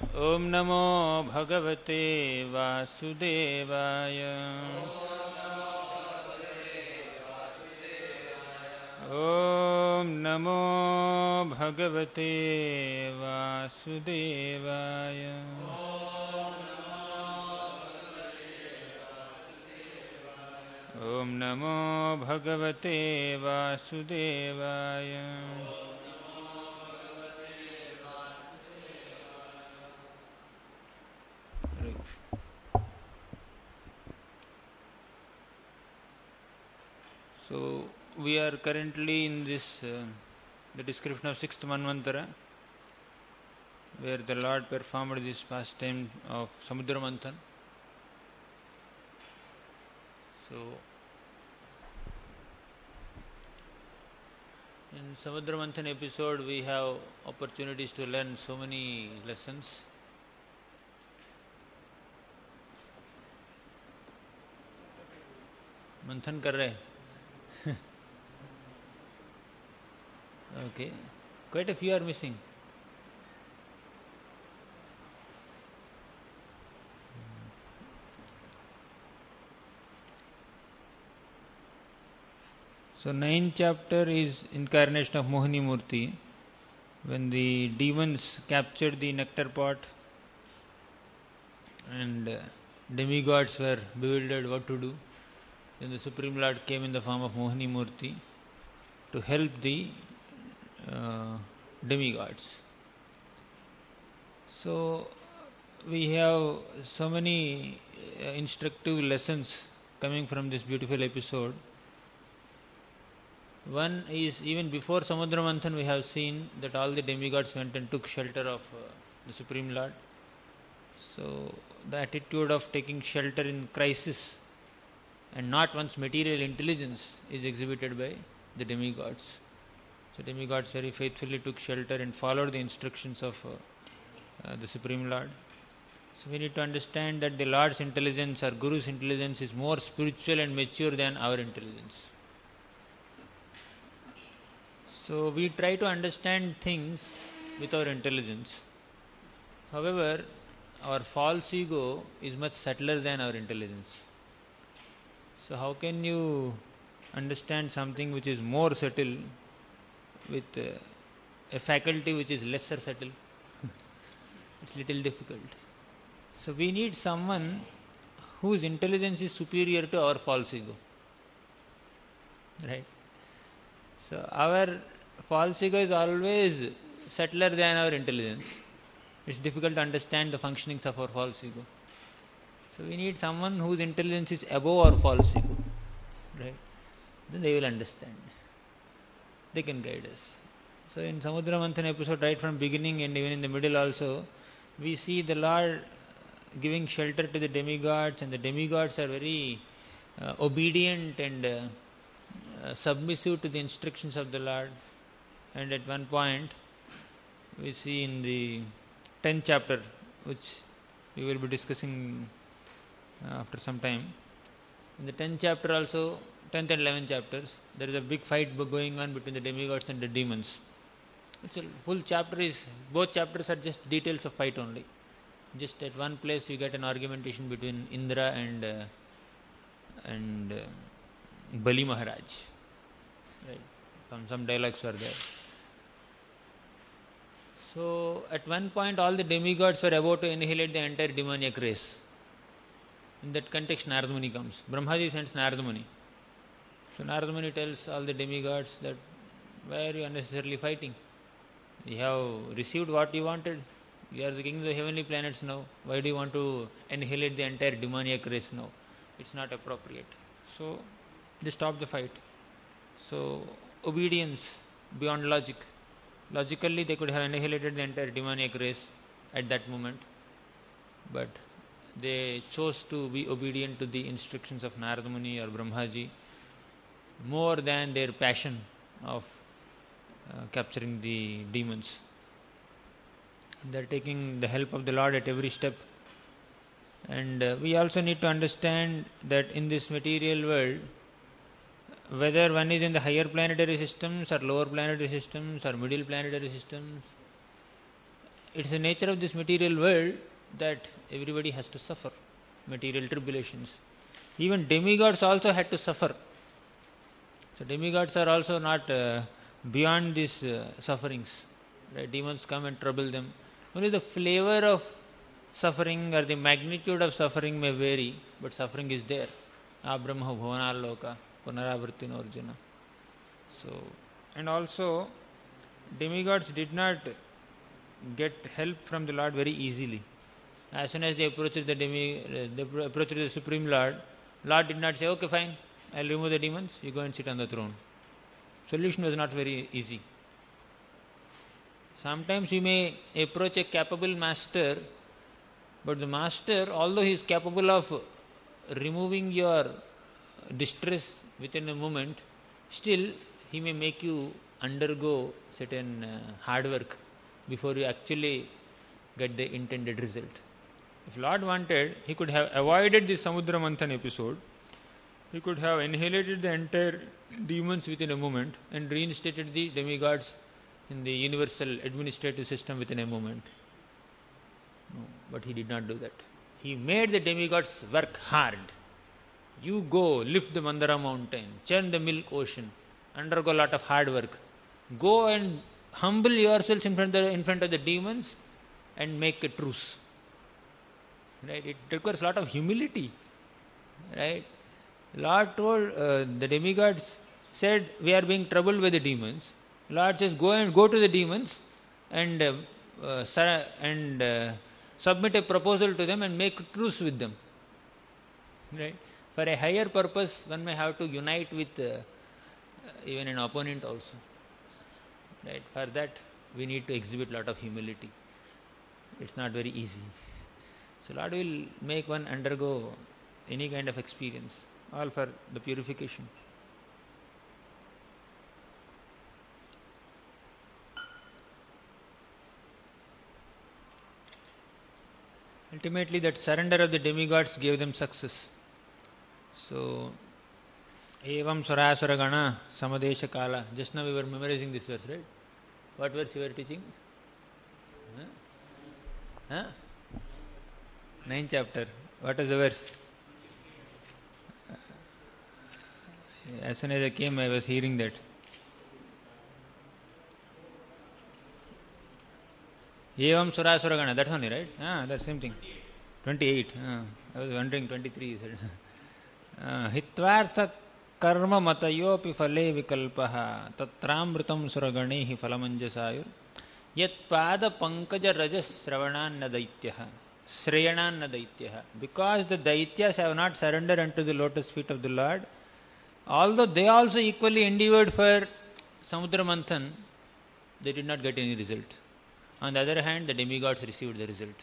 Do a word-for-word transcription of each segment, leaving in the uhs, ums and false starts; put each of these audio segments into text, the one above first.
ॐ नमो भगवते वासुदेवाय। ॐ नमो भगवते वासुदेवाय। ॐ नमो भगवते वासुदेवाय। So we are currently in this uh, the description of sixth Manvantara, where the Lord performed this pastime of Samudra Manthan. So in Samudra Manthan episode we have opportunities to learn so many lessons. Manthan kar rahe? Okay, quite a few are missing. So ninth chapter is incarnation of Mohini Murti, when the demons captured the nectar pot and uh, demigods were bewildered what to do. Then the Supreme Lord came in the form of Mohini Murti to help the uh, demigods. So we have so many uh, instructive lessons coming from this beautiful episode. One is, even before Samudra Manthan we have seen that all the demigods went and took shelter of uh, the Supreme Lord. So the attitude of taking shelter in crisis and not one's material intelligence is exhibited by the demigods. So demigods very faithfully took shelter and followed the instructions of uh, uh, the Supreme Lord. So we need to understand that the Lord's intelligence or Guru's intelligence is more spiritual and mature than our intelligence. So we try to understand things with our intelligence. However, our false ego is much subtler than our intelligence. So how can you understand something which is more subtle with uh, a faculty which is lesser subtle? It's little difficult. So we need someone whose intelligence is superior to our false ego. Right? So our false ego is always subtler than our intelligence. It's difficult to understand the functionings of our false ego. So we need someone whose intelligence is above our false ego. Right? Then they will understand. They can guide us. So in Samudra Manthan episode, right from beginning and even in the middle also, we see the Lord giving shelter to the demigods, and the demigods are very uh, obedient and uh, uh, submissive to the instructions of the Lord. And at one point, we see in the tenth chapter, which we will be discussing uh, after some time. In the tenth chapter also, tenth and eleventh chapters, there is a big fight going on between the demigods and the demons. It's a full chapter is, both chapters are just details of fight only. Just at one place you get an argumentation between Indra and uh, and uh, Bali Maharaj. Right? Some, some dialogues were there. So at one point all the demigods were about to annihilate the entire demoniac race. In that context Narada Muni comes. Brahmaji sends Narada Muni. So Narada Muni tells all the demigods that why are you unnecessarily fighting? You have received what you wanted. You are the king of the heavenly planets now. Why do you want to annihilate the entire demoniac race now? It's not appropriate. So they stop the fight. So obedience beyond logic. Logically they could have annihilated the entire demoniac race at that moment. But they chose to be obedient to the instructions of Narada Muni or Brahmaji more than their passion of uh, capturing the demons. They are taking the help of the Lord at every step. And uh, we also need to understand that in this material world, whether one is in the higher planetary systems or lower planetary systems or middle planetary systems, it's the nature of this material world that everybody has to suffer material tribulations. Even demigods also had to suffer. So demigods are also not uh, beyond these uh, sufferings. Right? Demons come and trouble them. Only the flavor of suffering or the magnitude of suffering may vary, but suffering is there. Abrahma bhuvanaloka punaravartino arjuna. So, and also demigods did not get help from the Lord very easily. As soon as they approached the demi, they approached the Supreme Lord, Lord did not say, okay, fine, I'll remove the demons, you go and sit on the throne. Solution was not very easy. Sometimes you may approach a capable master, but the master, although he is capable of removing your distress within a moment, still he may make you undergo certain uh, hard work before you actually get the intended result. If Lord wanted, he could have avoided the Samudra Manthan episode. He could have annihilated the entire demons within a moment and reinstated the demigods in the universal administrative system within a moment. No, but he did not do that. He made the demigods work hard. You go, lift the Mandara mountain, churn the milk ocean, undergo a lot of hard work. Go and humble yourselves in front of the, in front of the demons and make a truce. Right? It requires a lot of humility. Right? Lord told uh, the demigods said, we are being troubled by the demons. Lord says, go and go to the demons and uh, uh, and uh, submit a proposal to them and make truce with them. Right? For a higher purpose, one may have to unite with uh, even an opponent also. Right? For that, we need to exhibit a lot of humility. It's not very easy. So Lord will make one undergo any kind of experience, all for the purification. Ultimately, that surrender of the demigods gave them success. So, Evam Surasura Gana Samadesha Kala. Just now we were memorizing this verse, right? What verse you were teaching? Huh? Huh? Ninth chapter. What is the verse? As soon as I came, I was hearing that. Evam Surasura Gana. That's only, right? Ah, that's same thing. twenty-eight. Ah, I was wondering twenty-three. Hitvartha karma matayopi phale vikalpaha tatramritam suraganehi phalamanjasayur yat pada pankaja rajas sravanan na daityaha srayanan na daityaha. Because the daityas have not surrendered unto the lotus feet of the Lord, although they also equally endeavored for Samudra Manthan, they did not get any result. On the other hand, the demigods received the result.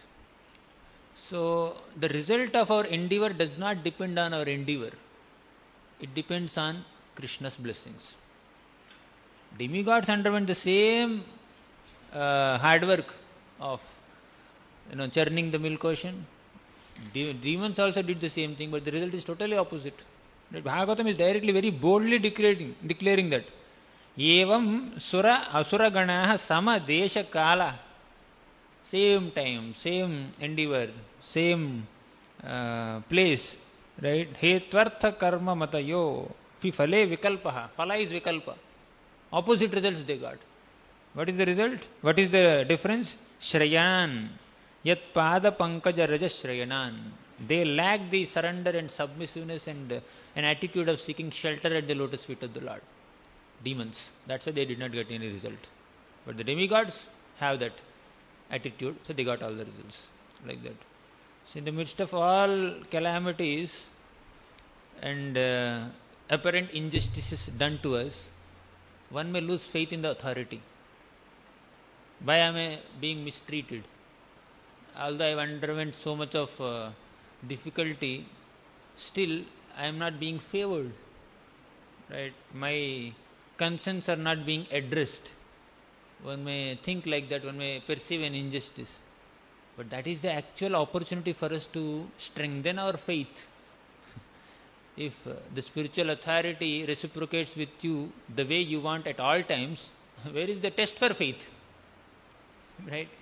So, the result of our endeavor does not depend on our endeavor. It depends on Krishna's blessings. Demigods underwent the same uh, hard work of you know, churning the milk ocean. De- demons also did the same thing, but the result is totally opposite. Right? Bhagavatam is directly, very boldly declaring, declaring that. Evam sura asura ganaha sama desha kala. Same time, same endeavor, same uh, place, right? Hetvartha karma matayo fi phale vikalpaha. Phala is vikalpa. Opposite results they got. What is the result? What is the difference? Shrayan. Yat pada pankaja raja shrayanan. They lack the surrender and submissiveness and uh, an attitude of seeking shelter at the lotus feet of the Lord. Demons. That's why they did not get any result. But the demigods have that attitude, so they got all the results like that. So in the midst of all calamities and uh, apparent injustices done to us, one may lose faith in the authority. Why am I being mistreated? Although I have underwent so much of uh, difficulty, still I am not being favored. Right? My concerns are not being addressed. One may think like that, one may perceive an injustice. But that is the actual opportunity for us to strengthen our faith. If uh, the spiritual authority reciprocates with you the way you want at all times, where is the test for faith? Right?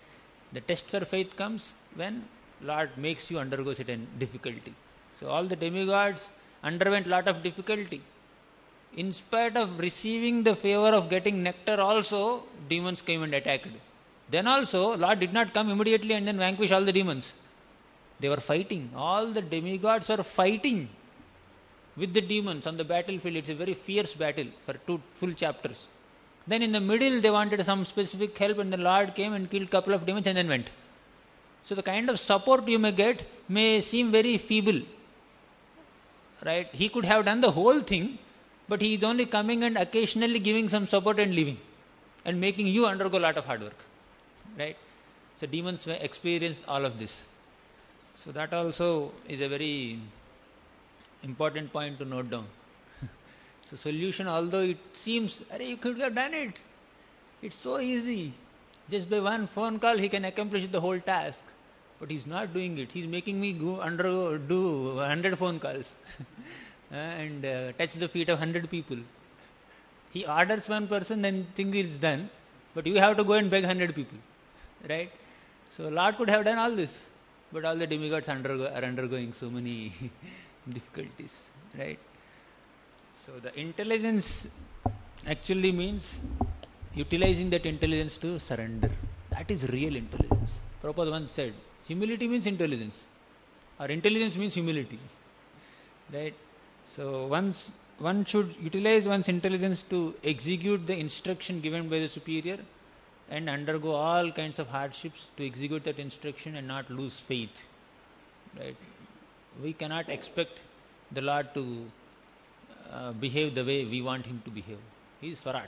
The test for faith comes when Lord makes you undergo certain difficulty. So all the demigods underwent lot of difficulty. In spite of receiving the favor of getting nectar also, demons came and attacked. Then also, Lord did not come immediately and then vanquish all the demons. They were fighting. All the demigods were fighting with the demons on the battlefield. It's a very fierce battle for two full chapters. Then in the middle they wanted some specific help and the Lord came and killed a couple of demons and then went. So the kind of support you may get may seem very feeble. Right? He could have done the whole thing, but he is only coming and occasionally giving some support and leaving and making you undergo a lot of hard work. Right? So demons experienced all of this. So that also is a very important point to note down. So solution, although it seems, you could have done it. It's so easy. Just by one phone call he can accomplish the whole task. But he's not doing it. He's making me go under, do one hundred phone calls and uh, touch the feet of one hundred people. He orders one person, then thing is done. But you have to go and beg one hundred people. Right? So Lord could have done all this. But all the demigods undergo, are undergoing so many difficulties. Right? So the intelligence actually means utilizing that intelligence to surrender. That is real intelligence. Prabhupada once said, humility means intelligence. Or intelligence means humility. Right? So once one should utilize one's intelligence to execute the instruction given by the superior and undergo all kinds of hardships to execute that instruction and not lose faith. Right? We cannot expect the Lord to uh, behave the way we want him to behave. He is Swarat.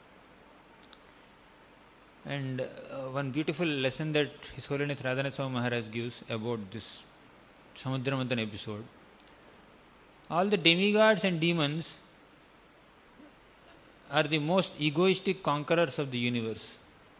And uh, one beautiful lesson that His Holiness Radhanath Swami Maharaj gives about this Samudra Manthan episode. All the demigods and demons are the most egoistic conquerors of the universe.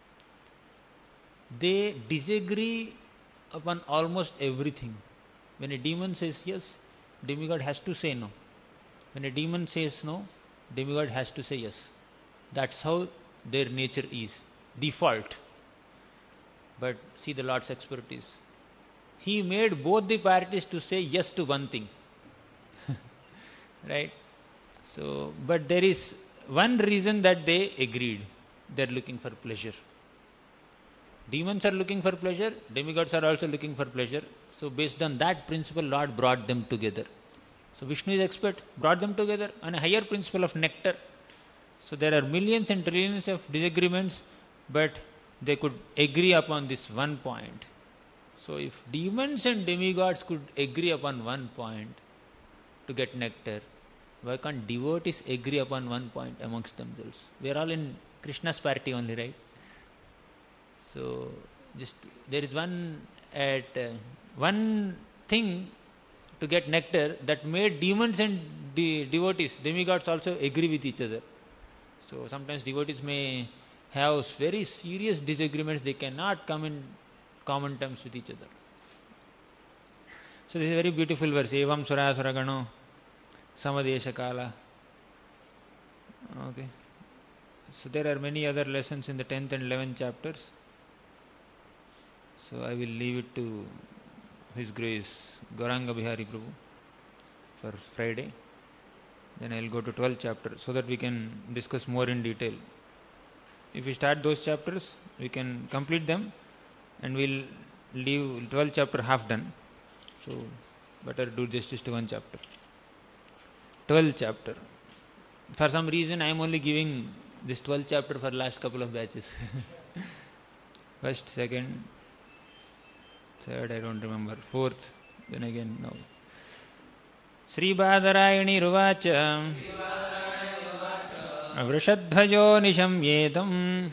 They disagree upon almost everything. When a demon says yes, demigod has to say no. When a demon says no, demigod has to say yes. That's how their nature is. Default. But see the Lord's expertise. He made both the parties to say yes to one thing. Right? So, but there is one reason that they agreed. They are looking for pleasure. Demons are looking for pleasure. Demigods are also looking for pleasure. So based on that principle, Lord brought them together. So Vishnu is expert, brought them together on a higher principle of nectar. So there are millions and trillions of disagreements, but they could agree upon this one point. So if demons and demigods could agree upon one point to get nectar, why can't devotees agree upon one point amongst themselves? We are all in Krishna's party only, right? So just there is one at uh, one thing to get nectar that made demons and de- devotees, demigods also agree with each other. So sometimes devotees may have very serious disagreements. They cannot come in common terms with each other. So this is a very beautiful verse. Evam sura suragano samadesha kala. Okay. So there are many other lessons in the tenth and eleventh chapters. So I will leave it to His Grace Gauranga Bihari Prabhu for Friday. Then I will go to twelfth chapter so that we can discuss more in detail. If we start those chapters, we can complete them and we'll leave twelfth chapter half done. So better do justice to one chapter. twelfth chapter. For some reason I am only giving this twelfth chapter for last couple of batches. First, second, third, I don't remember. Fourth, then again, no. Sri Badarayani Ruvacha Vrishadhajo Nishamyetam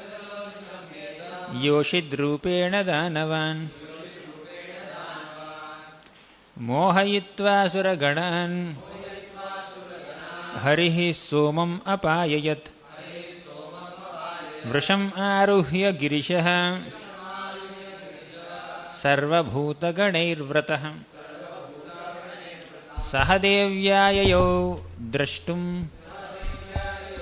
Yoshidrupena Danavan Mohayitva Suraganan Harihi Somam Apayayat Vrisham Aruhya Girishaha Sarvabhutaganeirvratah Sahadevyayayau Drashtum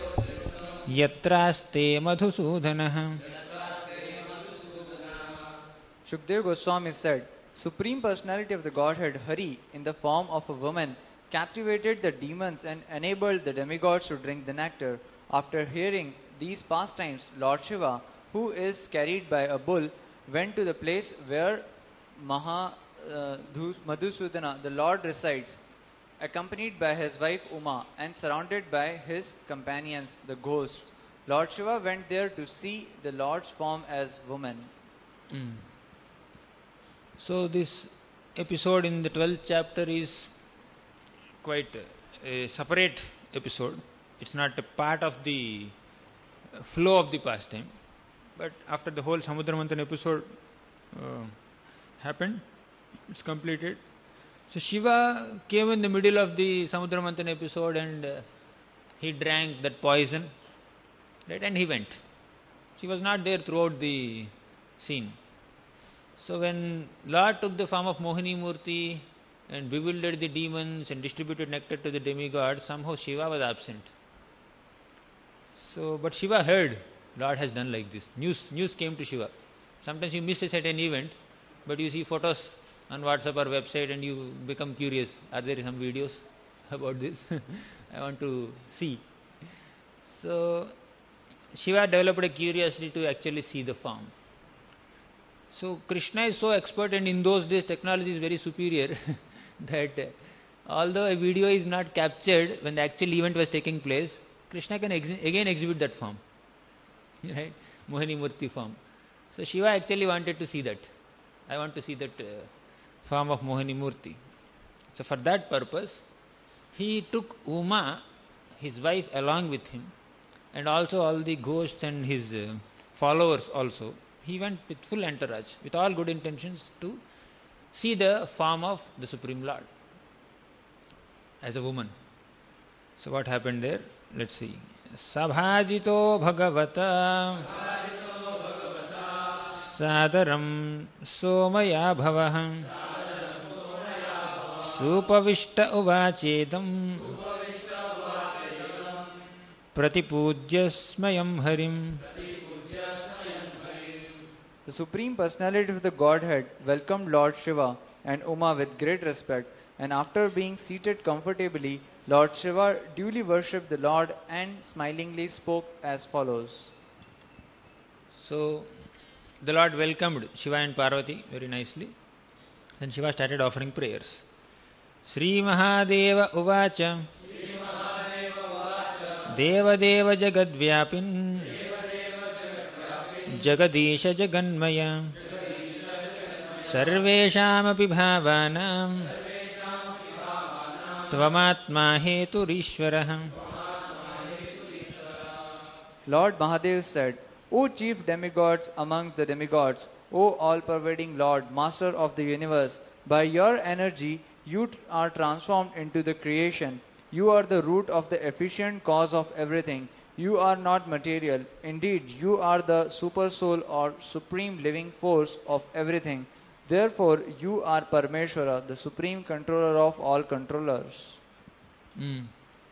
Yatraste Madhusudanah. Shukdev Goswami said, Supreme Personality of the Godhead Hari, in the form of a woman, captivated the demons and enabled the demigods to drink the nectar. After hearing these pastimes, Lord Shiva, who is carried by a bull, went to the place where Maha uh, Madhusudana, the Lord, resides, accompanied by his wife Uma and surrounded by his companions, the ghosts. Lord Shiva went there to see the Lord's form as woman. Mm. So this episode in the twelfth chapter is quite a separate episode. It's not a part of the flow of the pastime. But after the whole Samudra Manthan episode uh, happened, it's completed. So Shiva came in the middle of the Samudra Manthan episode and uh, he drank that poison, right? And he went. She was not there throughout the scene. So when Lord took the form of Mohini Murti and bewildered the demons and distributed nectar to the demigods, somehow Shiva was absent. So, but Shiva heard Lord has done like this. News news came to Shiva. Sometimes you miss a certain event, but you see photos on WhatsApp or website and you become curious. Are there some videos about this? I want to see. So Shiva developed a curiosity to actually see the form. So Krishna is so expert, and in those days technology is very superior that uh, although a video is not captured when the actual event was taking place, Krishna can ex- again exhibit that form, right? Mohini Murti form. So Shiva actually wanted to see that. I want to see that uh, form of Mohini Murti. So for that purpose, he took Uma, his wife, along with him, and also all the ghosts and his uh, followers also. He went with full entourage, with all good intentions, to see the form of the Supreme Lord as a woman. So what happened there? Let's see. Sabhajito bhagavata sadaram somaya bhavah supavishta uvachedam pratipujya smayam harim. The Supreme Personality of the Godhead welcomed Lord Shiva and Uma with great respect, and after being seated comfortably, Lord Shiva duly worshipped the Lord and smilingly spoke as follows. So the Lord welcomed Shiva and Parvati very nicely. Then Shiva started offering prayers. Sri Mahadeva Uvacha Deva Deva Jagadvyapin Jagadisha Jaganmaya Sarveshamapi Bhavanam Tvamatma Heturishwarah. Lord Mahadev said, O chief demigods among the demigods, O all-pervading Lord, Master of the universe, by your energy you are transformed into the creation. You are the root of the efficient cause of everything. You are not material. Indeed, you are the super soul or supreme living force of everything. Therefore, you are Parameshwara, the supreme controller of all controllers. Mm.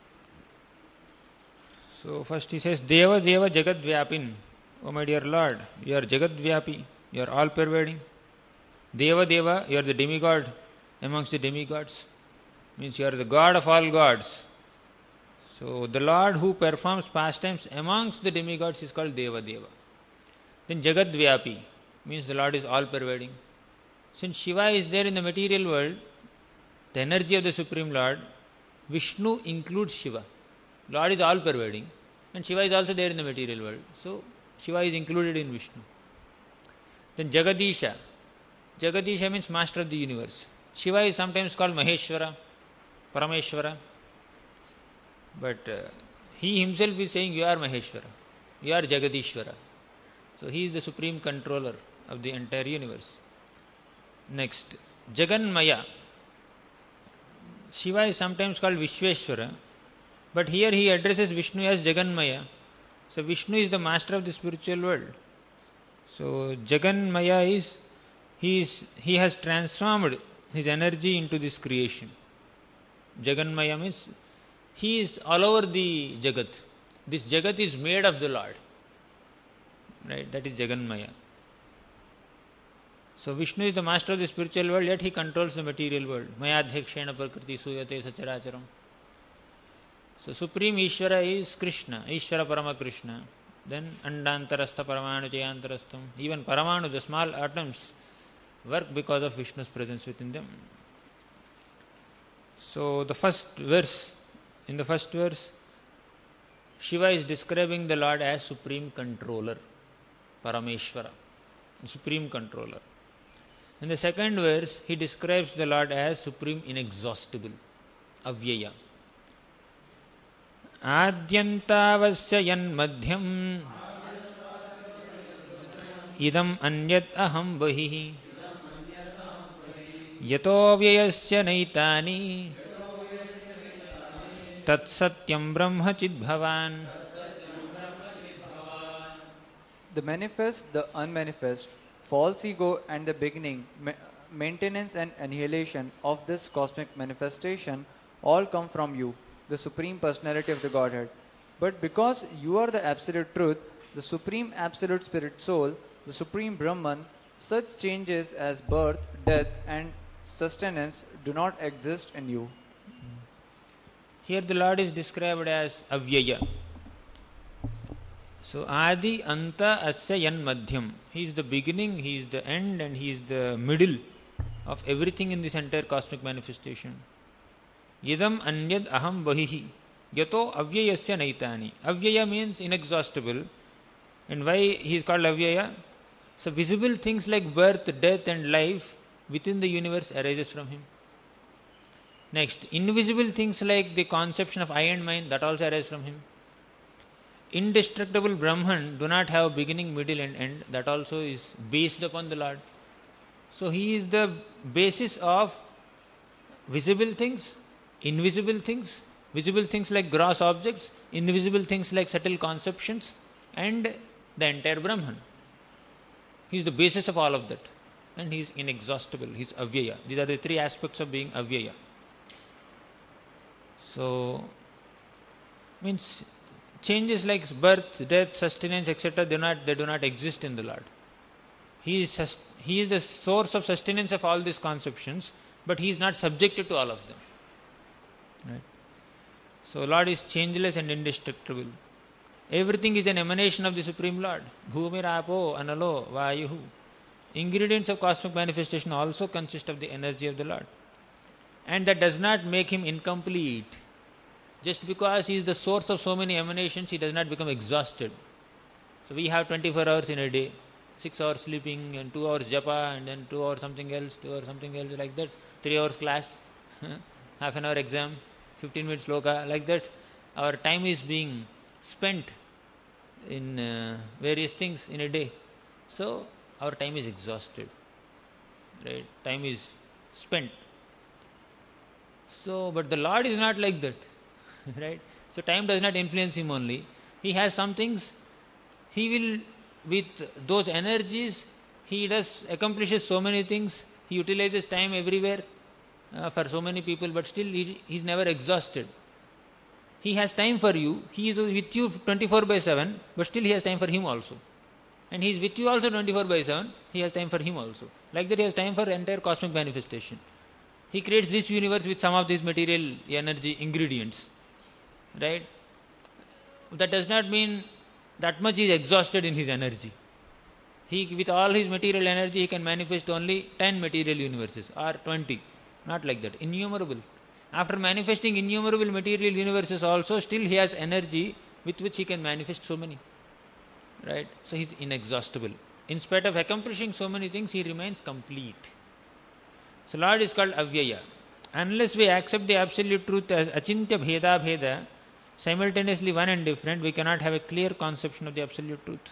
So first he says, Deva Deva Jagadvyapin. Oh my dear Lord, you are Jagadvyapi, you are all pervading. Deva Deva, you are the demigod amongst the demigods. Means you are the God of all gods. So the Lord who performs pastimes amongst the demigods is called Deva Deva. Then Jagadvyapi means the Lord is all pervading. Since Shiva is there in the material world, the energy of the Supreme Lord, Vishnu includes Shiva. Lord is all pervading, and Shiva is also there in the material world. So Shiva is included in Vishnu. Then Jagadisha. Jagadisha means master of the universe. Shiva is sometimes called Maheshwara, Parameshwara. But uh, he himself is saying, you are Maheshwara, you are Jagadishwara. So he is the supreme controller of the entire universe. Next, Jaganmaya. Shiva is sometimes called Vishweshwara, but here he addresses Vishnu as Jaganmaya. So Vishnu is the master of the spiritual world. So Jaganmaya is he is he has transformed his energy into this creation. Jaganmaya means he is all over the Jagat. This Jagat is made of the Lord. Right? That is Jaganmaya. So Vishnu is the master of the spiritual world, yet he controls the material world. Mayadhyakshena prakriti suyate sacharacharam. So Supreme Ishvara is Krishna, Ishvara Parama Krishna. Then Andantarastha Paramanu Jayantarastham. Even Paramanu, the small atoms, work because of Vishnu's presence within them. So the first verse, in the first verse, Shiva is describing the Lord as Supreme Controller, Parameshvara, Supreme Controller. In the second verse, he describes the Lord as Supreme Inexhaustible, Avyaya. Adyantavasya yan madhyam idam anyat aham bahihi yato vyayasya naitani tat satyam brahma chid bhavan. The manifest, the unmanifest, false ego, and the beginning, ma- maintenance, and annihilation of this cosmic manifestation all come from you, the Supreme Personality of the Godhead. But because you are the Absolute Truth, the Supreme Absolute Spirit Soul, the Supreme Brahman, such changes as birth, death, and sustenance do not exist in you. Here the Lord is described as Avyaya. So Adi Anta Asya Yan Madhyam. He is the beginning, he is the end, and he is the middle of everything in this entire cosmic manifestation. Yidam Anyad Aham Bahihi. Yato Avyayasya Naitani. Avyaya means inexhaustible. And why he is called Avyaya? So visible things like birth, death, and life within the universe arises from him. Next, invisible things like the conception of I and mine, that also arises from him. Indestructible Brahman do not have beginning, middle, and end. That also is based upon the Lord. So he is the basis of visible things, invisible things, visible things like gross objects, invisible things like subtle conceptions, and the entire Brahman. He is the basis of all of that. And he is inexhaustible. He is Avyaya. These are the three aspects of being Avyaya. So, means changes like birth, death, sustenance, et cetera, they, not, they do not exist in the Lord. He is, he is the source of sustenance of all these conceptions, but he is not subjected to all of them. Right? So Lord is changeless and indestructible. Everything is an emanation of the Supreme Lord. Bhumir apo analo vayuhu. Ingredients of cosmic manifestation also consist of the energy of the Lord. And that does not make him incomplete. Just because he is the source of so many emanations, he does not become exhausted. So we have twenty-four hours in a day, six hours sleeping and two hours japa and then two hours something else, two hours something else like that, three hours class, half an hour exam, fifteen minutes sloka, like that. Our time is being spent in uh, various things in a day. So our time is exhausted. Right? Time is spent. So, but the Lord is not like that. Right? So time does not influence him only. He has some things, he will, with those energies, he does, accomplishes so many things, he utilizes time everywhere uh, for so many people, but still he is never exhausted. He has time for you, he is with you twenty-four by seven, but still he has time for him also. And he is with you also twenty-four by seven, he has time for him also. Like that he has time for entire cosmic manifestation. He creates this universe with some of these material energy ingredients. Right? That does not mean that much he is exhausted in his energy. He, with all his material energy, he can manifest only ten material universes or twenty. Not like that. Innumerable. After manifesting innumerable material universes also, still he has energy with which he can manifest so many. Right? So he is inexhaustible. In spite of accomplishing so many things, he remains complete. So Lord is called Avyaya. Unless we accept the absolute truth as Achintya Bheda Bheda, simultaneously one and different, we cannot have a clear conception of the absolute truth.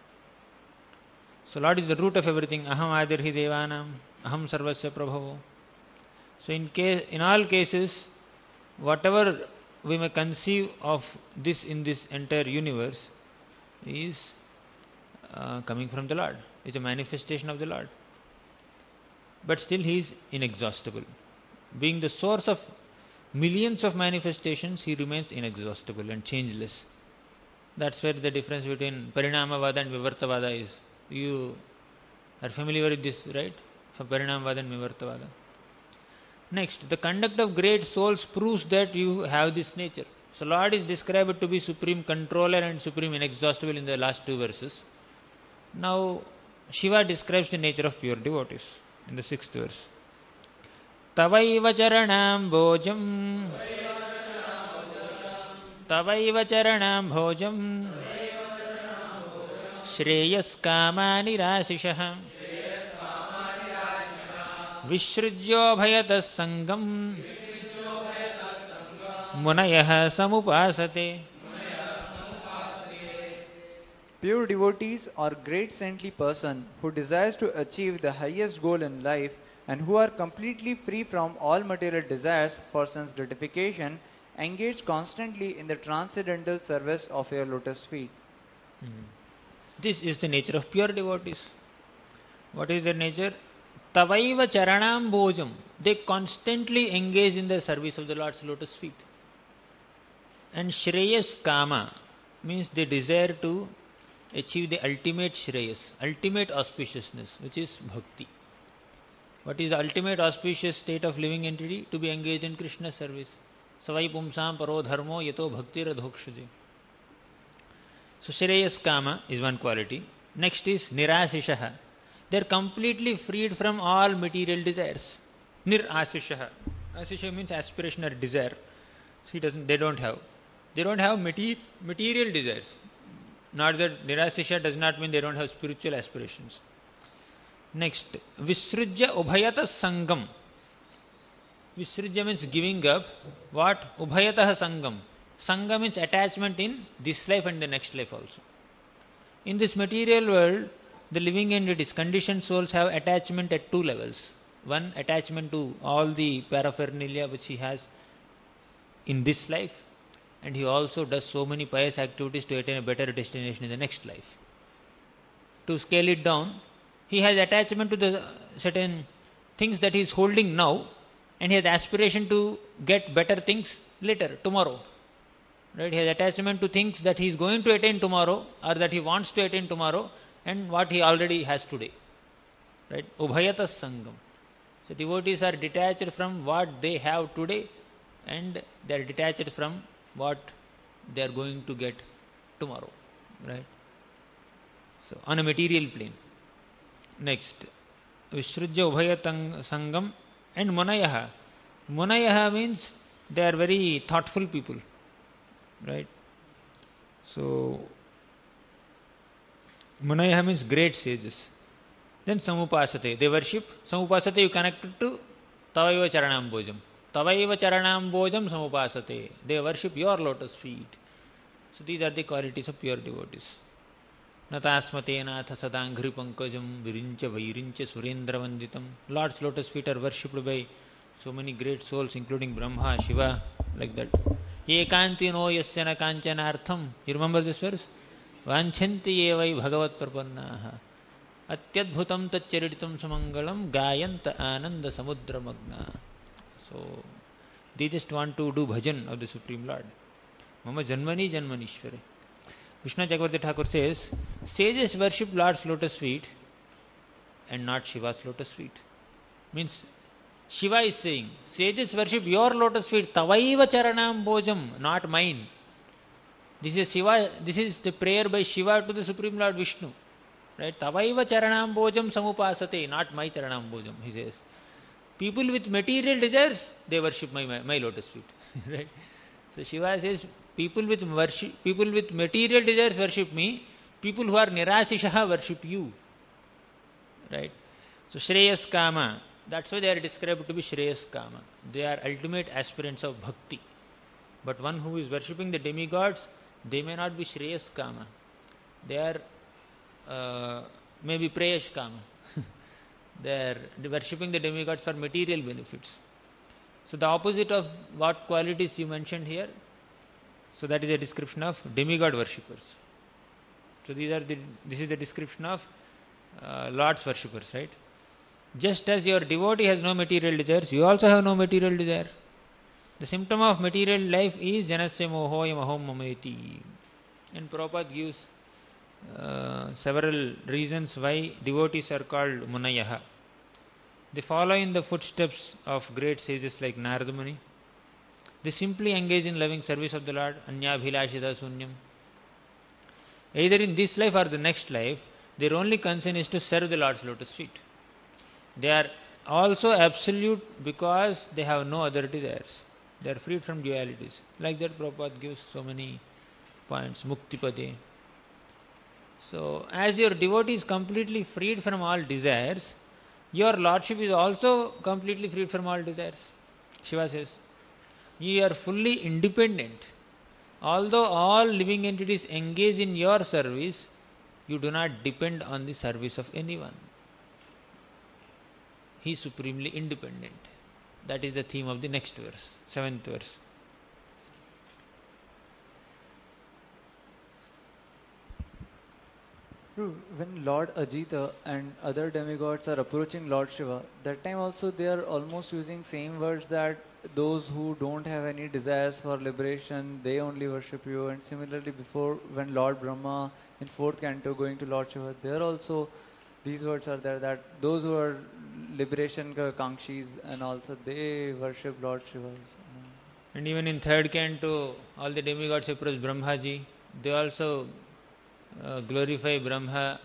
So Lord is the root of everything. Aham adirhi devanam, aham sarvasya prabhavo. So in case, in all cases, whatever we may conceive of this in this entire universe is uh, coming from the Lord. It's a manifestation of the Lord. But still he is inexhaustible. Being the source of millions of manifestations, he remains inexhaustible and changeless. That's where the difference between Parinamavada and Vivartavada is. You Are familiar with this, right? Parinamvada and Vivartavada. Next, the conduct of great souls proves that you have this nature. So Lord is described to be supreme controller and supreme inexhaustible in the last two verses. Now Shiva describes the nature of pure devotees in the sixth verse. Tavaiva charanam bhojam Tavaiva charanam bhojam Shreyas kama nirasishah Vishrujyo bhayatas sangam Munayah samupasate. Pure devotees are great saintly person who desires to achieve the highest goal in life and who are completely free from all material desires for sense gratification, engage constantly in the transcendental service of your lotus feet. Hmm. This is the nature of pure devotees. What is their nature? Tavaiva charanam bhojam. They constantly engage in the service of the Lord's lotus feet. And Shreyas Kama means they desire to achieve the ultimate Shreyas, ultimate auspiciousness, which is Bhakti. What is the ultimate auspicious state of living entity? To be engaged in Krishna service. Savai pumsam paro dharmo yato bhakti radhokshaje. So Shreyas Kama is one quality. Next is Nirasishaha. They are completely freed from all material desires. Nirasishaha. Asisha means aspiration or desire. So he doesn't, they don't have. They don't have material desires. Not that Nirasisha does not mean they don't have spiritual aspirations. Next, Visrujya Ubhayata Sangam. Visrujya means giving up. What? Ubhayataha Sangam. Sangam means attachment in this life and the next life also. In this material world, the living entities, conditioned souls have attachment at two levels. One, attachment to all the paraphernalia which he has in this life, and he also does so many pious activities to attain a better destination in the next life. To scale it down, he has attachment to the certain things that he is holding now, and he has aspiration to get better things later, tomorrow. Right? He has attachment to things that he is going to attain tomorrow, or that he wants to attain tomorrow, and what he already has today. Right? Ubhayatas Sangam. So devotees are detached from what they have today, and they are detached from what they are going to get tomorrow. Right? So on a material plane. Next, Vishrujya Ubhayatang Sangam and Munayaha. Munayaha means they are very thoughtful people. Right? So Munayaha means great sages. Then Samupasate. They worship. Samupasate you connect it to Tavaiva Charanam Bhojam. Tavaiva Charanam Bhojam Samupasate. They worship your lotus feet. So these are the qualities of pure devotees. Natasmate nath sadangri pankajam virincha vairincha surendra vanditam. Lord's lotus feet are worshipped by so many great souls, including Brahma, Shiva, like that. Ekanti no yasyana kanchanartham. You remember this verse? Vanchanti evai bhagavat prapannaha. Atyadbhutam tacharititam samangalam gayanta ananda samudra magna. So they just want to do bhajan of the Supreme Lord. Mama janmani janmanishware. Vishnu Chakravarti Thakur says, sages worship Lord's lotus feet and not Shiva's lotus feet. Means Shiva is saying, sages worship your lotus feet, Tavaiva Charanam Bhojam, not mine. This is Shiva, this is the prayer by Shiva to the Supreme Lord Vishnu. Right? Tavaiva Charanam Bhojam Samupasate, not my Charanam Bhojam, he says. People with material desires, they worship my, my, my lotus feet. Right? So Shiva says, people with worship, people with material desires worship me, people who are nirasishaha worship you. Right? So Shreyas Kama, that's why they are described to be Shreyas Kama. They are ultimate aspirants of bhakti. But one who is worshipping the demigods, they may not be Shreyas Kama. They are uh, maybe Preyash Kama. They are worshipping the demigods for material benefits. So the opposite of what qualities you mentioned here, so that is a description of demigod worshippers. So these are the, this is the description of uh, Lord's worshippers, right? Just as your devotee has no material desires, you also have no material desire. The symptom of material life is janasya mohoyam ahom mameti. And Prabhupada gives uh, several reasons why devotees are called Munayaha. They follow in the footsteps of great sages like Narada Muni. They simply engage in loving service of the Lord, Anyabhilashita Sunyam. Either in this life or the next life, their only concern is to serve the Lord's lotus feet. They are also absolute because they have no other desires. They are freed from dualities. Like that, Prabhupada gives so many points, Muktipade. So, as your devotee is completely freed from all desires, your lordship is also completely freed from all desires. Shiva says, you are fully independent. Although all living entities engage in your service, you do not depend on the service of anyone. He is supremely independent. That is the theme of the next verse, seventh verse. True, when Lord Ajita and other demigods are approaching Lord Shiva, that time also they are almost using same words that those who don't have any desires for liberation, they only worship you. And similarly, before when Lord Brahma in fourth canto going to Lord Shiva, there also these words are there that those who are liberation ka kankshis and also they worship Lord Shiva. And even in third canto, all the demigods approach Brahmaji. They also uh, glorify Brahma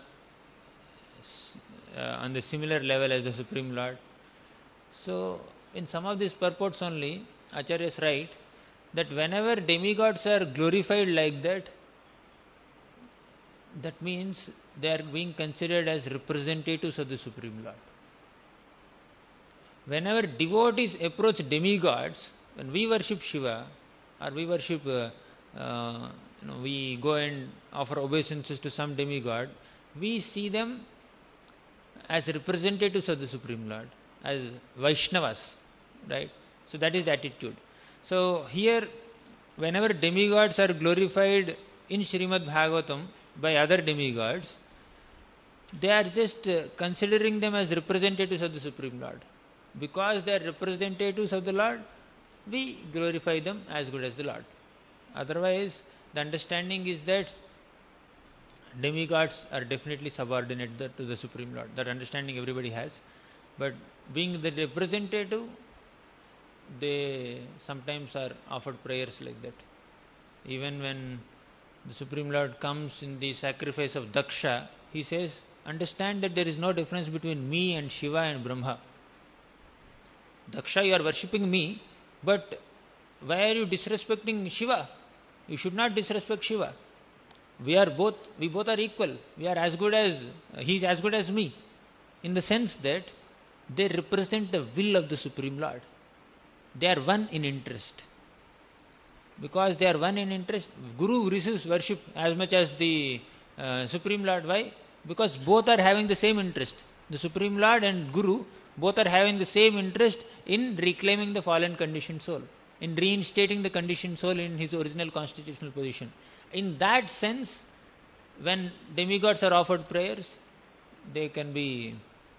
uh, on the similar level as the Supreme Lord. So, in some of these purports only, Acharyas write that whenever demigods are glorified like that, that means they are being considered as representatives of the Supreme Lord. Whenever devotees approach demigods, when we worship Shiva or we worship, uh, uh, you know, we go and offer obeisances to some demigod, we see them as representatives of the Supreme Lord, as Vaishnavas, right? So that is the attitude. So here, whenever demigods are glorified in Srimad Bhagavatam by other demigods, they are just uh, considering them as representatives of the Supreme Lord. Because they are representatives of the Lord, we glorify them as good as the Lord. Otherwise, the understanding is that demigods are definitely subordinate to the Supreme Lord. That understanding everybody has. But being the representative, they sometimes are offered prayers like that. Even when the Supreme Lord comes in the sacrifice of Daksha, he says, understand that there is no difference between me and Shiva and Brahma. Daksha, you are worshipping me, but why are you disrespecting Shiva? You should not disrespect Shiva. We are both, we both are equal. We are as good as, he is as good as me. In the sense that they represent the will of the Supreme Lord. They are one in interest. Because they are one in interest, Guru receives worship as much as the uh, Supreme Lord. Why? Because both are having the same interest. The Supreme Lord and Guru both are having the same interest in reclaiming the fallen conditioned soul, in reinstating the conditioned soul in his original constitutional position. In that sense, when demigods are offered prayers, they can be,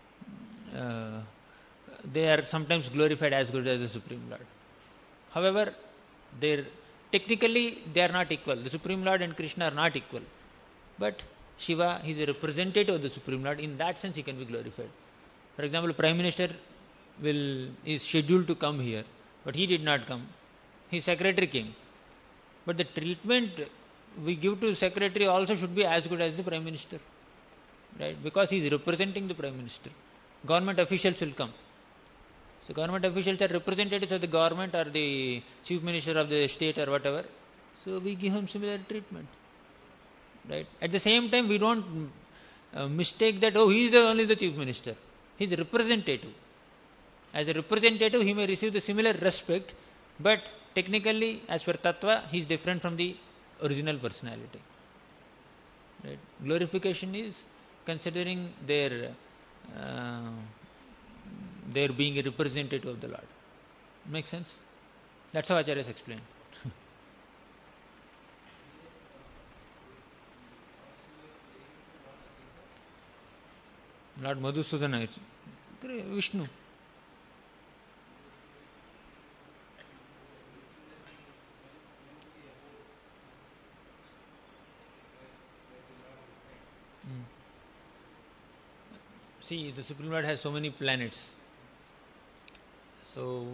uh, they are sometimes glorified as good as the Supreme Lord. However, they're, technically they are not equal. The Supreme Lord and Krishna are not equal. But Shiva, he is a representative of the Supreme Lord. In that sense, he can be glorified. For example, Prime Minister will is scheduled to come here, but he did not come. His secretary came. But the treatment we give to secretary also should be as good as the Prime Minister, right? Because he is representing the Prime Minister. Government officials will come. So government officials are representatives of the government or the Chief Minister of the state or whatever. So we give him similar treatment, right? At the same time, we don't uh, mistake that, oh, he is the, only the Chief Minister. He is a representative. As a representative, he may receive the similar respect, but technically, as per Tattva, he is different from the original personality. Right? Glorification is considering their uh, their being a representative of the Lord. Make sense? That's how Acharyas explained. Lord Madhusudana, it's Vishnu. See, the Supreme Lord has so many planets. So,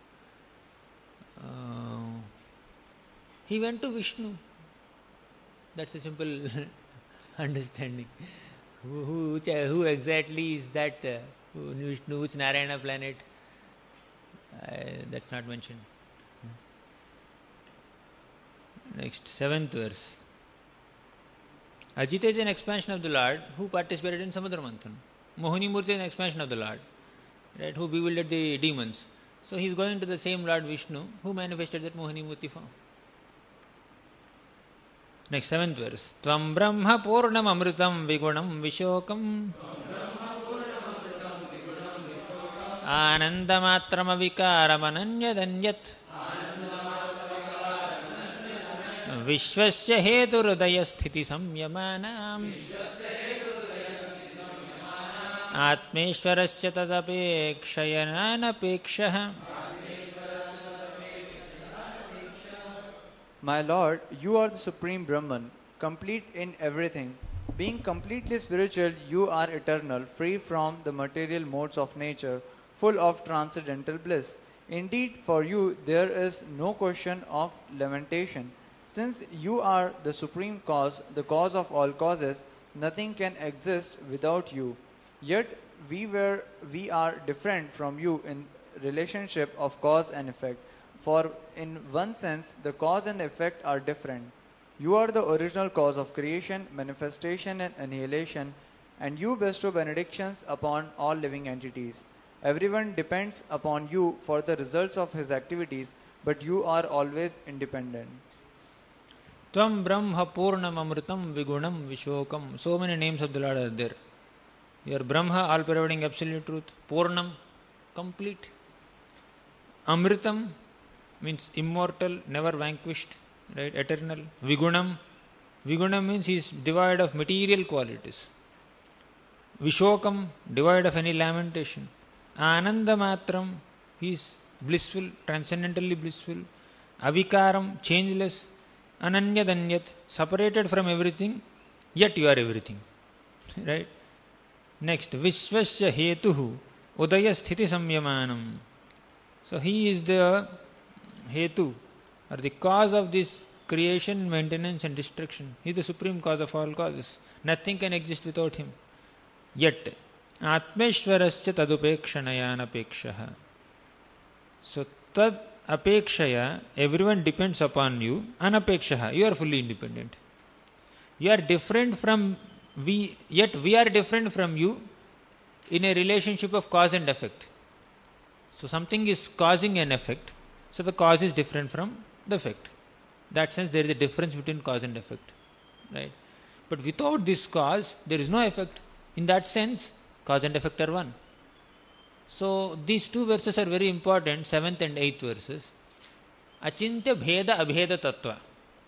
uh, he went to Vishnu. That's a simple understanding. Who, who, which, uh, who exactly is that uh, Vishnu, which Narayana planet? Uh, that's not mentioned. Next, seventh verse. Ajita is an expansion of the Lord who participated in Samudra Manthan. Mohini Murti is an expansion of the Lord, right, who bewildered the demons. So he is going to the same Lord Vishnu who manifested that Mohini Murti form. Next, seventh verse. Tvam Brahma Purnam Amritam Vigunam Vishokam Anandamatram Avikaram Ananyadanyat Vishwasya Heturudaya Sthiti Samyamanam Atmeshwarasya Tadapekshayanapekshaha. My Lord, you are the Supreme Brahman, complete in everything. Being completely spiritual, you are eternal, free from the material modes of nature, full of transcendental bliss. Indeed, for you there is no question of lamentation. Since you are the supreme cause, the cause of all causes, nothing can exist without you. Yet we were we are different from you in relationship of cause and effect. For in one sense the cause and effect are different. You are the original cause of creation, manifestation and annihilation, and you bestow benedictions upon all living entities. Everyone depends upon you for the results of his activities, but you are always independent. Tvam Brahma Purnam Amritam Vigunam Vishokam. So many names of the Lord are there. You are Brahma, all pervading absolute truth. Purnam, complete. Amritam means immortal, never vanquished, right? Eternal. Vigunam. Vigunam means he is devoid of material qualities. Vishokam, devoid of any lamentation. Anandamatram, he is blissful, transcendentally blissful. Avikaram, changeless. Ananyadanyat, separated from everything, yet you are everything. Right? Next, Vishwasya Hetuhu Udaya Sthiti Samyamanam. So he is the Hetu, or the cause of this creation, maintenance and destruction. He is the supreme cause of all causes. Nothing can exist without him. Yet, Atmeshwarasya Tadupekshanayanapekshaha. So, Tad Apekshaya, everyone depends upon you. Anapekshaha, you are fully independent. You are different from we, yet we are different from you in a relationship of cause and effect. So something is causing an effect, so the cause is different from the effect. In that sense, there is a difference between cause and effect. Right? But without this cause, there is no effect. In that sense, cause and effect are one. So these two verses are very important, seventh and eighth verses. Achintya Bheda Abheda Tattva.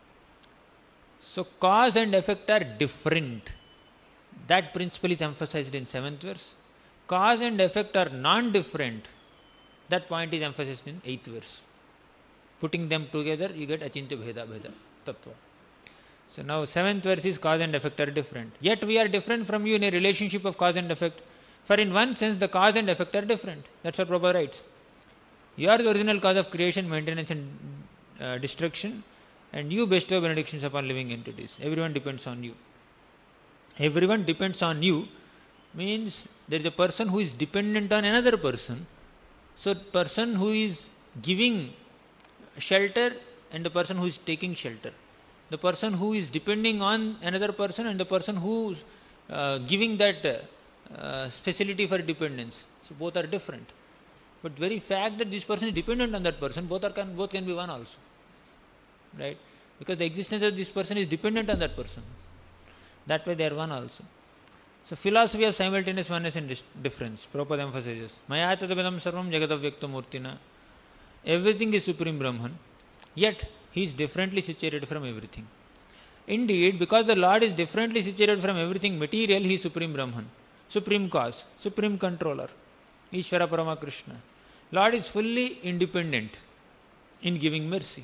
So cause and effect are different. That principle is emphasized in seventh verse. Cause and effect are non-different. That point is emphasized in eighth verse. Putting them together, you get Achintya Bheda Abheda Tattva. So now seventh verse is cause and effect are different. Yet we are different from you in a relationship of cause and effect. For in one sense, the cause and effect are different. That's what Prabhupada writes. You are the original cause of creation, maintenance and uh, destruction, and you bestow benedictions upon living entities. Everyone depends on you. Everyone depends on you means there is a person who is dependent on another person. So person who is giving shelter and the person who is taking shelter. The person who is depending on another person and the person who is uh, giving that uh, Uh, facility for dependence. So both are different. But very fact that this person is dependent on that person, both are can both can be one also. Right? Because the existence of this person is dependent on that person. That way they are one also. So philosophy of simultaneous oneness and dis- difference. Prabhupada emphasizes. Maya tadabhidam sarvam jagadavyakta murtina. Everything is Supreme Brahman. Yet he is differently situated from everything. Indeed, because the Lord is differently situated from everything material, he is Supreme Brahman. Supreme cause, supreme controller, Ishvara Parama Krishna. Lord is fully independent in giving mercy.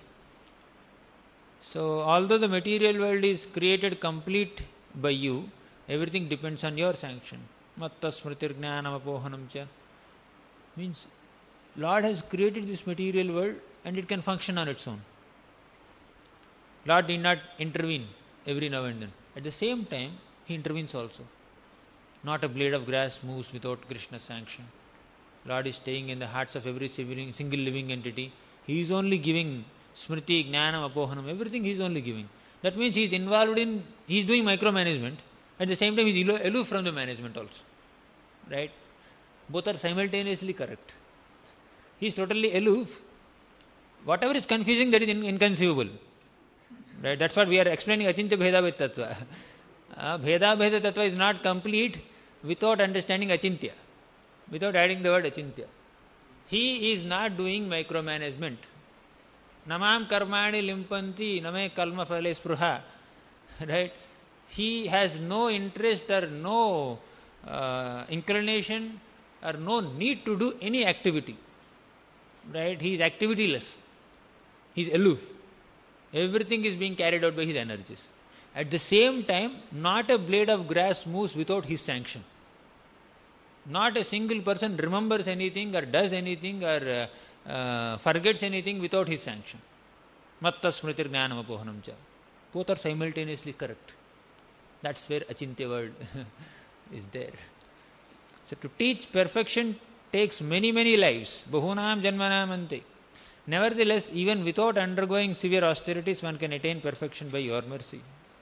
So, although the material world is created complete by you, everything depends on your sanction. Matta smritir jnanam apohanam cha. Means Lord has created this material world and it can function on its own. Lord did not intervene every now and then. At the same time, He intervenes also. Not a blade of grass moves without Krishna's sanction. Lord is staying in the hearts of every single living entity. He is only giving smriti, jnanam, apohanam, everything He is only giving. That means He is involved in, He is doing micromanagement. At the same time, He is aloof from the management also. Right? Both are simultaneously correct. He is totally aloof. Whatever is confusing, that is in, inconceivable. Right? That's what we are explaining Achintya Bheda with Tattva. Uh, Bheda Bheda Tattva is not complete without understanding Achintya, without adding the word Achintya. He is not doing micromanagement. Namam karmani limpanti name kalma phale spruha. Right? He has no interest or no uh, inclination or no need to do any activity. Right? He is activityless. He is aloof. Everything is being carried out by His energies. At the same time, not a blade of grass moves without His sanction. Not a single person remembers anything or does anything or uh, uh, forgets anything without His sanction. Matta smritir jnanam apohanam cha. Both are simultaneously correct. That's where Achintya word is there. So to teach perfection takes many, many lives. Bahunam janmanam ante. Nevertheless, even without undergoing severe austerities, one can attain perfection by Your mercy.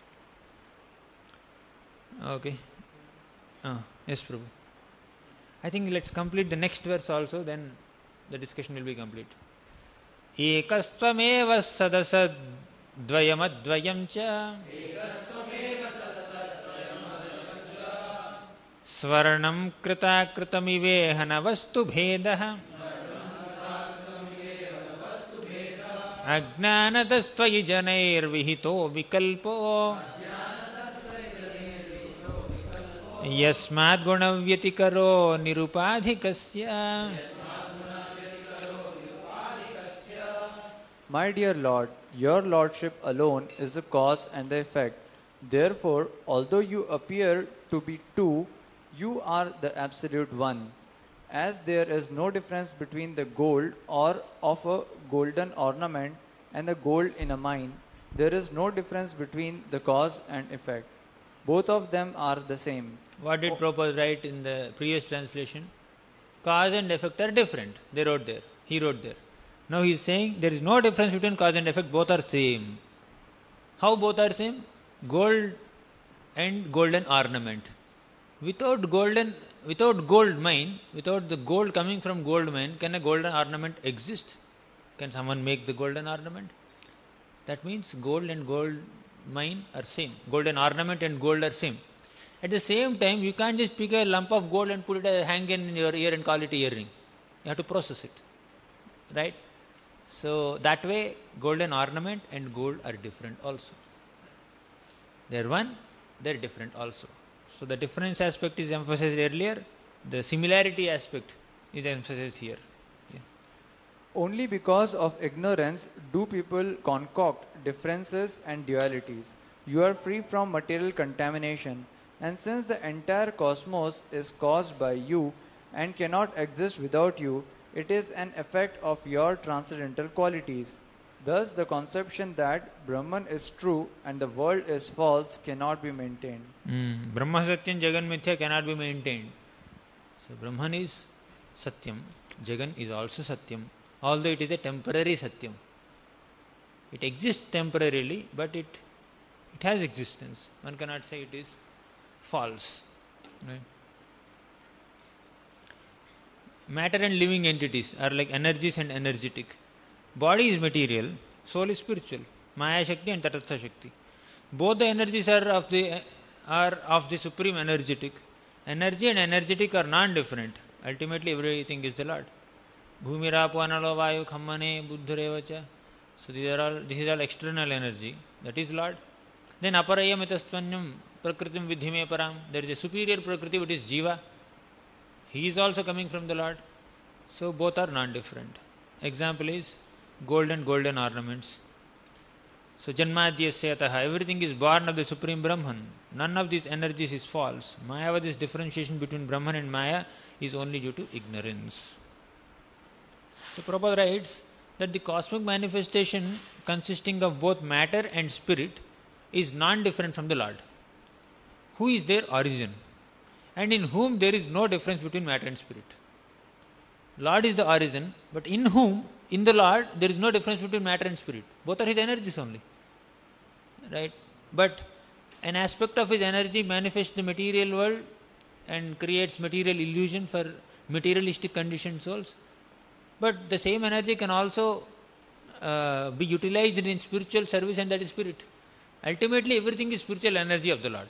Okay. Uh, yes, Prabhu. I think let's complete the next verse also, then the discussion will be complete. Ekastvameva sadasad dvayamadvayam cha svarnam krita kritamivehana vastu bhedah ajnanadastvayi janair vihito vikalpo yasmad gunavyatikaro nirupadhikasya. My dear Lord, Your Lordship alone is the cause and the effect. Therefore, although you appear to be two, you are the absolute one. As there is no difference between the gold or of a golden ornament and the gold in a mine, there is no difference between the cause and effect. Both of them are the same. What did Prabhupada write in the previous translation? Cause and effect are different. They wrote there. He wrote there. Now he is saying there is no difference between cause and effect. Both are same. How both are same? Gold and golden ornament. Without golden, without gold mine, without the gold coming from gold mine, can a golden ornament exist? Can someone make the golden ornament? That means gold and gold mine are same. Golden ornament and gold are same. At the same time, you can't just pick a lump of gold and put it a hang in your ear and call it a earring. You have to process it. Right? So that way, golden ornament and gold are different also. They are one, they are different also. So the difference aspect is emphasized earlier. The similarity aspect is emphasized here. Yeah. Only because of ignorance do people concoct differences and dualities. You are free from material contamination, and since the entire cosmos is caused by you and cannot exist without you, it is an effect of your transcendental qualities. Thus, the conception that Brahman is true and the world is false cannot be maintained. Mm. Brahma Satyam Jagan Mithya cannot be maintained. So, Brahman is Satyam, Jagan is also Satyam, although it is a temporary Satyam. It exists temporarily, but it it has existence. One cannot say it is false. Right? Matter and living entities are like energies and energetic. Body is material, soul is spiritual. Maya Shakti and Tatatha Shakti. Both the energies are of the are of the supreme energetic. Energy and energetic are non-different. Ultimately, everything is the Lord. Bhumirapo analo vayu khammane buddharevacha. So these are all. This is all external energy. That is Lord. Then aparayam itastvanyam prakritim vidhime param. There is a superior prakriti which is Jiva. He is also coming from the Lord. So both are non-different. Example is gold and golden ornaments. So Janmadhyasya yataha, everything is born of the Supreme Brahman. None of these energies is false. Mayavadi's differentiation between Brahman and Maya is only due to ignorance. So Prabhupada writes that the cosmic manifestation consisting of both matter and spirit is non-different from the Lord, who is their origin, and in whom there is no difference between matter and spirit. Lord is the origin, but in whom, in the Lord, there is no difference between matter and spirit. Both are his energies only. Right? But an aspect of his energy manifests the material world and creates material illusion for materialistic conditioned souls. But the same energy can also uh, be utilized in spiritual service, and that is spirit. Ultimately, everything is spiritual energy of the Lord.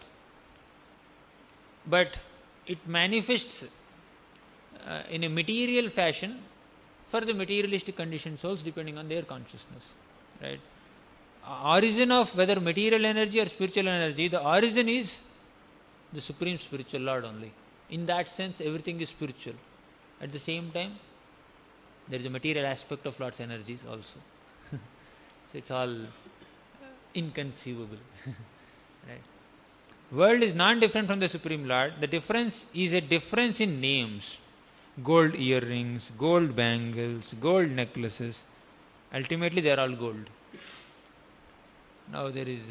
But it manifests uh, in a material fashion for the materialistic conditioned souls depending on their consciousness. Right? Origin of whether material energy or spiritual energy, the origin is the Supreme Spiritual Lord only. In that sense, everything is spiritual. At the same time, there is a material aspect of Lord's energies also. So it's all inconceivable. Right? World is non-different from the Supreme Lord. The difference is a difference in names. Gold earrings, gold bangles, gold necklaces. Ultimately, they are all gold. Now there is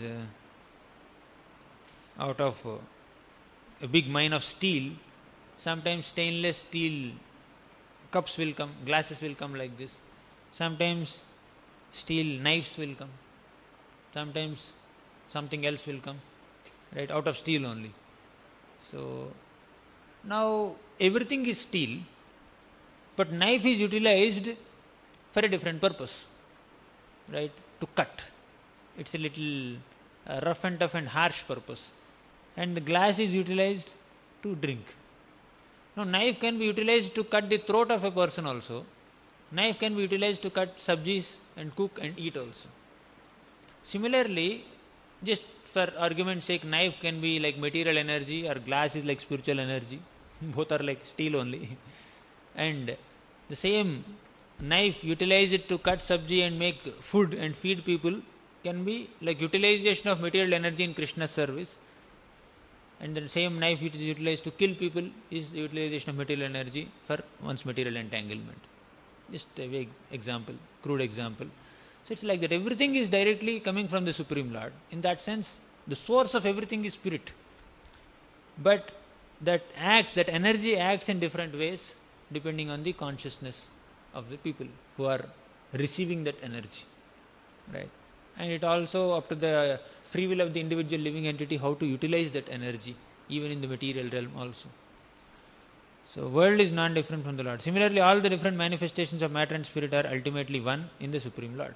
uh, out of uh, a big mine of steel, sometimes stainless steel cups will come, glasses will come like this. Sometimes steel knives will come. Sometimes something else will come, right, out of steel only. So now everything is steel, but knife is utilized for a different purpose, right, to cut. It's a little uh, rough and tough and harsh purpose. And the glass is utilized to drink. Now knife can be utilized to cut the throat of a person also. Knife can be utilized to cut sabjis and cook and eat also. Similarly, just for argument's sake, knife can be like material energy or glass is like spiritual energy. Both are like steel only. And the same knife utilized to cut sabji and make food and feed people can be like utilization of material energy in Krishna's service. And the same knife which is utilized to kill people is the utilization of material energy for one's material entanglement. Just a vague example, crude example. So it's like that everything is directly coming from the Supreme Lord. In that sense, the source of everything is spirit. But that acts, that energy acts in different ways depending on the consciousness of the people who are receiving that energy. Right? And it also up to the free will of the individual living entity how to utilize that energy, even in the material realm also. So world is non-different from the Lord. Similarly, all the different manifestations of matter and spirit are ultimately one in the Supreme Lord.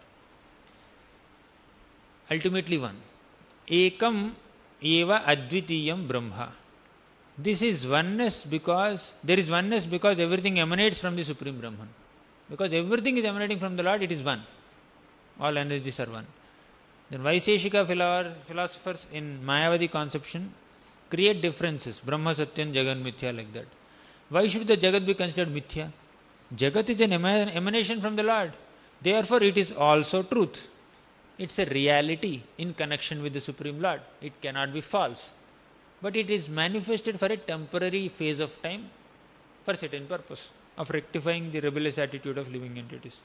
Ultimately one. Ekam eva advitiyam brahma. This is oneness because, there is oneness because everything emanates from the Supreme Brahman. Because everything is emanating from the Lord, it is one. All energies are one. Then Vaiseshika philosophers in Mayavadi conception create differences. Brahma, Satyan, Jagan, Mithya, like that. Why should the Jagat be considered Mithya? Jagat is an emanation from the Lord. Therefore, it is also truth. It's a reality in connection with the Supreme Lord. It cannot be false. But it is manifested for a temporary phase of time for certain purpose of rectifying the rebellious attitude of living entities.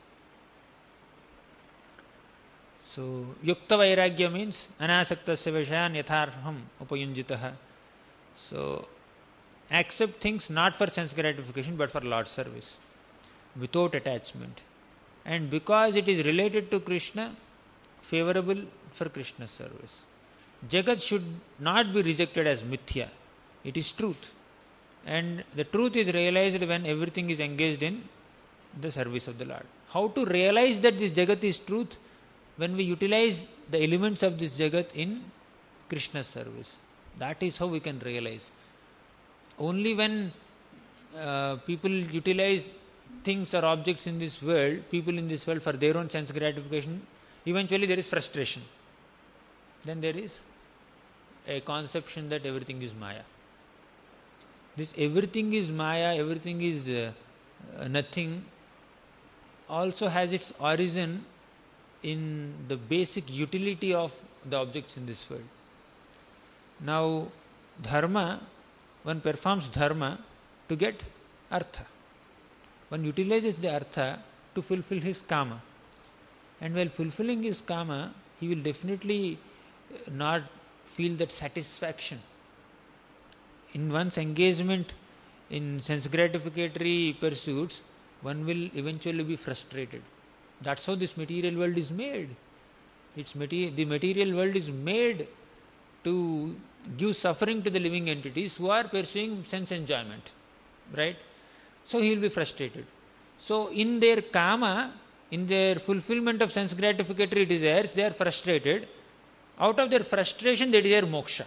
So, Yukta Vairagya means Anasaktasya Vishayan Yatharham Upayunjitaha. So, accept things not for sense gratification but for Lord's service, without attachment. And because it is related to Krishna, favorable for Krishna's service. Jagat should not be rejected as mithya. It is truth. And the truth is realized when everything is engaged in the service of the Lord. How to realize that this Jagat is truth? When we utilize the elements of this Jagat in Krishna's service. That is how we can realize. Only when uh, people utilize things or objects in this world, people in this world for their own sense gratification, eventually there is frustration. Then there is a conception that everything is Maya. This everything is Maya, everything is uh, uh, nothing, also has its origin in the basic utility of the objects in this world. Now, dharma, one performs dharma to get artha. One utilizes the artha to fulfill his kama. And while fulfilling his kama, he will definitely not feel that satisfaction. In one's engagement in sense gratificatory pursuits, one will eventually be frustrated. That's how this material world is made. It's materi- the material world is made to give suffering to the living entities who are pursuing sense enjoyment. Right? So he will be frustrated. So in their kama, in their fulfillment of sense gratificatory desires, they are frustrated. Out of their frustration, they desire moksha.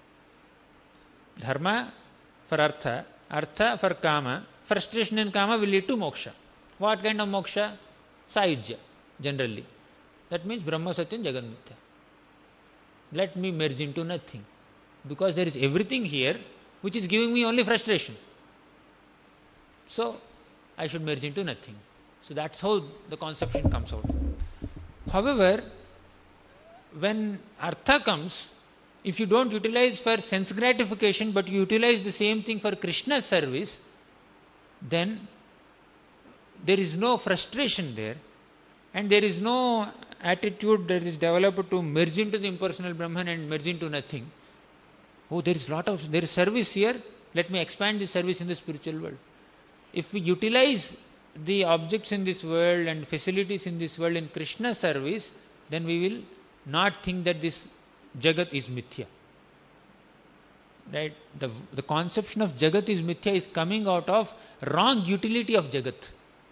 Dharma for artha, artha for kama, frustration in kama will lead to moksha. What kind of moksha? Sayujya, generally. That means Brahma Satyam Jagat Mithya. Let me merge into nothing. Because there is everything here which is giving me only frustration. So, I should merge into nothing. So that's how the conception comes out. However, when artha comes, if you don't utilize for sense gratification but you utilize the same thing for Krishna's service, then there is no frustration there and there is no attitude that is developed to merge into the impersonal Brahman and merge into nothing. Oh, there is lot of, there is service here, let me expand this service in the spiritual world. If we utilize the objects in this world and facilities in this world in Krishna's service, then we will not think that this Jagat is mithya. Right? The, the conception of Jagat is mithya is coming out of wrong utility of Jagat.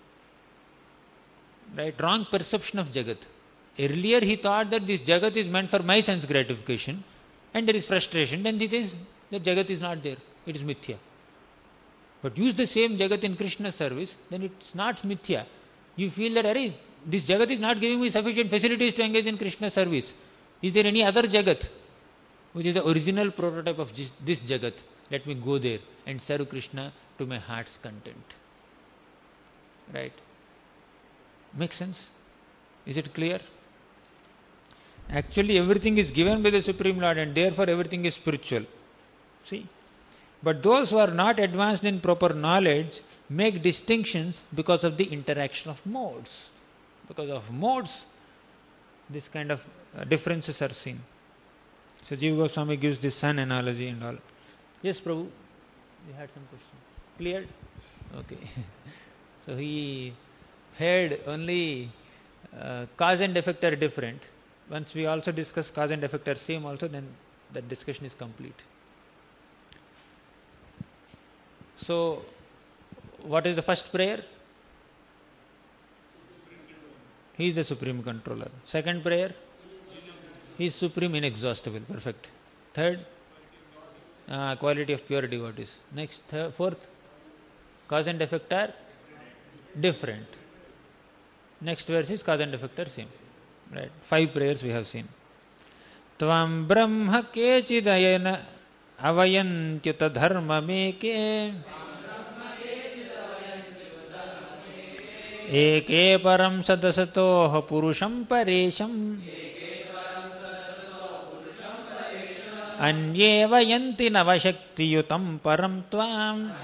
Right? Wrong perception of Jagat. Earlier he thought that this Jagat is meant for my sense gratification and there is frustration, then it is, the Jagat is not there. It is mithya. But use the same Jagat in Krishna's service, then it's not mithya. You feel that, Arey, this Jagat is not giving me sufficient facilities to engage in Krishna's service. Is there any other Jagat which is the original prototype of this, this Jagat? Let me go there and serve Krishna to my heart's content. Right? Makes sense? Is it clear? Actually, everything is given by the Supreme Lord and therefore everything is spiritual. See? But those who are not advanced in proper knowledge make distinctions because of the interaction of modes. Because of modes, this kind of uh, differences are seen. So Jiva Goswami gives this sun analogy and all. Yes, Prabhu? You had some question. Cleared? Okay. So he had only uh, cause and effect are different. Once we also discuss cause and effect are same also, then that discussion is complete. So, what is the first prayer? He is the Supreme Controller. Second prayer? He is Supreme Inexhaustible. Perfect. Third? Uh, quality of pure devotees. Next, third, fourth? Cause and effect are different. Next verse is cause and effect are same. Right. Five prayers we have seen. Tvam brahma kechidayana avayantyuta dharma meke eke param sadasatoha purusham paresham anye vayanti navashaktiyutam param tvam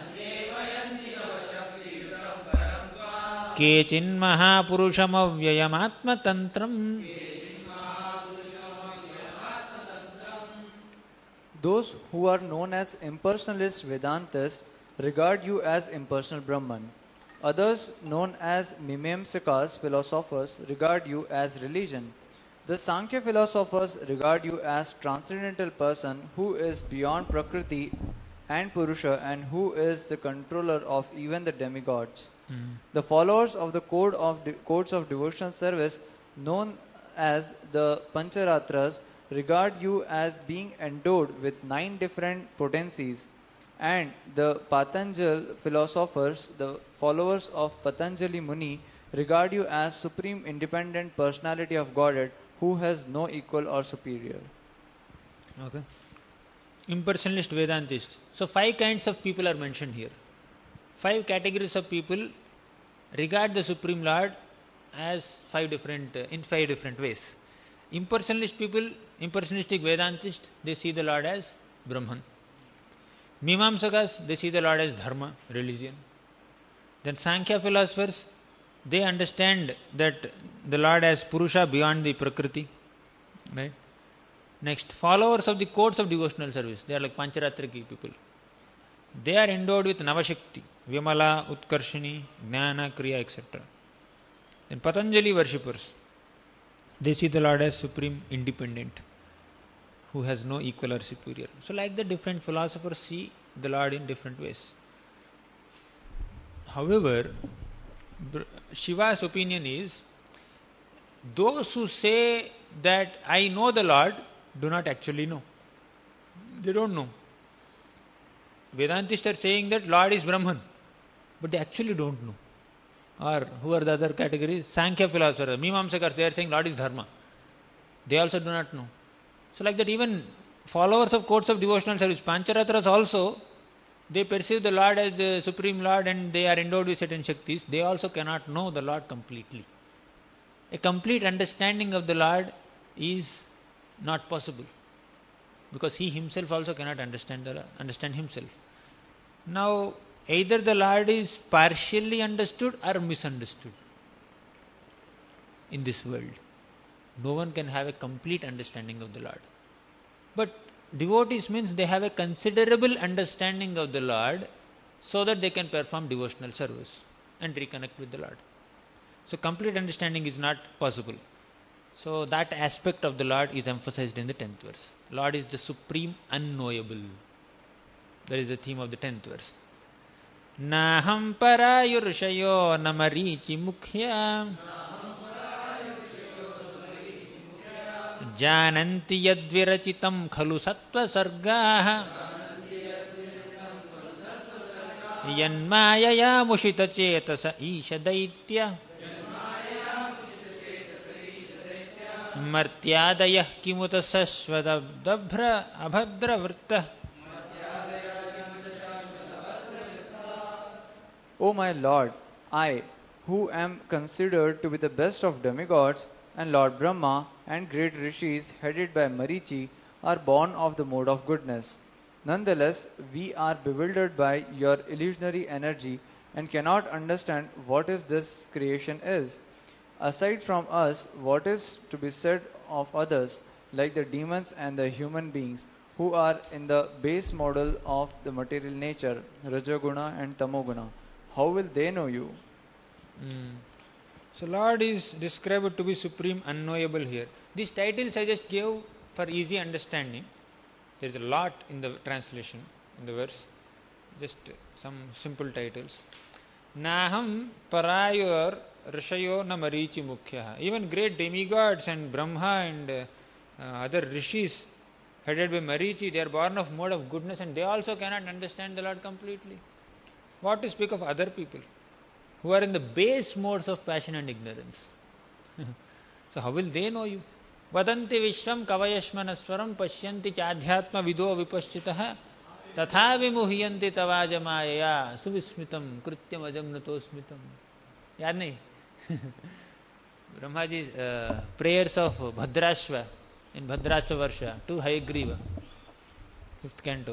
kechin mahapurusham avyayam atmatantram. Those who are known as impersonalist Vedantas regard you as impersonal Brahman. Others, known as Mimamsakas philosophers, regard you as religion. The Sankhya philosophers regard you as transcendental person who is beyond Prakriti and Purusha and who is the controller of even the demigods. Mm. The followers of the code of de- codes of devotional service, known as the Pancharatras, regard you as being endowed with nine different potencies, and the Patanjal philosophers, the followers of Patanjali Muni, regard you as supreme independent personality of Godhead who has no equal or superior. Okay. Impersonalist Vedantist. So five kinds of people are mentioned here. Five categories of people regard the Supreme Lord as five different, uh, in five different ways. Impersonalist people, impersonalistic Vedantists, they see the Lord as Brahman. Mimamsakas, they see the Lord as Dharma, religion. Then Sankhya philosophers, they understand that the Lord as Purusha beyond the Prakriti. Right? Next, followers of the codes of devotional service, they are like Pancharatriki people. They are endowed with Navashakti, Vimala, Utkarshini, Jnana, Kriya, et cetera. Then Patanjali worshippers, they see the Lord as supreme, independent, who has no equal or superior. So like the different philosophers see the Lord in different ways. However, Shiva's opinion is, those who say that I know the Lord do not actually know. They don't know. Vedantists are saying that Lord is Brahman, but they actually don't know. Or who are the other categories? Sankhya philosophers, Mimamsakas, they are saying Lord is Dharma. They also do not know. So like that, even followers of codes of devotional service, Pancharatras also, they perceive the Lord as the Supreme Lord and they are endowed with certain Shaktis. They also cannot know the Lord completely. A complete understanding of the Lord is not possible, because he himself also cannot understand the, understand himself. Now, either the Lord is partially understood or misunderstood in this world. No one can have a complete understanding of the Lord. But devotees means they have a considerable understanding of the Lord so that they can perform devotional service and reconnect with the Lord. So complete understanding is not possible. So that aspect of the Lord is emphasized in the tenth verse. Lord is the supreme unknowable. That is the theme of the tenth verse. Naham parayurshayo namarichi mukhya jananti yadvirachitam khalu sattva sargaha yanmayaya mushita chetasa isha daitya martyadayah kimuta sashvadabdabhra abhadra vrta. O my Lord, I, who am considered to be the best of demigods, and Lord Brahma and great rishis headed by Marichi, are born of the mode of goodness. Nonetheless, we are bewildered by your illusionary energy and cannot understand what is this creation is. Aside from us, what is to be said of others, like the demons and the human beings, who are in the base model of the material nature, Rajaguna and Tamoguna? How will they know you? Mm. So Lord is described to be supreme unknowable here. These titles I just gave for easy understanding. There is a lot in the translation, in the verse. Just some simple titles. Naham parayor rishayo na marichi mukhya. Even great demigods and Brahma and uh, other rishis headed by Marichi, they are born of mode of goodness and they also cannot understand the Lord completely. What to speak of other people who are in the base modes of passion and ignorance? So how will they know you? Vadanti vishwam kavayashmanaswaram pashyanti chadhyatma vido vipaschitaha tatha vimuhyanti tavajamayaya suvismitam krityam ajam natosmitam. Yaad nahi? Brahmaji's uh, prayers of Bhadrashva in Bhadrashva Varsha to Hayagriva, fifth canto.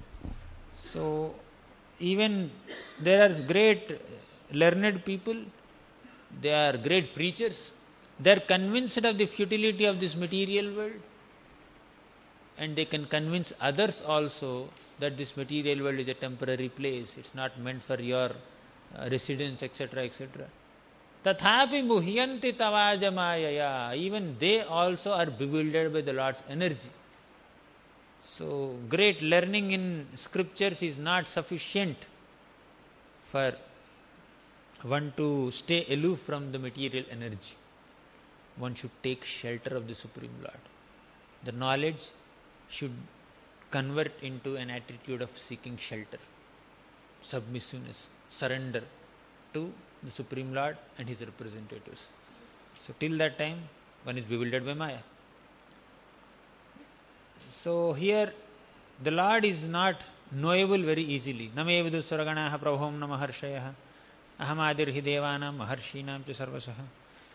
So even there are great learned people, they are great preachers, they are convinced of the futility of this material world, and they can convince others also that this material world is a temporary place, it's not meant for your uh, residence, etc, etc. Tathapi muhyanti tavajamayaya. Even they also are bewildered by the Lord's energy. So great learning in scriptures is not sufficient for one to stay aloof from the material energy. One should take shelter of the Supreme Lord. The knowledge should convert into an attitude of seeking shelter, submissiveness, surrender to the Supreme Lord and His representatives. So till that time, one is bewildered by Maya. So here, the Lord is not knowable very easily. Name vidusvaraganaha prabhom namaharshayah aham adirhi devanam maharshinam cha sarvasaha.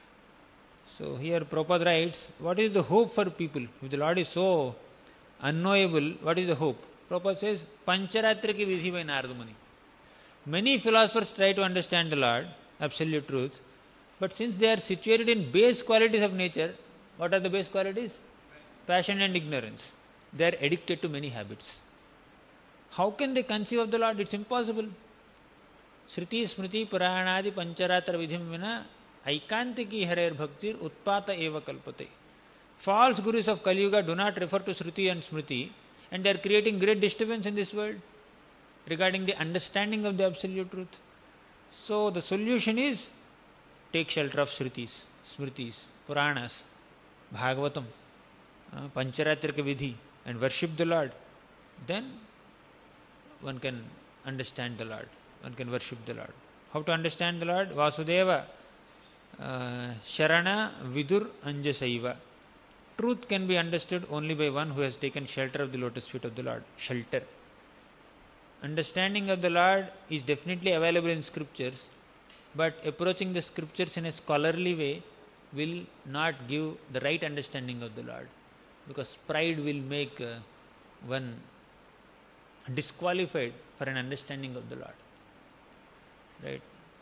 So here Prabhupada writes, what is the hope for people? If the Lord is so unknowable, what is the hope? Prabhupada says, Pancharatra ki vidhi by Narada Muni. Many philosophers try to understand the Lord, absolute truth, but since they are situated in base qualities of nature, what are the base qualities? Passion and ignorance. They are addicted to many habits. How can they conceive of the Lord? It's impossible. Shruti, Smriti, Puranadi, Pancharatra vidhim vina, aikantiki harer bhaktir utpata eva kalpate. False gurus of Kali Yuga do not refer to Shruti and Smriti, and they are creating great disturbance in this world regarding the understanding of the absolute truth. So the solution is take shelter of Shrutis, Smritis, Puranas, Bhagavatam, uh, Pancharatrika Vidhi, and worship the Lord. Then one can understand the Lord. One can worship the Lord. How to understand the Lord? Vasudeva, uh, Sharana, Vidur, Anjasaiva. Truth can be understood only by one who has taken shelter of the lotus feet of the Lord. Shelter. Understanding of the Lord is definitely available in scriptures, but approaching the scriptures in a scholarly way will not give the right understanding of the Lord, because pride will make uh, one disqualified for an understanding of the Lord. Right?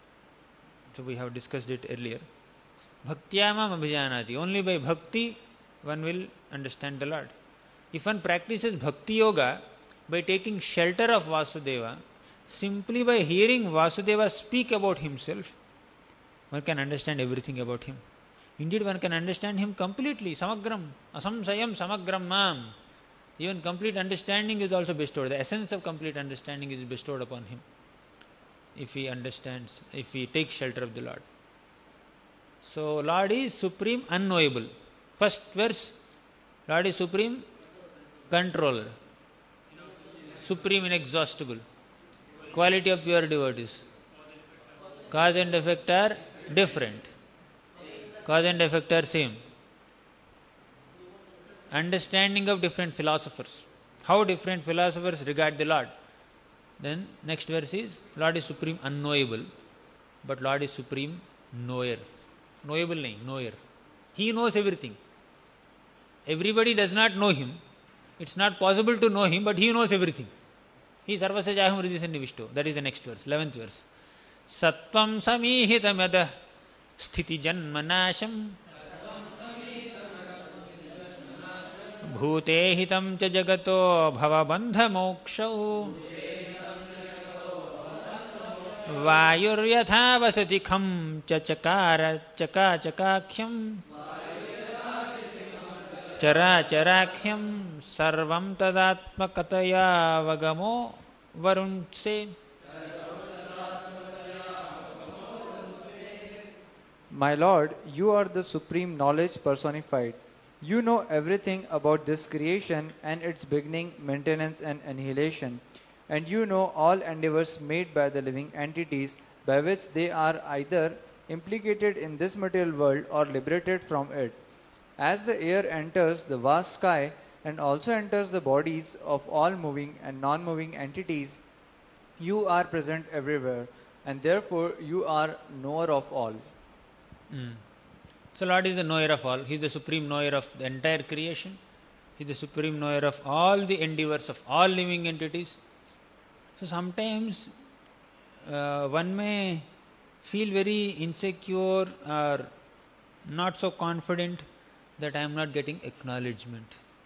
So we have discussed it earlier. Bhaktyamam abhijanati. Only by bhakti one will understand the Lord. If one practices bhakti yoga by taking shelter of Vasudeva, simply by hearing Vasudeva speak about himself, one can understand everything about him. Indeed, one can understand him completely. Samagram, asamsayam samagram mam. Even complete understanding is also bestowed. The essence of complete understanding is bestowed upon him, if he understands, if he takes shelter of the Lord. So, Lord is supreme, unknowable. First verse, Lord is supreme, controller. Supreme, inexhaustible. Quality of pure devotees. Cause and effect are different. Cause and effect are same. Understanding of different philosophers. How different philosophers regard the Lord. Then next verse is, Lord is supreme, unknowable, but Lord is supreme, knower. Knowable nahi, knower. He knows everything. Everybody does not know him. It's not possible to know him, but he knows everything. He sarvasya jaham hridhi sannivishto. That is the next verse, eleventh verse. Sattvam samihitamada sthiti janmanasham bhute hitam cha jagato bhavabandha mokshau vayuryatha vasati kham cha chakara chaka chakakhyam chara charakhyam sarvam tadatmakataya vagamo varunse. My Lord, you are the supreme knowledge personified. You know everything about this creation and its beginning, maintenance, and annihilation. And you know all endeavors made by the living entities by which they are either implicated in this material world or liberated from it. As the air enters the vast sky and also enters the bodies of all moving and non-moving entities, you are present everywhere, and therefore you are knower of all. Mm. So Lord is the knower of all. He is the supreme knower of the entire creation. He is the supreme knower of all the endeavors of all living entities. So sometimes uh, one may feel very insecure or not so confident that I am not getting acknowledgement.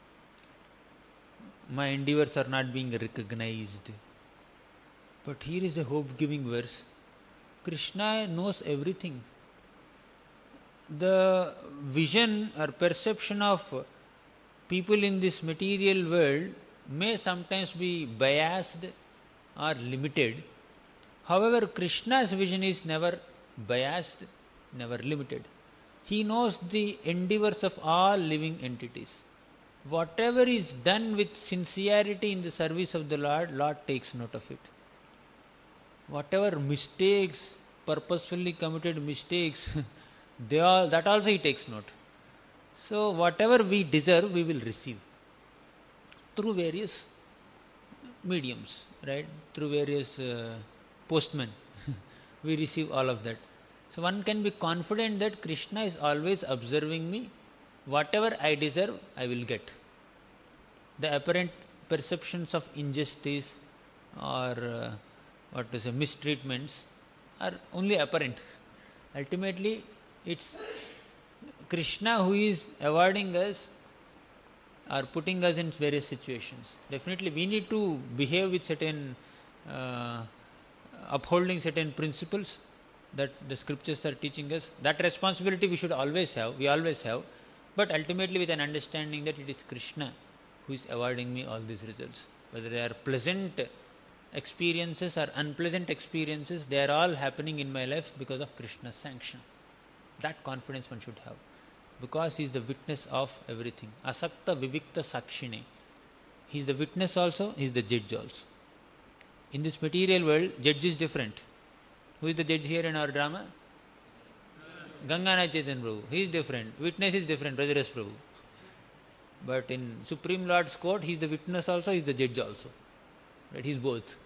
My endeavors are not being recognized. But here is a hope-giving verse. Krishna knows everything. The vision or perception of people in this material world may sometimes be biased or limited. However, Krishna's vision is never biased, never limited. He knows the endeavors of all living entities. Whatever is done with sincerity in the service of the Lord, Lord takes note of it. Whatever mistakes, purposefully committed mistakes, they all that also he takes note. So whatever we deserve, we will receive through various mediums, right? Through various uh, postmen, we receive all of that. So one can be confident that Krishna is always observing me. Whatever I deserve, I will get. The apparent perceptions of injustice or uh, what to say, mistreatments are only apparent. Ultimately, it's Krishna who is awarding us or putting us in various situations. Definitely, we need to behave with certain, uh, upholding certain principles that the scriptures are teaching us. That responsibility we should always have, we always have, but ultimately with an understanding that it is Krishna who is awarding me all these results. Whether they are pleasant experiences or unpleasant experiences, they are all happening in my life because of Krishna's sanction. That confidence one should have, because he is the witness of everything. Asakta vivikta sakshine. He is the witness also, he is the judge also. In this material world, judge is different. Who is the judge here in our drama? Ganganath Chaitanya Prabhu. He is different. Witness is different, Brajaras Prabhu. But in Supreme Lord's court, he is the witness also, he is the judge also. Right? He is both.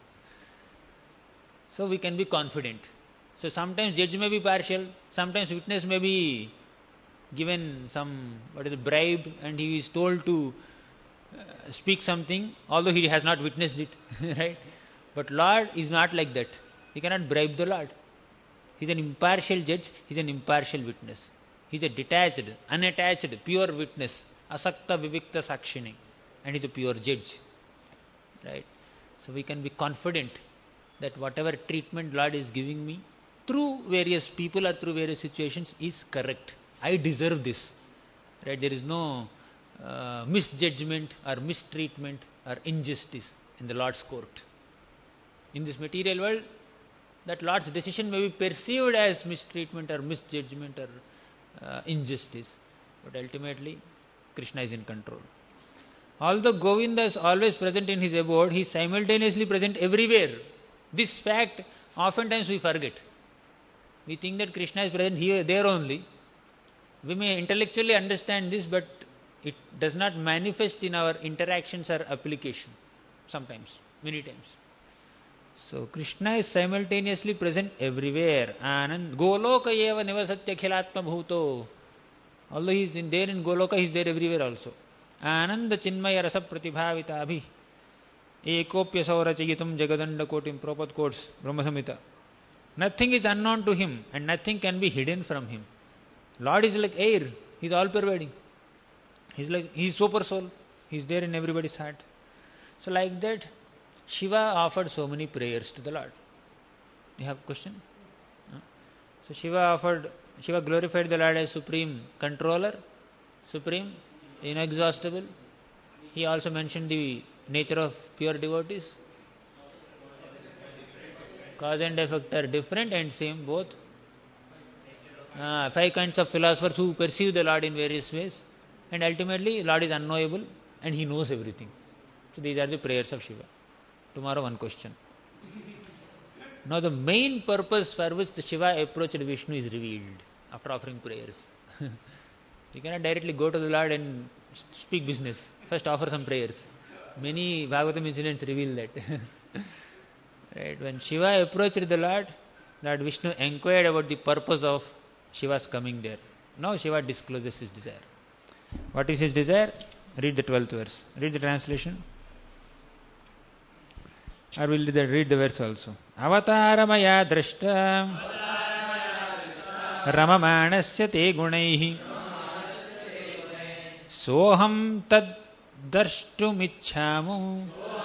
So we can be confident. So sometimes judge may be partial, sometimes witness may be given some what is it, bribe, and he is told to uh, speak something, although he has not witnessed it. Right? But Lord is not like that. He cannot bribe the Lord. He is an impartial judge, he is an impartial witness. He is a detached, unattached, pure witness. Asakta vivikta sakshini. And he is a pure judge. Right? So we can be confident that whatever treatment Lord is giving me through various people or through various situations is correct. I deserve this. Right? There is no uh, misjudgment or mistreatment or injustice in the Lord's court. In this material world, that Lord's decision may be perceived as mistreatment or misjudgment or uh, injustice. But ultimately, Krishna is in control. Although Govinda is always present in his abode, he is simultaneously present everywhere. This fact, oftentimes we forget. We think that Krishna is present here, there only. We may intellectually understand this, but it does not manifest in our interactions or application. Sometimes, many times. So, Krishna is simultaneously present everywhere. Anand Goloka eva nivasatya khilatma bhuto. Although he is in there in Goloka, he is there everywhere also. Ananda chinmaya rasa pratibhavita abhi. Ekopya saurachayitum jagadanda kotim. Prabhupada quotes Brahma Samhita. Nothing is unknown to him and nothing can be hidden from him. Lord is like air. He is all pervading. He is like, he is super soul. He is there in everybody's heart. So like that, Shiva offered so many prayers to the Lord. You have a question? So Shiva offered, Shiva glorified the Lord as supreme controller, supreme, inexhaustible. He also mentioned the nature of pure devotees. Cause and effect are different and same both. Uh, five kinds of philosophers who perceive the Lord in various ways, and ultimately Lord is unknowable and he knows everything. So these are the prayers of Shiva. Tomorrow one question. Now the main purpose for which the Shiva approached Vishnu is revealed after offering prayers. You cannot directly go to the Lord and speak business. First offer some prayers. Many Bhagavatam incidents reveal that. Right? When Shiva approached the Lord, Lord Vishnu inquired about the purpose of Shiva's coming there. Now Shiva discloses his desire. What is his desire? Read the twelfth verse. Read the translation. Or will you read the verse also? Avataramaya drashta ramamanasya te gunaihi soham tad darshtumichhamu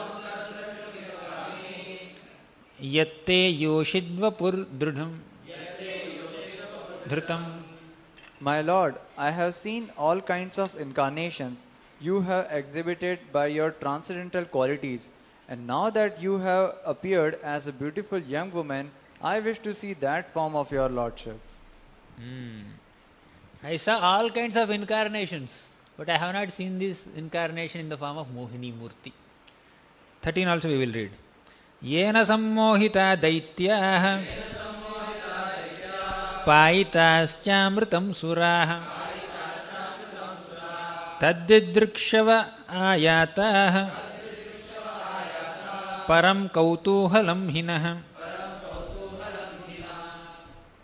yatte yoshidvapur drudham dhrutam. My Lord, I have seen all kinds of incarnations you have exhibited by your transcendental qualities, and now that you have appeared as a beautiful young woman, I wish to see that form of your Lordship. Hmm. I saw all kinds of incarnations, but I have not seen this incarnation in the form of Mohini Murti. thirteen also we will read. Yena sammohita daityaha payitaschamritam suraha taddidrikshava ayataha param kautuhalam hinah.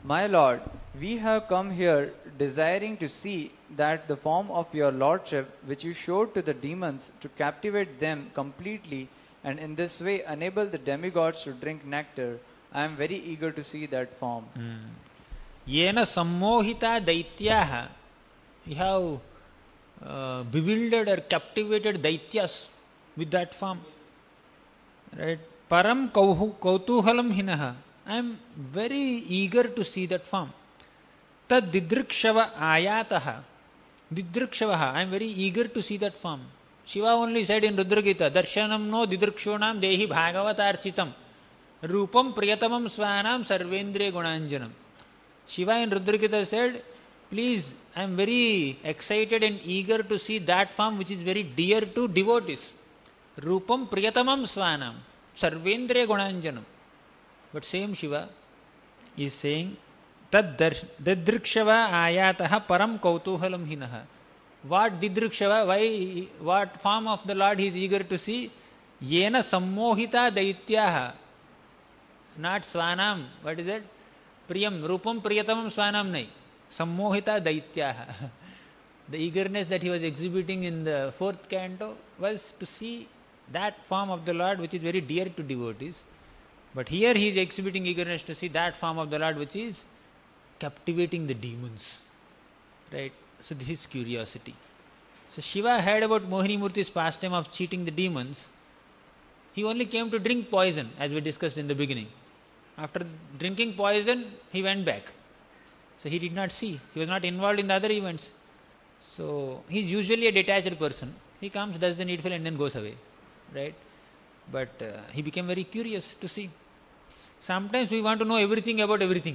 My lord, we have come here desiring to see that the form of your lordship which you showed to the demons to captivate them completely and in this way enable the demigods to drink nectar. I am very eager to see that form. Hmm. Yena sammohita daityaha. You have uh, bewildered or captivated daityas with that form. Right? Param kauhu kautuhalam hinaha. I am very eager to see that form. Tad didrikshava ayataha. Didrikshavaha. I am very eager to see that form. Shiva only said in Rudragita, Darshanam no didrikshonam dehi bhagavatarchitam. Rupam priyatamam svanam sarvendriya gunanjanam. Shiva in Rudragita said, please, I am very excited and eager to see that form which is very dear to devotees. Rupam priyatamam svanam sarvendriya gunanjanam. But same Shiva is saying, Tad didrikshava ayataha param kautuhalam hinaha. What didrikshava? Why? What form of the Lord he is eager to see? Yena sammohita daityaha. Not svanam. What is it? Priyam. Rupam priyatamam svanam nai. Sammohita daityaha. The eagerness that he was exhibiting in the fourth canto was to see that form of the Lord which is very dear to devotees. But here he is exhibiting eagerness to see that form of the Lord which is captivating the demons. Right? So this is curiosity. So Shiva heard about Mohini Murti's pastime of cheating the demons. He only came to drink poison, as we discussed in the beginning. After drinking poison, he went back. So he did not see. He was not involved in the other events. So he is usually a detached person. He comes, does the needful and then goes away. Right? But uh, he became very curious to see. Sometimes we want to know everything about everything.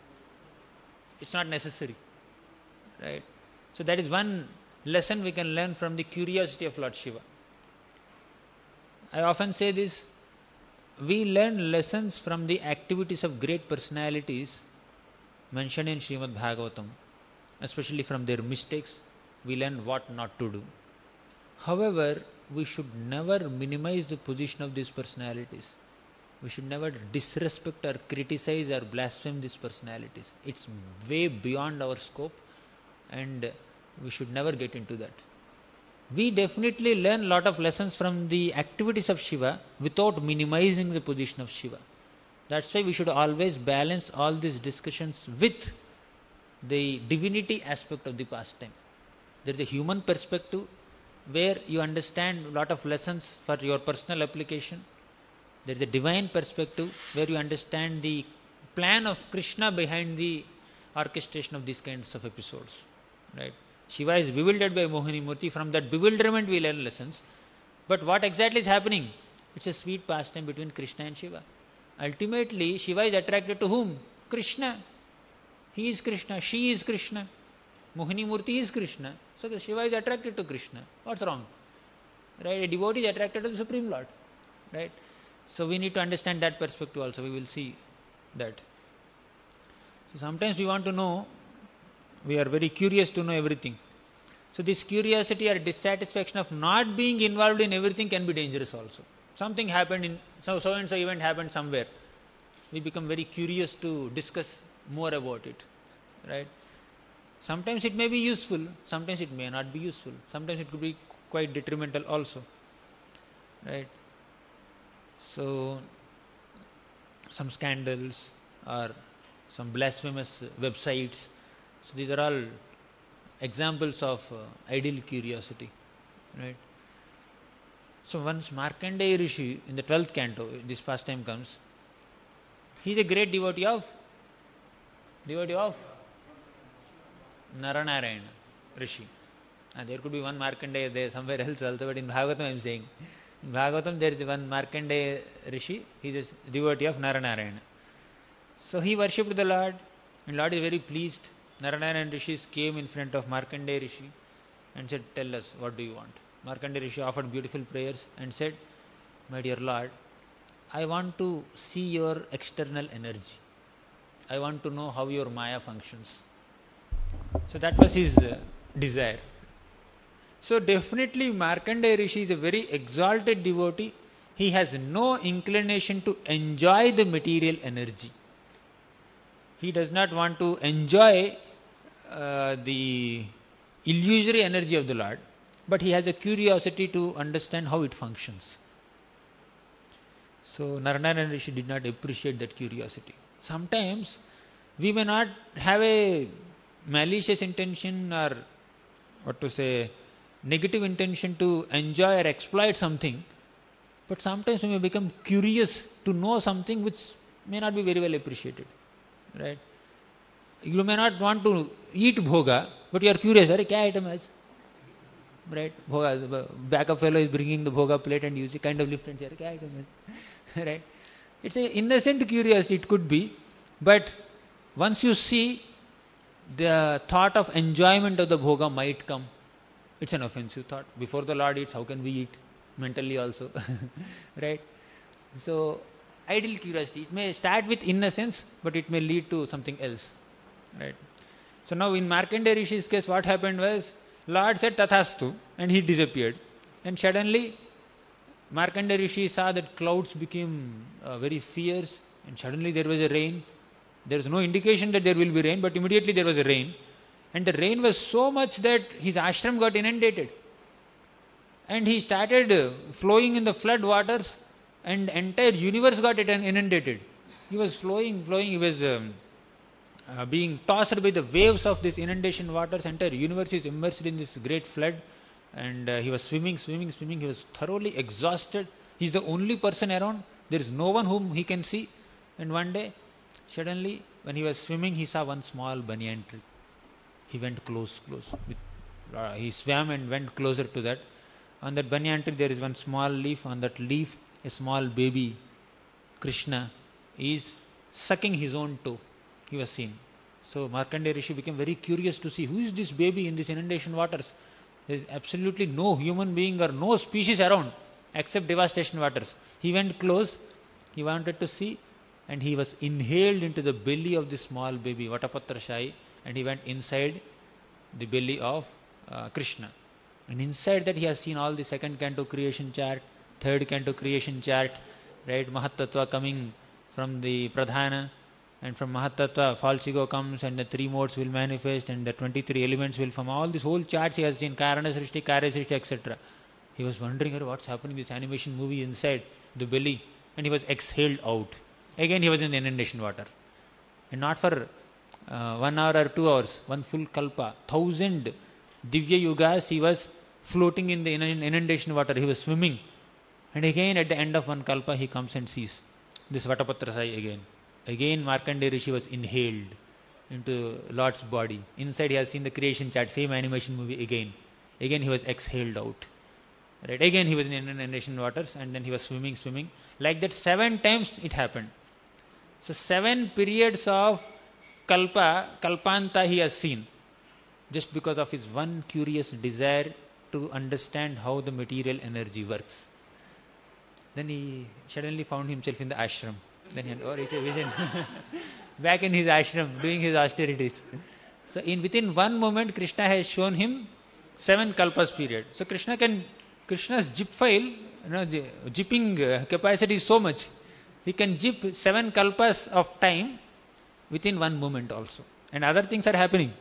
It's not necessary. Right? So that is one lesson we can learn from the curiosity of Lord Shiva. I often say this, we learn lessons from the activities of great personalities mentioned in Srimad Bhagavatam, especially from their mistakes, we learn what not to do. However, we should never minimize the position of these personalities. We should never disrespect or criticize or blaspheme these personalities. It's way beyond our scope and we should never get into that. We definitely learn a lot of lessons from the activities of Shiva without minimizing the position of Shiva. That's why we should always balance all these discussions with the divinity aspect of the pastime. There is a human perspective where you understand a lot of lessons for your personal application. There is a divine perspective where you understand the plan of Krishna behind the orchestration of these kinds of episodes. Right? Shiva is bewildered by Mohini Murti. From that bewilderment we learn lessons. But what exactly is happening? It's a sweet pastime between Krishna and Shiva. Ultimately, Shiva is attracted to whom? Krishna. He is Krishna. She is Krishna. Mohini Murti is Krishna. So the Shiva is attracted to Krishna. What's wrong? Right? A devotee is attracted to the Supreme Lord. Right? So we need to understand that perspective also. We will see that. So sometimes we want to know, we are very curious to know everything. So this curiosity or dissatisfaction of not being involved in everything can be dangerous also. Something happened in, so so and so event happened somewhere. We become very curious to discuss more about it. Right? Sometimes it may be useful, sometimes it may not be useful. Sometimes it could be quite detrimental also. Right? So, some scandals or some blasphemous websites. So, these are all examples of uh, idle curiosity. Right? So, once Markandeya Rishi in the twelfth canto, this pastime comes, he is a great devotee of, devotee of Naranarayana Rishi. And there could be one Markandeya there somewhere else also, but in Bhagavatam I am saying. In Bhagavatam there is one Markandeya Rishi, he is a devotee of Naranarayana. So he worshipped the Lord, and Lord is very pleased. Naranarayana Rishis came in front of Markandeya Rishi and said, tell us, what do you want? Markandeya Rishi offered beautiful prayers and said, my dear Lord, I want to see your external energy. I want to know how your Maya functions. So that was his uh, desire. So definitely Markandeya Rishi is a very exalted devotee. He has no inclination to enjoy the material energy. He does not want to enjoy uh, the illusory energy of the Lord, but he has a curiosity to understand how it functions. So Narayana Rishi did not appreciate that curiosity. Sometimes we may not have a malicious intention or what to say, negative intention to enjoy or exploit something, but sometimes we may become curious to know something which may not be very well appreciated. Right? You may not want to eat bhoga, but you are curious. Are kya item hai? Right? Bhoga, the backup fellow is bringing the bhoga plate and you see kind of lift and say, kya item hai? Right? It's an innocent curiosity, it could be, but once you see, the thought of enjoyment of the bhoga might come. It's an offensive thought. Before the Lord eats, how can we eat? Mentally also. Right? So, ideal curiosity. It may start with innocence, but it may lead to something else. Right? So now in Markandeya Rishi's case, what happened was, Lord said Tathastu, and he disappeared. And suddenly, Markandeya Rishi saw that clouds became uh, very fierce, and suddenly there was a rain. There is no indication that there will be rain, but immediately there was a rain. And the rain was so much that his ashram got inundated. And he started uh, flowing in the flood waters, and entire universe got inundated. He was flowing, flowing, he was um, uh, being tossed by the waves of this inundation waters. Entire universe is immersed in this great flood. And uh, he was swimming, swimming, swimming. He was thoroughly exhausted. He is the only person around. There is no one whom he can see. And one day, suddenly, when he was swimming, he saw one small banyan tree. He went close, close. With, uh, he swam and went closer to that. On that banyan tree, there is one small leaf. On that leaf, a small baby, Krishna, is sucking his own toe. He was seen. So Markandeya Rishi became very curious to see who is this baby in this inundation waters. There is absolutely no human being or no species around except devastation waters. He went close. He wanted to see. And he was inhaled into the belly of this small baby, Vatapatra Shai, and he went inside the belly of uh, Krishna. And inside that he has seen all the second canto creation chart, third canto creation chart, right? Mahatattva coming from the Pradhana, and from Mahatattva false ego comes and the three modes will manifest and the twenty-three elements will form. All these whole charts he has seen, Karana Srishti, Karya Srishti, et cetera. He was wondering what's happening in this animation movie inside the belly, and he was exhaled out. Again he was in the inundation water. And not for uh, one hour or two hours, one full kalpa, thousand divya yugas he was floating in the inundation water. He was swimming. And again at the end of one kalpa he comes and sees this Vatapatra Sai again. Again Markandeya Rishi was inhaled into Lord's body. Inside he has seen the creation chart, same animation movie again. Again he was exhaled out. Right? Again he was in inundation waters and then he was swimming, swimming. Like that seven times it happened. So seven periods of kalpa, kalpanta he has seen. Just because of his one curious desire to understand how the material energy works. Then he suddenly found himself in the ashram. Then he had, or is a vision. Back in his ashram, doing his austerities. So in within one moment, Krishna has shown him seven kalpas period. So Krishna can, Krishna's zip file, you know, zipping capacity is so much. He can zip seven kalpas of time within one moment also. And other things are happening.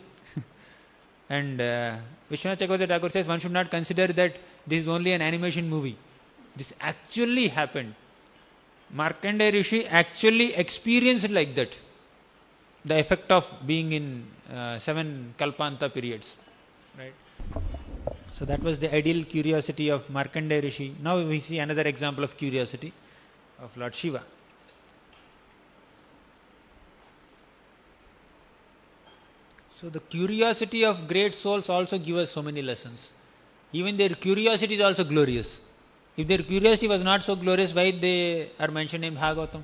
And uh, Vishwanath Chakravarti Thakur says one should not consider that this is only an animation movie. This actually happened. Markandeya Rishi actually experienced like that. The effect of being in uh, seven kalpanta periods. Right? So that was the ideal curiosity of Markandeya Rishi. Now we see another example of curiosity of Lord Shiva. So the curiosity of great souls also give us so many lessons. Even their curiosity is also glorious. If their curiosity was not so glorious, why they are mentioned in Bhagavatam?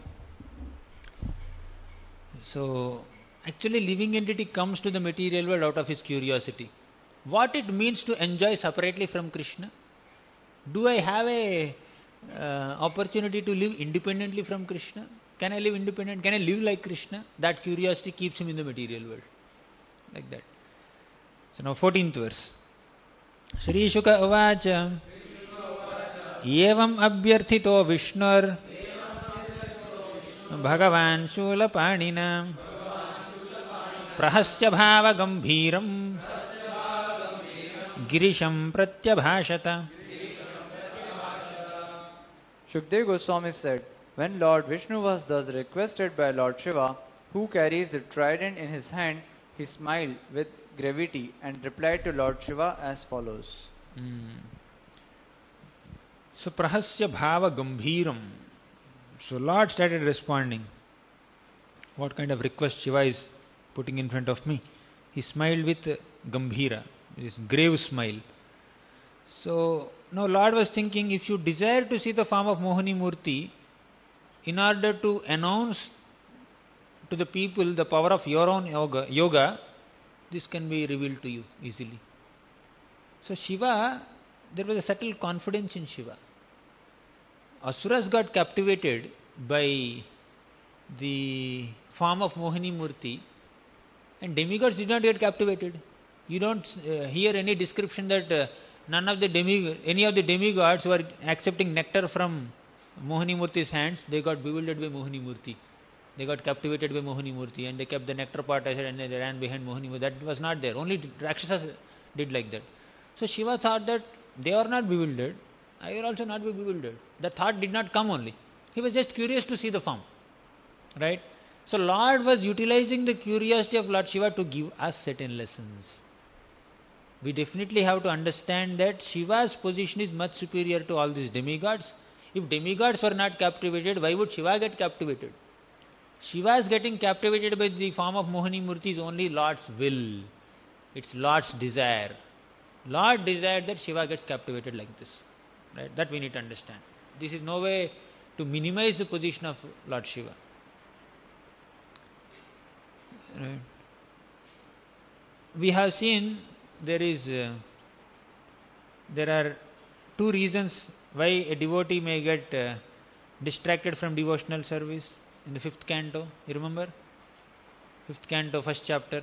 So actually living entity comes to the material world out of his curiosity. What it means to enjoy separately from Krishna? Do I have a uh, opportunity to live independently from Krishna? Can I live independent? Can I live like Krishna? That curiosity keeps him in the material world. Like that. So now fourteenth verse. Shri Shuka Uvacha Evam Abhyarthito Vishnur Bhagavan Shulapanina Prahasya bhava gambhiram girisham pratyabhashata. Shukdev Goswami said, when Lord Vishnu was thus requested by Lord Shiva, who carries the trident in his hand, he smiled with gravity and replied to Lord Shiva as follows. Hmm. So Prahasya bhava gambhiram. So Lord started responding. What kind of request Shiva is putting in front of me? He smiled with gambhira, this grave smile. So now Lord was thinking, if you desire to see the form of Mohini Murti, in order to announce to the people the power of your own yoga, yoga, this can be revealed to you easily. So Shiva, there was a subtle confidence in Shiva. Asuras got captivated by the form of Mohini Murti, and demigods did not get captivated. You don't uh, hear any description that uh, none of the demi, any of the demigods who are accepting nectar from Mohini Murti's hands, they got bewildered by Mohini Murti. They got captivated by Mohini Murti and they kept the nectar pot aside and they ran behind Mohini Murti. That was not there. Only Rakshasas did like that. So Shiva thought that they are not bewildered, I will also not be bewildered. The thought did not come only. He was just curious to see the form. Right? So Lord was utilizing the curiosity of Lord Shiva to give us certain lessons. We definitely have to understand that Shiva's position is much superior to all these demigods. If demigods were not captivated, why would Shiva get captivated? Shiva is getting captivated by the form of Mohini Murti is only Lord's will. It's Lord's desire. Lord desired that Shiva gets captivated like this. Right? That we need to understand. This is no way to minimize the position of Lord Shiva. Right. We have seen there is uh, there are two reasons why a devotee may get uh, distracted from devotional service in the fifth canto. You remember? Fifth canto, first chapter.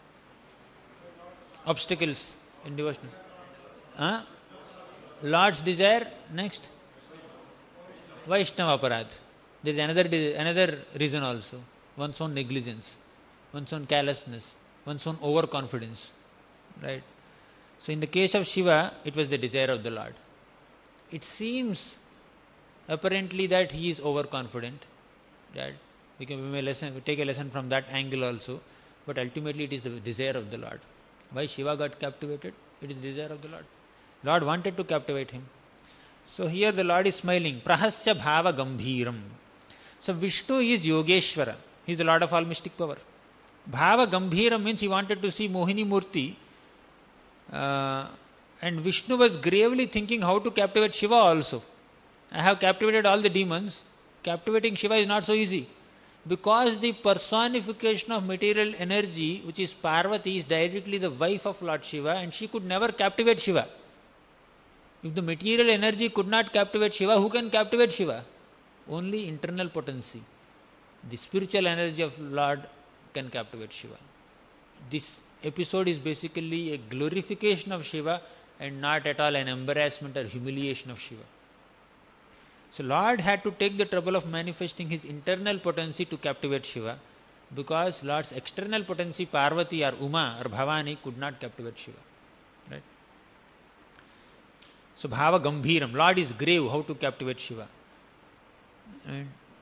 Obstacles in devotional. Huh? Lord's desire. Next. Vaishnava Aparadh. There is another another reason also. One's own negligence, one's own carelessness, one's own overconfidence. Right? So in the case of Shiva, it was the desire of the Lord. It seems apparently that he is overconfident. That we can we may lesson, we take a lesson from that angle also. But ultimately it is the desire of the Lord. Why Shiva got captivated? It is the desire of the Lord. Lord wanted to captivate him. So here the Lord is smiling. Prahasya bhava gambhiram. So Vishnu is Yogeshwara. He is the Lord of all mystic power. Bhava gambhiram means he wanted to see Mohini Murti. Uh, and Vishnu was gravely thinking how to captivate Shiva also. I have captivated all the demons. Captivating Shiva is not so easy. Because the personification of material energy, which is Parvati, is directly the wife of Lord Shiva, and she could never captivate Shiva. If the material energy could not captivate Shiva, who can captivate Shiva? Only internal potency. The spiritual energy of Lord can captivate Shiva. This episode is basically a glorification of Shiva and not at all an embarrassment or humiliation of Shiva. So Lord had to take the trouble of manifesting his internal potency to captivate Shiva, because Lord's external potency, Parvati or Uma or Bhavani, could not captivate Shiva. Right? So Bhava Gambhiram, Lord is grave, how to captivate Shiva. Right?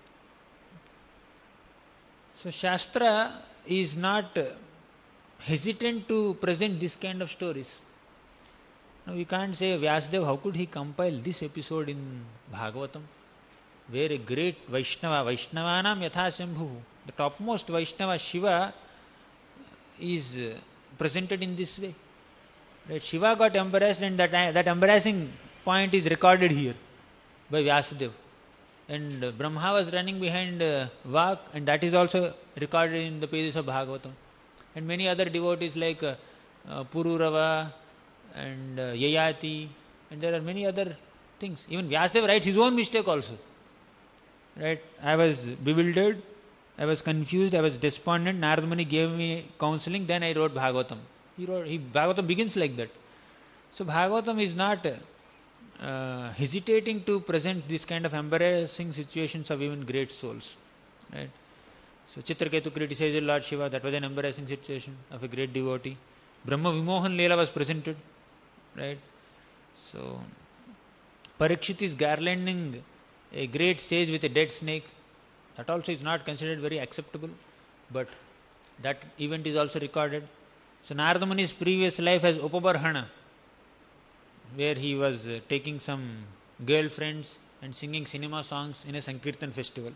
So Shastra is not hesitant to present this kind of stories. Now we can't say Vyasadeva, how could he compile this episode in Bhagavatam, where a great Vaishnava, Vaishnavanam Yatha Sambhu, the topmost Vaishnava Shiva is presented in this way. Right? Shiva got embarrassed, and that, that embarrassing point is recorded here by Vyasadeva. And Brahma was running behind uh, Vak, and that is also recorded in the pages of Bhagavatam. And many other devotees like uh, uh, Pururava and uh, Yayati, and there are many other things. Even Vyasadeva writes his own mistake also. Right? I was bewildered, I was confused, I was despondent. Narada Muni gave me counseling, then I wrote Bhagavatam. He wrote, he, Bhagavatam begins like that. So Bhagavatam is not uh, hesitating to present this kind of embarrassing situations of even great souls. Right? So Chitraketu criticized Lord Shiva. That was an embarrassing situation of a great devotee. Brahma Vimohan Leela was presented, right? So Parikshit is garlanding a great sage with a dead snake. That also is not considered very acceptable, but that event is also recorded. So Narada Muni's previous life as Upabarhana, where he was uh, taking some girlfriends and singing cinema songs in a Sankirtan festival.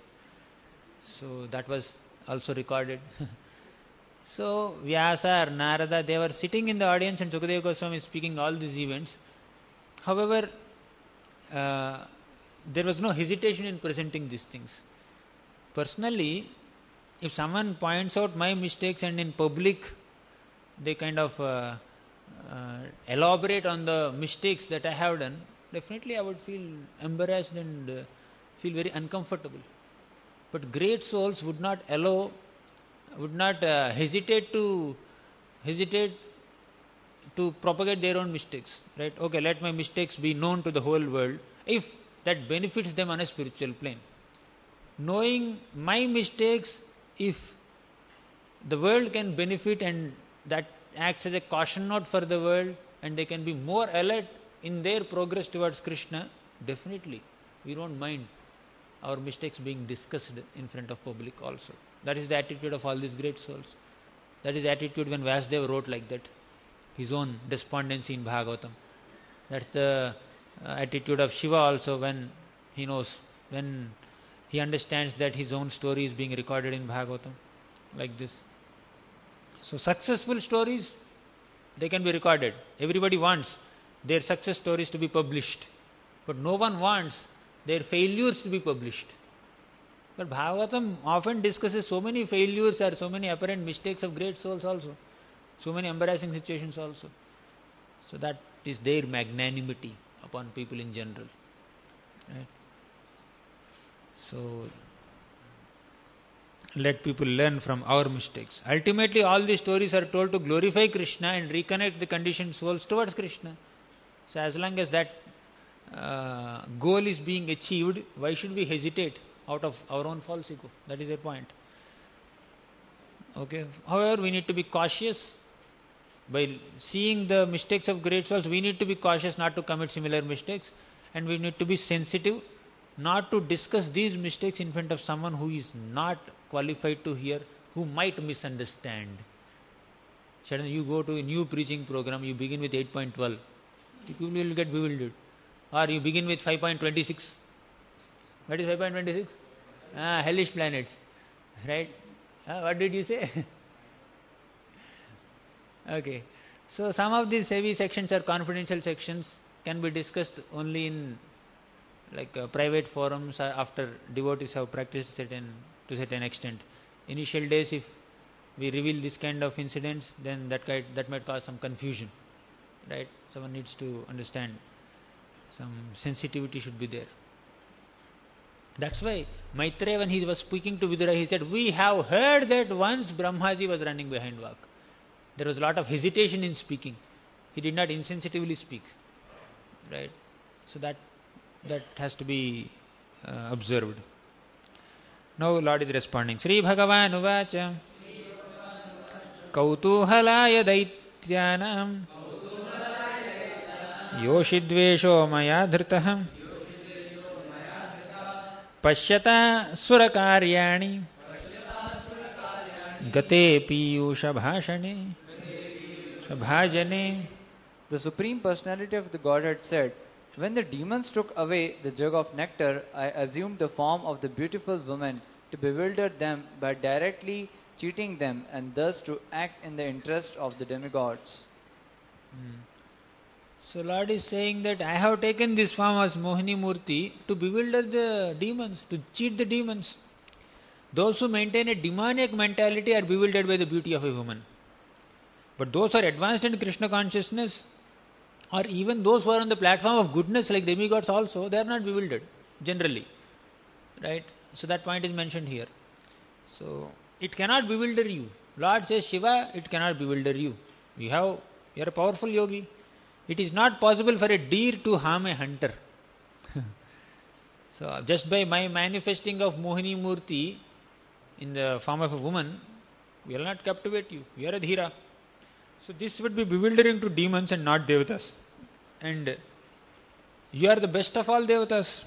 So that was also recorded. So Vyasa or Narada, they were sitting in the audience and Sukadeva Goswami is speaking all these events. However, uh, there was no hesitation in presenting these things. Personally, if someone points out my mistakes and in public they kind of uh, uh, elaborate on the mistakes that I have done, definitely I would feel embarrassed and uh, feel very uncomfortable. But great souls would not allow, would not uh, hesitate to hesitate to propagate their own mistakes, right? Okay, let my mistakes be known to the whole world if that benefits them on a spiritual plane. Knowing my mistakes, if the world can benefit and that acts as a caution note for the world and they can be more alert in their progress towards Krishna, definitely we don't mind our mistakes being discussed in front of public also. That is the attitude of all these great souls. That is the attitude when Vyasdeva wrote like that, his own despondency in Bhagavatam. That's the uh, attitude of Shiva also when he knows, when he understands that his own story is being recorded in Bhagavatam, like this. So successful stories, they can be recorded. Everybody wants their success stories to be published, but no one wants their failures to be published. But Bhagavatam often discusses so many failures or so many apparent mistakes of great souls also, so many embarrassing situations also. So that is their magnanimity upon people in general, right? So let people learn from our mistakes. Ultimately, all these stories are told to glorify Krishna and reconnect the conditioned souls towards Krishna. So as long as that uh, goal is being achieved, why should we hesitate out of our own false ego? That is their point. Okay. However, we need to be cautious. By seeing the mistakes of great souls, we need to be cautious not to commit similar mistakes, and we need to be sensitive not to discuss these mistakes in front of someone who is not qualified to hear, who might misunderstand. Suddenly you go to a new preaching program, you begin with eight point twelve. People will get bewildered. Or you begin with five point two six. What is five point two six? Ah, hellish planets. Right? Ah, what did you say? Okay. So some of these heavy sections or confidential sections can be discussed only in like uh, private forums uh, after devotees have practiced certain to certain extent. Initial days, if we reveal this kind of incidents, then that kind, that might cause some confusion, right? Someone needs to understand. Some sensitivity should be there. That's why Maitreya, when he was speaking to Vidura, he said, "We have heard that once Brahmaji was running behind Vak." There was a lot of hesitation in speaking. He did not insensitively speak, right? So that that has to be uh, observed. Now Lord is responding. Sri Bhagavan Uvacha Kautuhalaya Daityanam Yoshidvesho Maya Dhritaham Pashyata Surakaryani Gate Piyusha Bhashane Bhajane. The Supreme Personality of the Godhead said, "When the demons took away the jug of nectar, I assumed the form of the beautiful woman to bewilder them by directly cheating them and thus to act in the interest of the demigods." Hmm. So Lord is saying that I have taken this form as Mohini Murti to bewilder the demons, to cheat the demons. Those who maintain a demoniac mentality are bewildered by the beauty of a woman. But those who are advanced in Krishna consciousness, or even those who are on the platform of goodness like demigods also, they are not bewildered, generally. Right? So that point is mentioned here. So it cannot bewilder you. Lord says, Shiva, it cannot bewilder you. You have, you are a powerful yogi. It is not possible for a deer to harm a hunter. So just by my manifesting of Mohini Murti, in the form of a woman, we will not captivate you. You are a Dhira. So this would be bewildering to demons and not Devatas. And you are the best of all Devatas.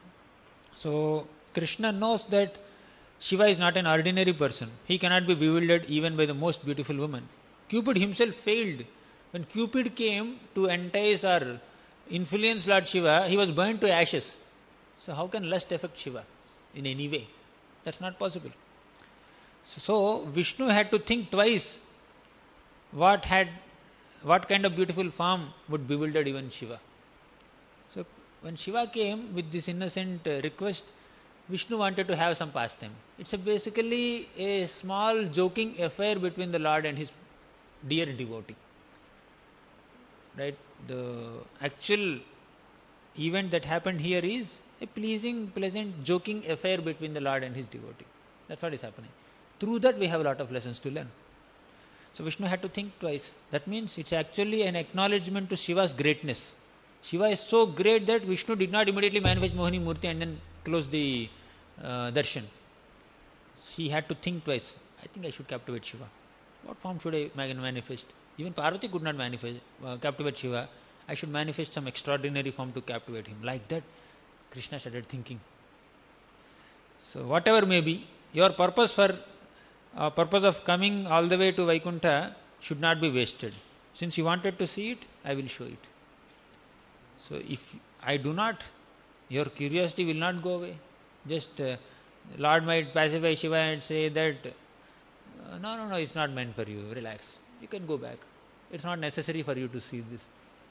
So Krishna knows that Shiva is not an ordinary person. He cannot be bewildered even by the most beautiful woman. Cupid himself failed. When Cupid came to entice or influence Lord Shiva, he was burned to ashes. So how can lust affect Shiva in any way? That's not possible. So, so Vishnu had to think twice what had what kind of beautiful form would bewilder even Shiva. So when Shiva came with this innocent uh, request, Vishnu wanted to have some pastime. It's a basically a small joking affair between the Lord and his dear devotee. Right? The actual event that happened here is a pleasing, pleasant, joking affair between the Lord and his devotee. That's what is happening. Through that we have a lot of lessons to learn. So Vishnu had to think twice. That means it's actually an acknowledgement to Shiva's greatness. Shiva is so great that Vishnu did not immediately manifest Mohini Murti and then close the uh, darshan. He had to think twice. I think I should captivate Shiva. What form should I manifest? Even Parvati could not manifest, uh, captivate Shiva. I should manifest some extraordinary form to captivate him. Like that, Krishna started thinking. So whatever may be, your purpose for uh, purpose of coming all the way to Vaikuntha should not be wasted. Since you wanted to see it, I will show it. So if I do not, your curiosity will not go away. Just uh, Lord might pacify Shiva and say that, uh, no, no, no, it's not meant for you. Relax. You can go back. It's not necessary for you to see this.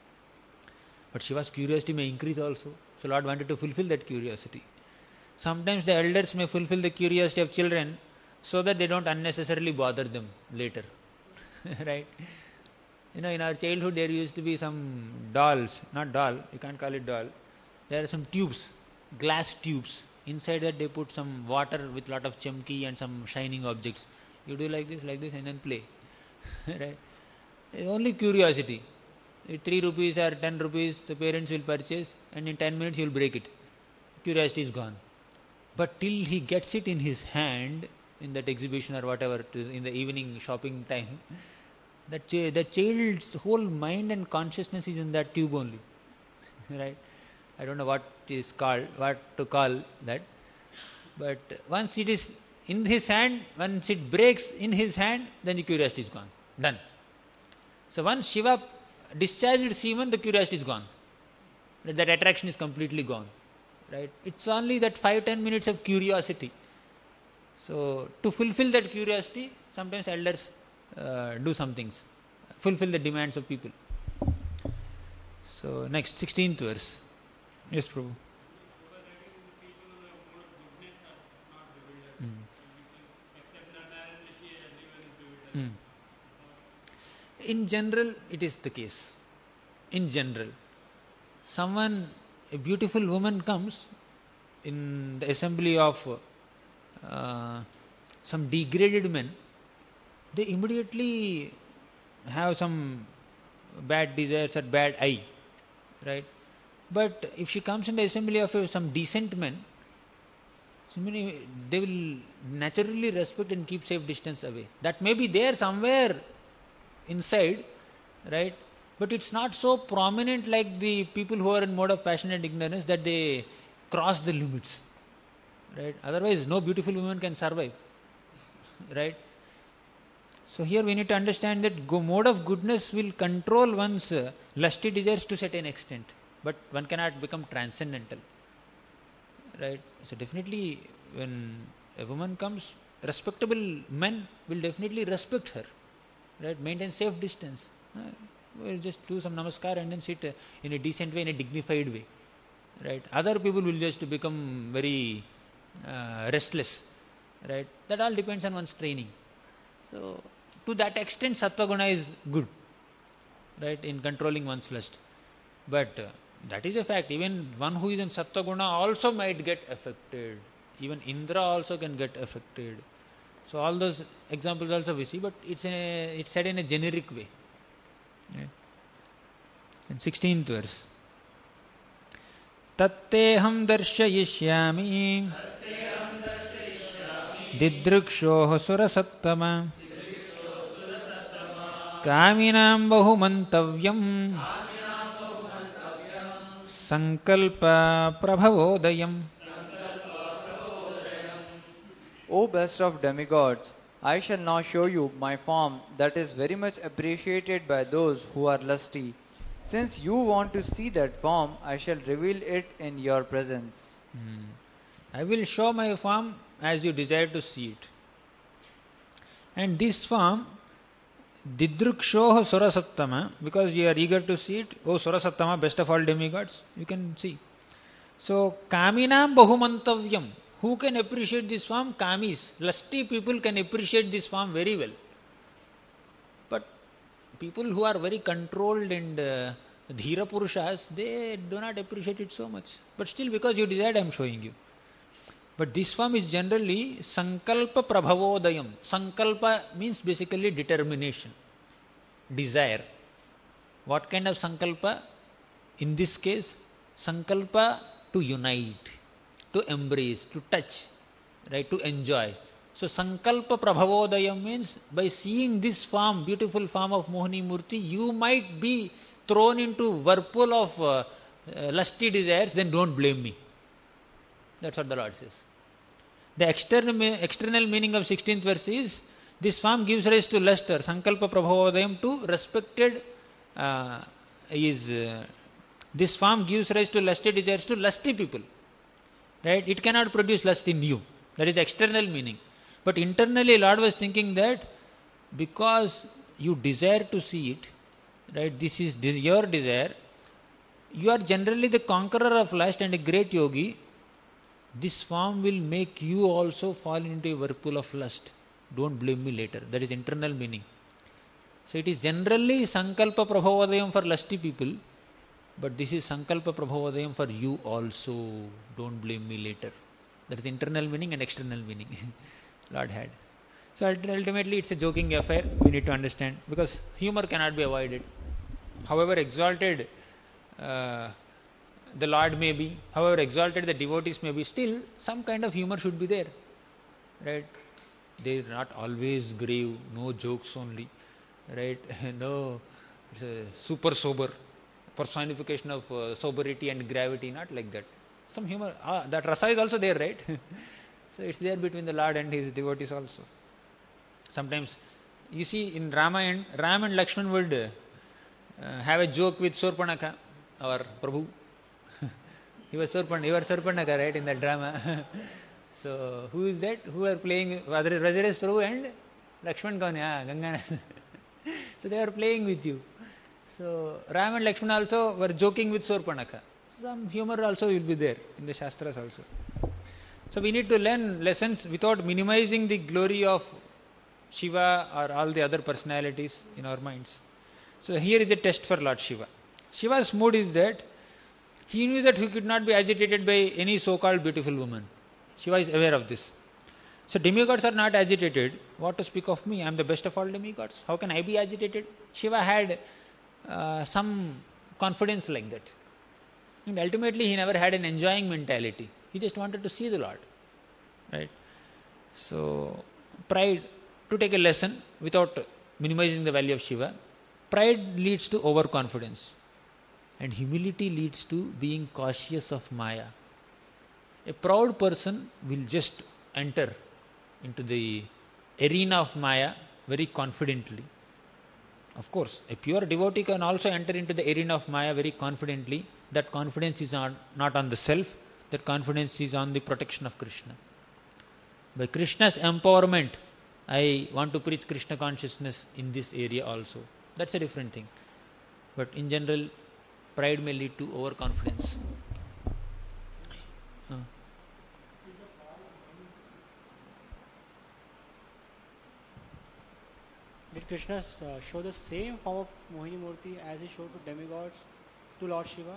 But Shiva's curiosity may increase also. So Lord wanted to fulfill that curiosity. Sometimes the elders may fulfill the curiosity of children so that they don't unnecessarily bother them later. Right? You know, in our childhood there used to be some dolls, not doll, you can't call it doll. There are some tubes, glass tubes. Inside that they put some water with lot of chamki and some shining objects. You do like this, like this and then play. Right? Only curiosity. Three rupees or ten rupees the parents will purchase and in ten minutes he will break it. Curiosity is gone. But till he gets it in his hand in that exhibition or whatever in the evening shopping time, that ch- the child's whole mind and consciousness is in that tube only. Right? I don't know what is called, what to call that. But once it is in his hand, once it breaks in his hand, then the curiosity is gone. Done. So once Shiva discharged semen, the curiosity is gone. That attraction is completely gone. Right? It's only that five ten minutes of curiosity. So to fulfill that curiosity, sometimes elders uh, do some things, fulfill the demands of people. So next, sixteenth verse. Yes, Prabhu. Hmm. Hmm. In general, it is the case. In general, someone, a beautiful woman comes in the assembly of uh, some degraded men, they immediately have some bad desires or bad eye, right? But if she comes in the assembly of uh, some decent men, they will naturally respect and keep safe distance away. That may be there somewhere inside, right? But it's not so prominent like the people who are in mode of passion and ignorance that they cross the limits, right? Otherwise, no beautiful woman can survive, right? So here we need to understand that go mode of goodness will control one's uh, lusty desires to certain extent, but one cannot become transcendental, right? So definitely, when a woman comes, respectable men will definitely respect her, right? Maintain safe distance. Uh, we'll just do some namaskar and then sit uh, in a decent way, in a dignified way, right? Other people will just become very uh, restless, right? That all depends on one's training. So to that extent, sattva guna is good, right, in controlling one's lust. But uh, that is a fact. Even one who is in sattva guna also might get affected. Even Indra also can get affected. So all those examples also we see, but it's a, it's said in a generic way. Right? In sixteenth verse. Tatteham darshayishyami दिदृक्षोः सुरसत्तम कामिनां बहुमन्तव्यम् संकल्प प्रभवोदयम्. O best of demigods, I shall now show you my form that is very much appreciated by those who are lusty. Since you want to see that form, I shall reveal it in your presence. Hmm. I will show my form as you desire to see it. And this form, Didrukshoh Surasattama, because you are eager to see it, O Surasattama, best of all demigods, you can see. So, Kaminam Bahumantavyam. Who can appreciate this form? Kamis. Lusty people can appreciate this form very well. But people who are very controlled and uh, Dhira Purushas, they do not appreciate it so much. But still, because you desired, I am showing you. But this form is generally Sankalpa Prabhavodayam. Sankalpa means basically determination, desire. What kind of Sankalpa? In this case, Sankalpa to unite, to embrace, to touch, right, to enjoy. So Sankalpa Prabhavodayam means by seeing this form, beautiful form of Mohini Murti, you might be thrown into whirlpool of uh, uh, lusty desires, then don't blame me. That's what the Lord says. The external, external meaning of sixteenth verse is, this form gives rise to luster, Sankalpa Prabhavodayam, to respected, uh, is, uh, this form gives rise to lusty desires to lusty people. Right? It cannot produce lust in you. That is external meaning. But internally, Lord was thinking that because you desire to see it, right? This is this your desire. You are generally the conqueror of lust and a great yogi. This form will make you also fall into a whirlpool of lust. Don't blame me later. That is internal meaning. So it is generally Sankalpa Prabhavodayam for lusty people. But this is Sankalpa Prabhavodayam for you also. Don't blame me later. That is internal meaning and external meaning. Lord had. So ultimately it's a joking affair. We need to understand. Because humor cannot be avoided. However exalted uh, the Lord may be, however exalted the devotees may be, still some kind of humor should be there. Right? They are not always grave, no jokes only. Right? No, it's a super sober. Personification of uh, sobriety and gravity, not like that. Some humor, ah, that rasa is also there, right? So it's there between the Lord and his devotees also. Sometimes, you see in Ramayana, Ram and Lakshman would uh, have a joke with Surpanaka, our Prabhu. He was Surpan, you are Surpanaka, right, in that drama. So who is that? Who are playing? Rajaresh Prabhu and Lakshman Kaun, yeah, Gangana. So they are playing with you. So Ram and Lakshmana also were joking with Surpanaka. So some humor also will be there in the Shastras also. So we need to learn lessons without minimizing the glory of Shiva or all the other personalities in our minds. So here is a test for Lord Shiva. Shiva's mood is that he knew that he could not be agitated by any so-called beautiful woman. Shiva is aware of this. So demigods are not agitated. What to speak of me? I am the best of all demigods. How can I be agitated? Shiva had Uh, some confidence like that. And ultimately he never had an enjoying mentality. He just wanted to see the Lord. Right? So, pride, to take a lesson without minimizing the value of Shiva, pride leads to overconfidence. And humility leads to being cautious of Maya. A proud person will just enter into the arena of Maya very confidently. Of course, a pure devotee can also enter into the arena of Maya very confidently. That confidence is on, not on the self, that confidence is on the protection of Krishna. By Krishna's empowerment, I want to preach Krishna consciousness in this area also. That's a different thing. But in general, pride may lead to overconfidence. Uh. Did Krishna uh, show the same form of Mohini Murti as he showed to demigods, to Lord Shiva?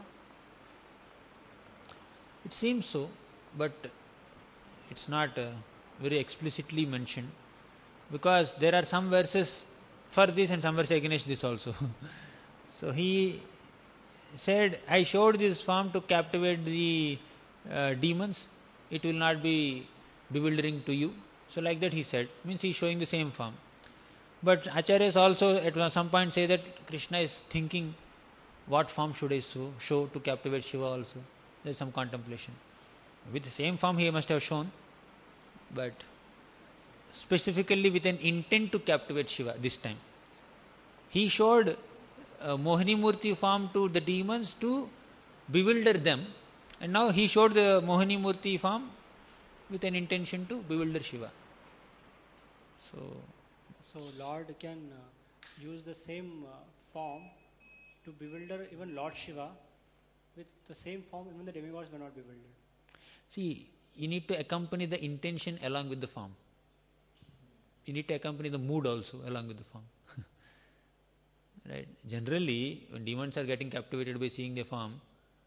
It seems so, but it's not uh, very explicitly mentioned, because there are some verses for this and some verses against this also. So he said, I showed this form to captivate the uh, demons. It will not be bewildering to you. So like that he said, means he is showing the same form. But Acharyas also at some point say that Krishna is thinking, what form should I show, show to captivate Shiva also? There is some contemplation. With the same form he must have shown, but specifically with an intent to captivate Shiva this time. He showed uh, Mohini Murti form to the demons to bewilder them, and now he showed the Mohini Murti form with an intention to bewilder Shiva. So, So Lord can uh, use the same uh, form to bewilder even Lord Shiva. With the same form, even the demigods may not be bewildered. see, you need to accompany the intention along with the form. You need to accompany the mood also along with the form. Right? Generally, when demons are getting captivated by seeing the form,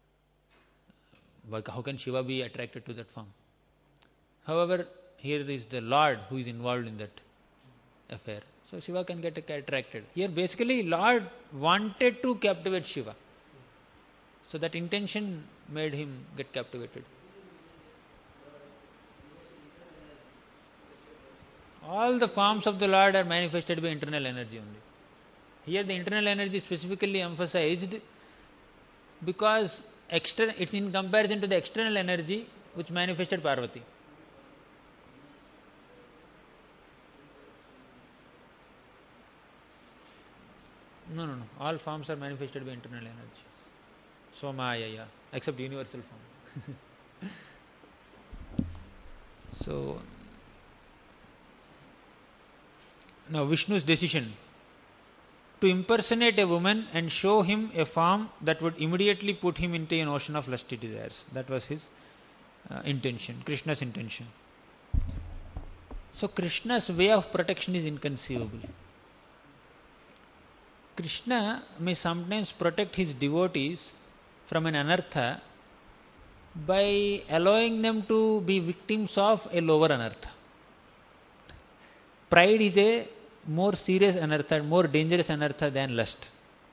how can Shiva be attracted to that form? However, here is the Lord who is involved in that affair. So Shiva can get attracted. Here basically Lord wanted to captivate Shiva. So that intention made him get captivated. All the forms of the Lord are manifested by internal energy only. Here the internal energy is specifically emphasized because external, it's in comparison to the external energy which manifested Parvati. No, no, no. All forms are manifested by internal energy. Somayaya, except universal form. So, now Vishnu's decision to impersonate a woman and show him a form that would immediately put him into an ocean of lusty desires. That was his uh, intention, Krishna's intention. So Krishna's way of protection is inconceivable. Krishna may sometimes protect his devotees from an anartha by allowing them to be victims of a lower anartha. Pride is a more serious anartha, more dangerous anartha than lust.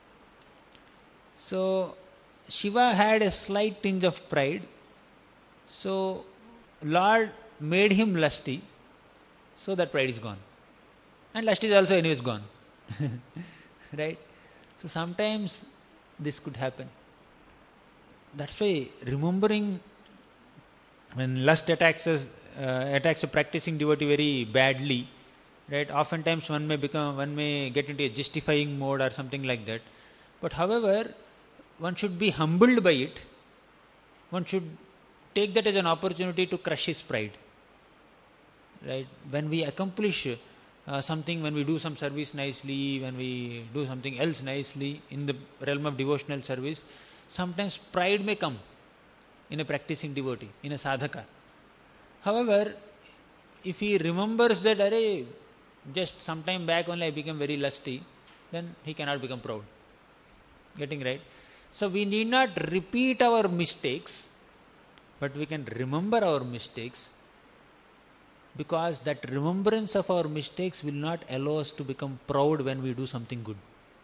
So Shiva had a slight tinge of pride. So Lord made him lusty, so that pride is gone. And lust is also anyways gone. Right? So sometimes this could happen. That's why remembering when lust attacks us, uh, attacks a practicing devotee very badly, right? Oftentimes one may become, one may get into a justifying mode or something like that. But however, one should be humbled by it. One should take that as an opportunity to crush his pride. Right? When we accomplish uh, something, when we do some service nicely, when we do something else nicely in the realm of devotional service, sometimes pride may come in a practicing devotee, in a sadhaka. However, if he remembers that, arey, just some time back only I became very lusty, then he cannot become proud. Getting right? So we need not repeat our mistakes, but we can remember our mistakes, because that remembrance of our mistakes will not allow us to become proud when we do something good.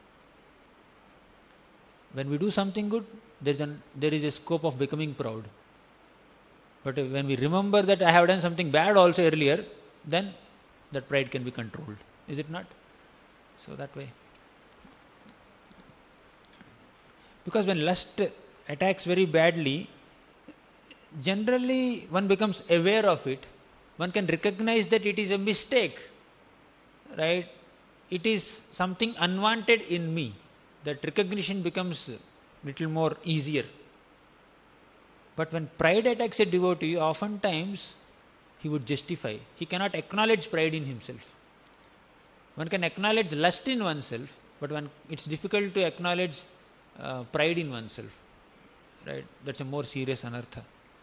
When we do something good, there is, an, there is a scope of becoming proud. But when we remember that I have done something bad also earlier, then that pride can be controlled. Is it not? So that way. Because when lust attacks very badly, generally one becomes aware of it. One can recognize that it is a mistake. Right? It is something unwanted in me. That recognition becomes a little more easier. But when pride attacks a devotee, oftentimes he would justify. He cannot acknowledge pride in himself. One can acknowledge lust in oneself, but one, it's difficult to acknowledge uh, pride in oneself. Right? That's a more serious anartha.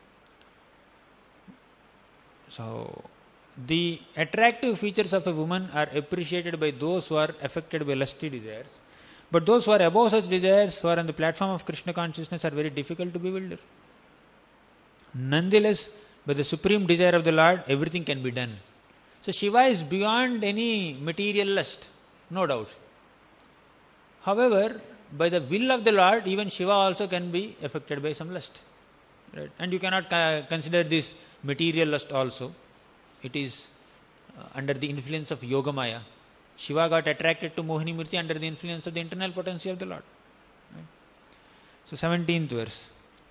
So, the attractive features of a woman are appreciated by those who are affected by lusty desires. But those who are above such desires, who are on the platform of Krishna consciousness, are very difficult to bewilder. Nonetheless, by the supreme desire of the Lord, everything can be done. So Shiva is beyond any material lust, no doubt. However, by the will of the Lord, even Shiva also can be affected by some lust. Right? And you cannot consider this material lust also. It is uh, under the influence of Yogamaya. Shiva got attracted to Mohini Murti under the influence of the internal potency of the Lord. Right? So seventeenth verse.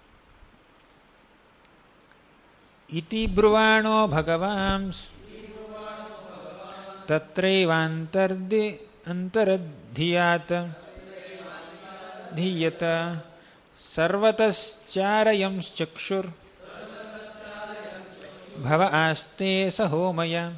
Iti bruvano bhagavams tatraivantardi antaradhiyat dhiyata sarvatascharayam chakshur bhava aste sahomaya.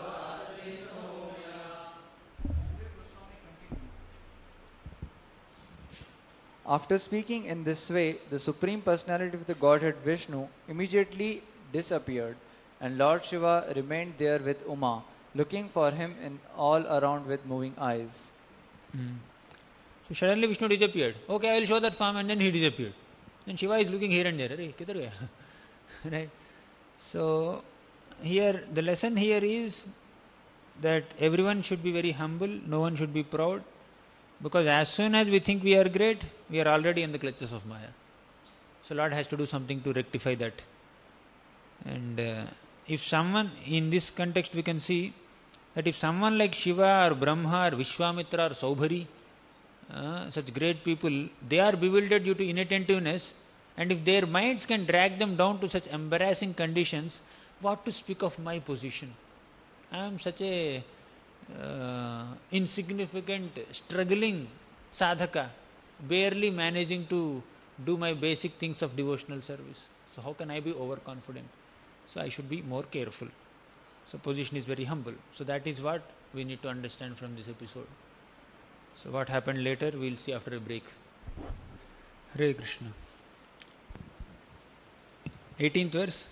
After speaking in this way, the Supreme Personality of the Godhead Vishnu immediately disappeared, and Lord Shiva remained there with Uma, looking for him in all around with moving eyes. Hmm. So suddenly Vishnu disappeared. Okay, I will show that form, and then he disappeared. Then Shiva is looking here and there. Arey, kidhar gaya? Right? So here the lesson here is that everyone should be very humble, no one should be proud, because as soon as we think we are great, we are already in the clutches of Maya. So Lord has to do something to rectify that. And uh, if someone, in this context we can see that if someone like Shiva or Brahma or Vishwamitra or Saubhari, uh, such great people, they are bewildered due to inattentiveness, and if their minds can drag them down to such embarrassing conditions, what to speak of my position? I am such a uh, insignificant, struggling sadhaka, barely managing to do my basic things of devotional service. So how can I be overconfident? So I should be more careful. So position is very humble. So that is what we need to understand from this episode. So what happened later, we will see after a break. Hare Krishna. eighteenth verse.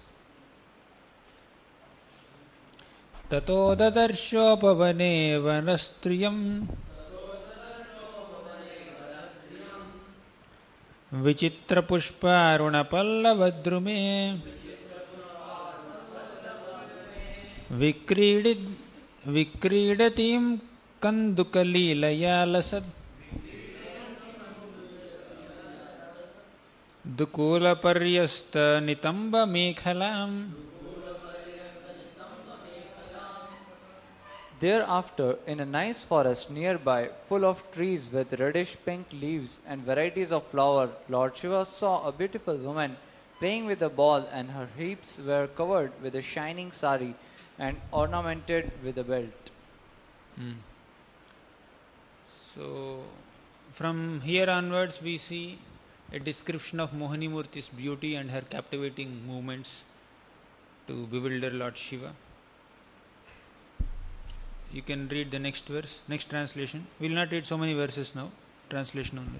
ततो ददर्शोपवने वनस्त्रियम् विचित्रपुष्पारुणपल्लवद्रुमे विक्रीडित विक्रीडतीं कन्दुकलीलया लसत् दुकूलपर्यस्तनितम्बमेखलाम्. Thereafter, in a nice forest nearby, full of trees with reddish pink leaves and varieties of flower, Lord Shiva saw a beautiful woman playing with a ball, and her hips were covered with a shining sari and ornamented with a belt. Hmm. So, from here onwards, we see a description of Mohini Murti's beauty and her captivating movements to bewilder Lord Shiva. You can read the next verse, next translation. We will not read so many verses now, translation only.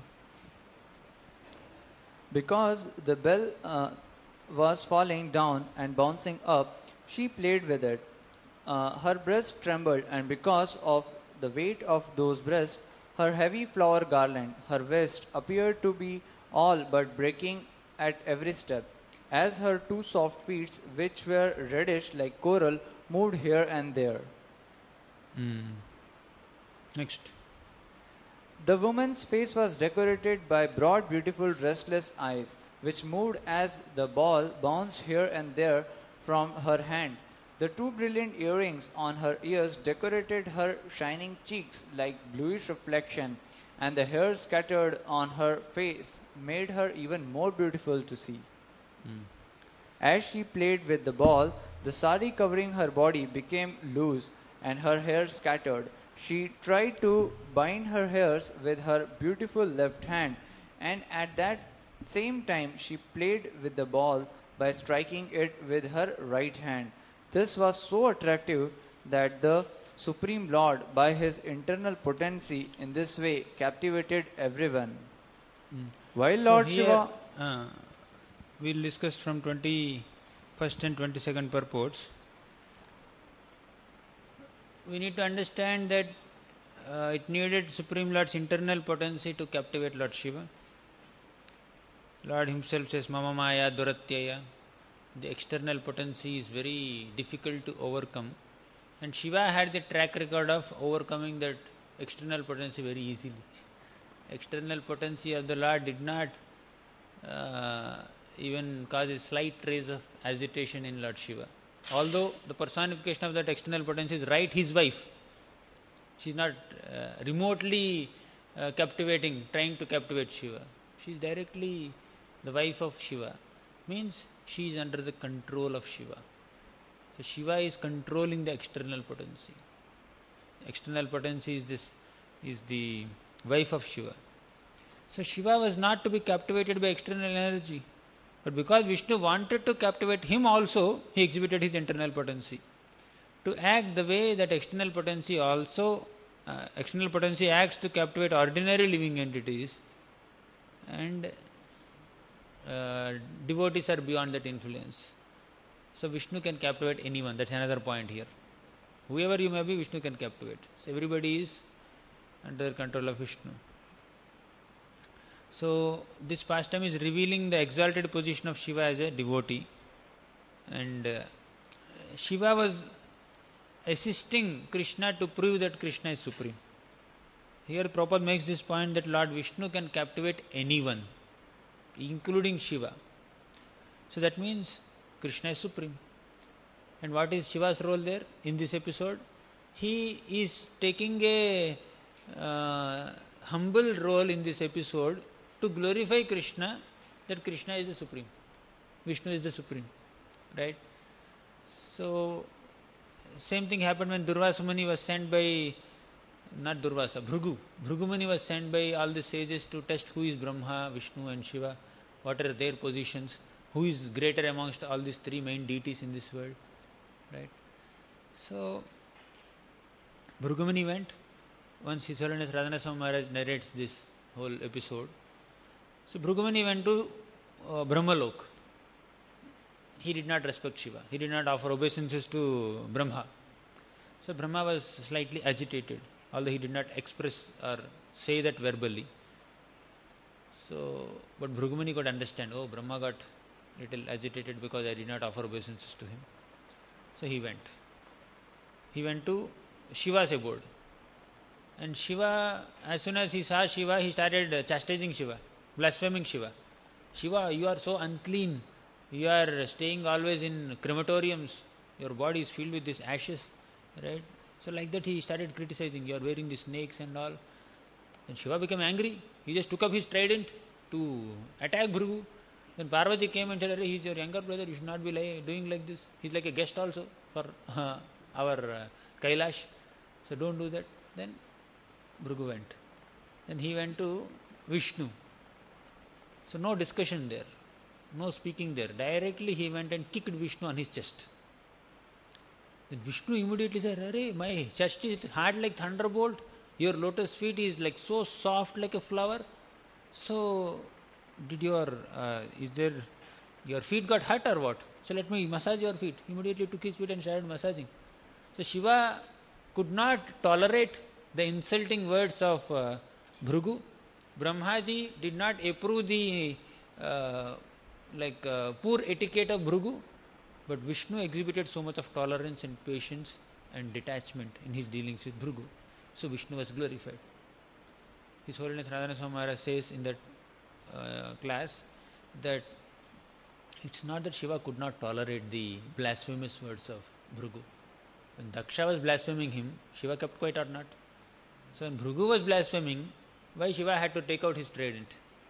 Because the bell uh, was falling down and bouncing up, she played with it. Uh, her breast trembled, and because of the weight of those breasts, her heavy flower garland, her waist, appeared to be all but breaking at every step, as her two soft feet, which were reddish like coral, moved here and there. Mm. Next. The woman's face was decorated by broad, beautiful, restless eyes, which moved as the ball bounced here and there from her hand. The two brilliant earrings on her ears decorated her shining cheeks like bluish reflection, and the hair scattered on her face made her even more beautiful to see. Mm. As she played with the ball, the sari covering her body became loose, and her hair scattered. She tried to bind her hairs with her beautiful left hand, and at that same time she played with the ball by striking it with her right hand. This was so attractive that the Supreme Lord, by his internal potency, in this way captivated everyone. Mm. While So Lord here, Shiva uh, we will discuss from twenty-first and twenty-second purports. We need to understand that uh, it needed Supreme Lord's internal potency to captivate Lord Shiva. Lord himself says, Mama Maya Duratyaya. The external potency is very difficult to overcome. And Shiva had the track record of overcoming that external potency very easily. External potency of the Lord did not uh, even cause a slight trace of agitation in Lord Shiva. Although the personification of that external potency is right his wife, she is not uh, remotely uh, captivating, trying to captivate Shiva. She is directly the wife of Shiva. Means she is under the control of Shiva. So Shiva is controlling the external potency. External potency is this, is the wife of Shiva. So Shiva was not to be captivated by external energy. But because Vishnu wanted to captivate him also, he exhibited his internal potency. To act the way that external potency also, uh, external potency acts to captivate ordinary living entities, and uh, devotees are beyond that influence. So Vishnu can captivate anyone. That's another point here. Whoever you may be, Vishnu can captivate. So everybody is under control of Vishnu. So this pastime is revealing the exalted position of Shiva as a devotee. And uh, Shiva was assisting Krishna to prove that Krishna is supreme. Here Prabhupada makes this point that Lord Vishnu can captivate anyone, including Shiva. So that means Krishna is supreme. And what is Shiva's role there in this episode? He is taking a uh, humble role in this episode to glorify Krishna, that Krishna is the supreme, Vishnu is the supreme, right? So same thing happened when Durvasa Muni was sent by, not Durvasa, Bhrigu. Bhrigu Muni was sent by all the sages to test who is Brahma, Vishnu and Shiva, what are their positions, who is greater amongst all these three main deities in this world, right? So Bhrigu Muni went. Once His Holiness Radhanath Swami Maharaj narrates this whole episode. So Bhrigu Muni went to uh, Brahmalok. He did not respect Shiva. He did not offer obeisances to Brahma. So Brahma was slightly agitated, although he did not express or say that verbally. So, but Bhrigu Muni could understand, oh, Brahma got little agitated because I did not offer obeisances to him. So he went. He went to Shiva's abode. And Shiva, as soon as he saw Shiva, he started chastising Shiva, blaspheming Shiva. Shiva, you are so unclean. You are staying always in crematoriums. Your body is filled with these ashes, right? So like that he started criticizing. You are wearing the snakes and all. Then Shiva became angry. He just took up his trident to attack Bhrigu. Then Parvati came and said, he is your younger brother. You should not be like, doing like this. He is like a guest also for uh, our uh, Kailash. So don't do that. Then Bhrigu went. Then he went to Vishnu. So no discussion there. No speaking there. Directly he went and kicked Vishnu on his chest. Then Vishnu immediately said, Arey, my chest is hard like thunderbolt. Your lotus feet is like so soft like a flower. So, did your, uh, is there, your feet got hurt or what? So let me massage your feet. Immediately took his feet and started massaging. So Shiva could not tolerate the insulting words of uh, Bhrigu. Brahmaji did not approve the uh, like uh, poor etiquette of Bhrigu, but Vishnu exhibited so much of tolerance and patience and detachment in his dealings with Bhrigu. So Vishnu was glorified. His Holiness Radhanath Swami Maharaj says in that uh, class that it's not that Shiva could not tolerate the blasphemous words of Bhrigu. When Daksha was blaspheming him, Shiva kept quiet or not? So when Bhrigu was blaspheming, why Shiva had to take out his trident?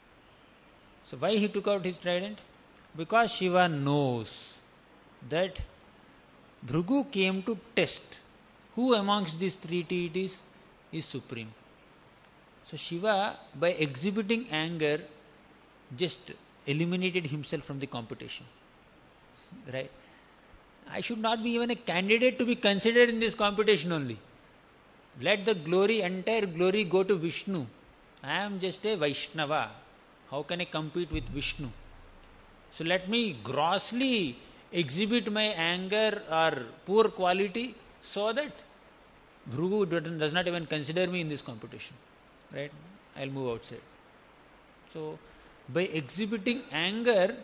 So why he took out his trident? Because Shiva knows that Bhrigu came to test who amongst these three deities is supreme. So Shiva, by exhibiting anger, just eliminated himself from the competition. Right? I should not be even a candidate to be considered in this competition only. Let the glory, entire glory go to Vishnu. I am just a Vaishnava. How can I compete with Vishnu? So let me grossly exhibit my anger or poor quality so that Bhrigu does not even consider me in this competition. Right? I'll move outside. So, by exhibiting anger,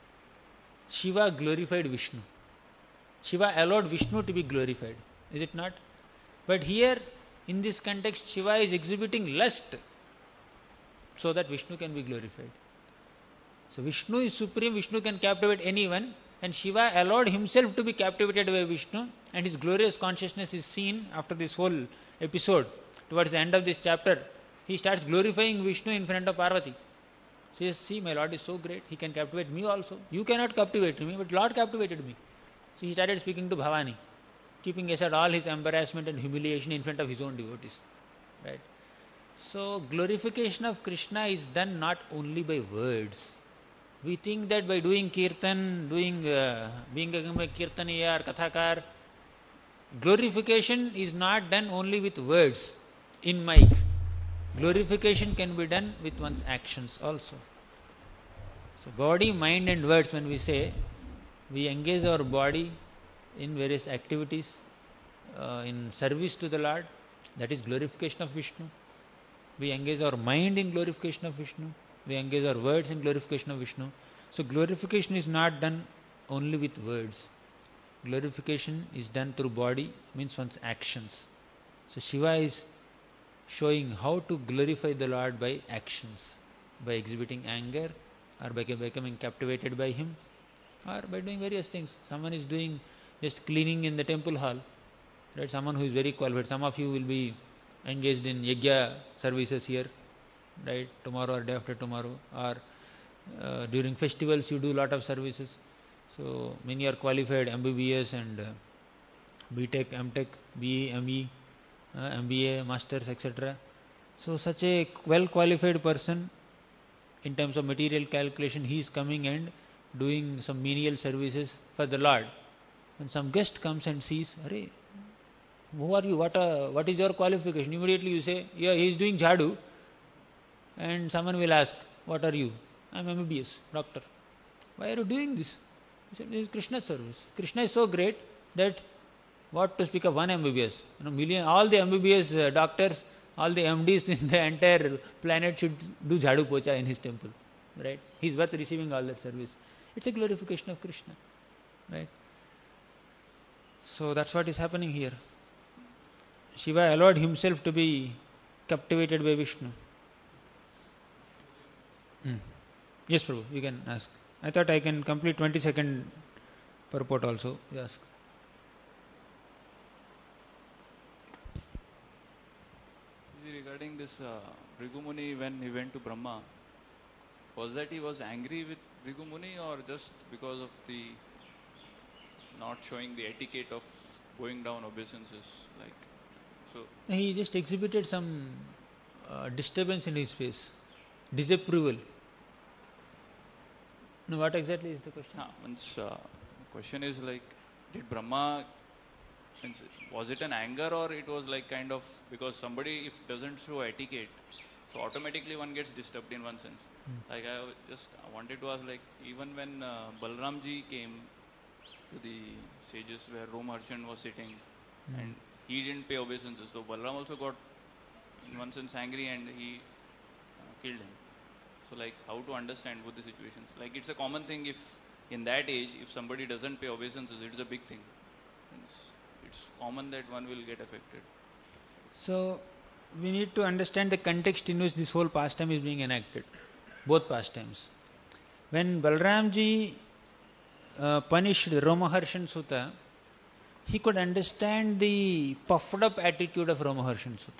Shiva glorified Vishnu. Shiva allowed Vishnu to be glorified. Is it not? But here, in this context, Shiva is exhibiting lust so that Vishnu can be glorified. So Vishnu is supreme, Vishnu can captivate anyone, And Shiva allowed himself to be captivated by Vishnu, and his glorious consciousness is seen after this whole episode. Towards the end of this chapter, he starts glorifying Vishnu in front of Parvati. Says, see, my Lord is so great, he can captivate me also. You cannot captivate me, but Lord captivated me. So he started speaking to Bhavani, keeping aside all his embarrassment and humiliation in front of his own devotees. Right? So glorification of Krishna is done not only by words. We think that by doing kirtan, doing uh, being a kirtaniya or kathakar, glorification is not done only with words in mic. Glorification can be done with one's actions also. So body, mind and words, when we say, we engage our body in various activities, uh, in service to the Lord, that is glorification of Vishnu. We engage our mind in glorification of Vishnu. We engage our words in glorification of Vishnu. So glorification is not done only with words. Glorification is done through body, means one's actions. So Shiva is showing how to glorify the Lord by actions, by exhibiting anger, or by becoming captivated by him, or by doing various things. Someone is doing just cleaning in the temple hall, right? Someone who is very qualified. Some of you will be engaged in yajna services here, right? Tomorrow or day after tomorrow, or uh, during festivals you do lot of services. So many are qualified, M B B S and uh, B Tech, M Tech, B E, M E, uh, M B A, Masters, et cetera. So such a well qualified person in terms of material calculation, he is coming and doing some menial services for the Lord. When some guest comes and sees, Arey, who are you? What uh, what is your qualification? Immediately you say, yeah, he is doing jhadu. And someone will ask, what are you? I am M B B S, doctor. Why are you doing this? He said, this is Krishna's service. Krishna is so great that what to speak of one M B B S? You know, million, all the M B B S uh, doctors, all the M Ds in the entire planet should do jhadu pocha in his temple. Right? He is worth receiving all that service. It's a glorification of Krishna. Right? So that's what is happening here. Shiva allowed himself to be captivated by Vishnu. Hmm. Yes, Prabhu, you can ask. I thought I can complete twenty second purport also. You ask. Regarding this uh, Bhrigu Muni, when he went to Brahma, was that he was angry with Bhrigu Muni or just because of the not showing the etiquette of going down obeisances? Like, so He just exhibited some uh, disturbance in his face, disapproval. No, what exactly is the question? yeah, means, uh, question is like, did Brahma, means, was it an anger or it was like kind of, because somebody if doesn't show etiquette, so automatically one gets disturbed in one sense. Hmm. Like I just wanted to ask, like even when uh, Balramji came to the sages where Romaharshan was sitting, Hmm. and he didn't pay obeisances, so Balram also got in one sense angry and he uh, killed him. So like how to understand both the situations? Like it's a common thing if in that age if somebody doesn't pay obeisances, it's a big thing. It's, it's common that one will get affected. So we need to understand the context in which this whole pastime is being enacted, both pastimes. When Balramji uh, punished Romaharshan Sutta, he could understand the puffed up attitude of Romaharshan Sutta.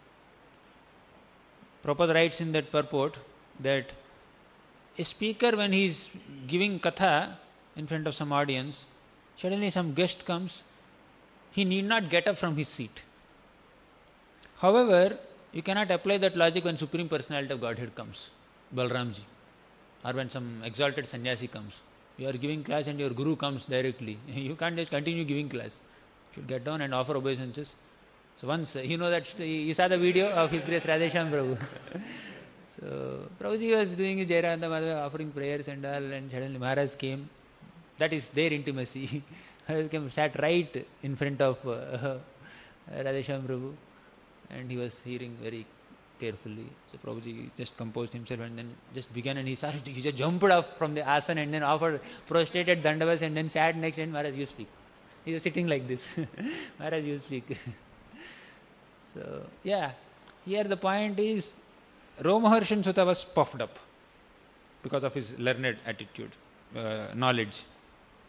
Prabhupada writes in that purport that a speaker, when he is giving katha in front of some audience, suddenly some guest comes, he need not get up from his seat. However, you cannot apply that logic when Supreme Personality of Godhead comes, Balramji, or when some exalted sannyasi comes. You are giving class and your guru comes directly. You can't just continue giving class. You should get down and offer obeisances. So once, you know that, you saw the video of His Grace Radheshyam Prabhu. So Prabhuji was doing his Jairanta Madhava, offering prayers and all, and suddenly Maharaj came. That is their intimacy. Maharaj came, sat right in front of uh, Radheshyam Prabhu, and he was hearing very carefully. So Prabhuji just composed himself and then just began, and he started, he just jumped up from the asana and then offered prostrated dandavas and then sat next, and Maharaj, you speak. He was sitting like this. Maharaj, you speak. So, yeah, here the point is, Romaharshan Sutta was puffed up because of his learned attitude, uh, knowledge.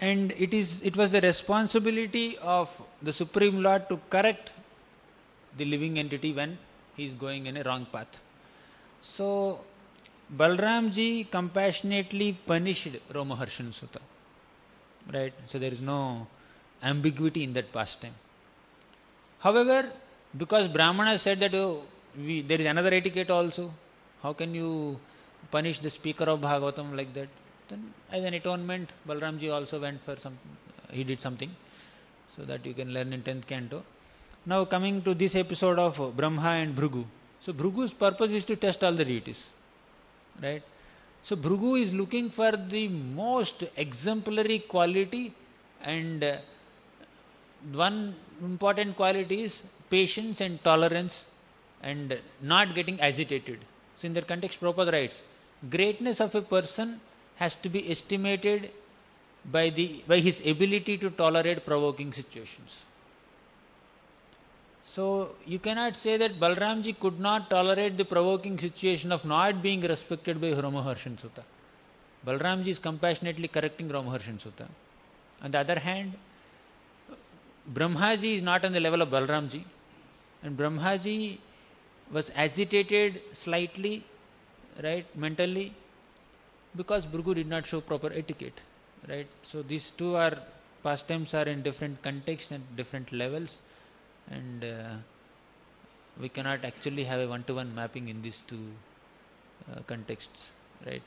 And it is it was the responsibility of the Supreme Lord to correct the living entity when he is going in a wrong path. So Balramji compassionately punished Romaharshan Sutta. Right? So there is no ambiguity in that pastime. However, because Brahmana said that oh, we, there is another etiquette also, how can you punish the speaker of Bhagavatam like that? Then as an atonement, Balramji also went for some, he did something, so that you can learn in tenth canto. Now coming to this episode of Brahma and Bhrigu. So Bhrigu's purpose is to test all the deities. Right? So Bhrigu is looking for the most exemplary quality, and uh, one important quality is patience and tolerance and not getting agitated. So in that context, Prabhupada writes, greatness of a person has to be estimated by the by his ability to tolerate provoking situations. So you cannot say that Balramji could not tolerate the provoking situation of not being respected by Romaharshan Sutta. Balramji is compassionately correcting Romaharshan Sutta. On the other hand, Brahmaji is not on the level of Balramji, and Brahmaji was agitated slightly, right, mentally, because Bhrigu did not show proper etiquette. Right? So these two are pastimes are in different contexts and different levels, and uh, we cannot actually have a one-to-one mapping in these two uh, contexts, right?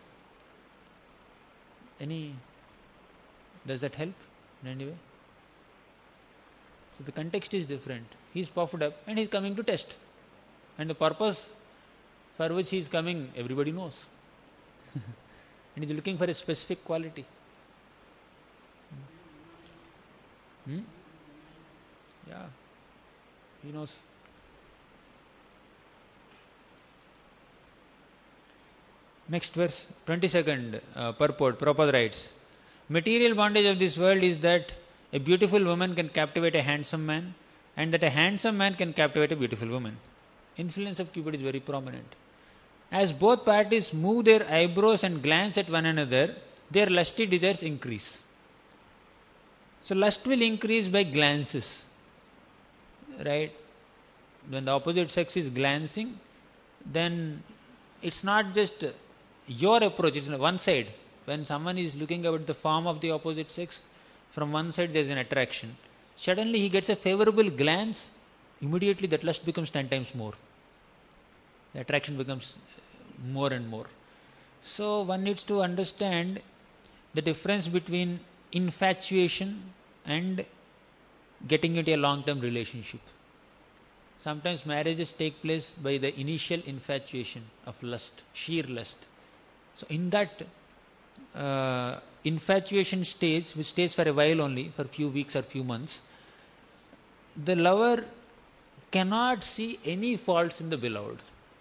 Any, does that help in any way? So the context is different. He is puffed up and he is coming to test, and the purpose for which he is coming, everybody knows. And he is looking for a specific quality. Hmm? Yeah. He knows. Next verse, twenty-second uh, purport, Prabhupada writes, material bondage of this world is that a beautiful woman can captivate a handsome man, and that a handsome man can captivate a beautiful woman. Influence of Cupid is very prominent. As both parties move their eyebrows and glance at one another, their lusty desires increase. So lust will increase by glances, right? When the opposite sex is glancing, then it's not just your approach, it's one side. When someone is looking about the form of the opposite sex, from one side there is an attraction. Suddenly he gets a favorable glance, immediately that lust becomes ten times more. The attraction becomes more and more. So one needs to understand the difference between infatuation and getting into a long-term relationship. Sometimes marriages take place by the initial infatuation of lust, sheer lust. So in that uh, infatuation stage, which stays for a while only, for a few weeks or few months, the lover cannot see any faults in the beloved.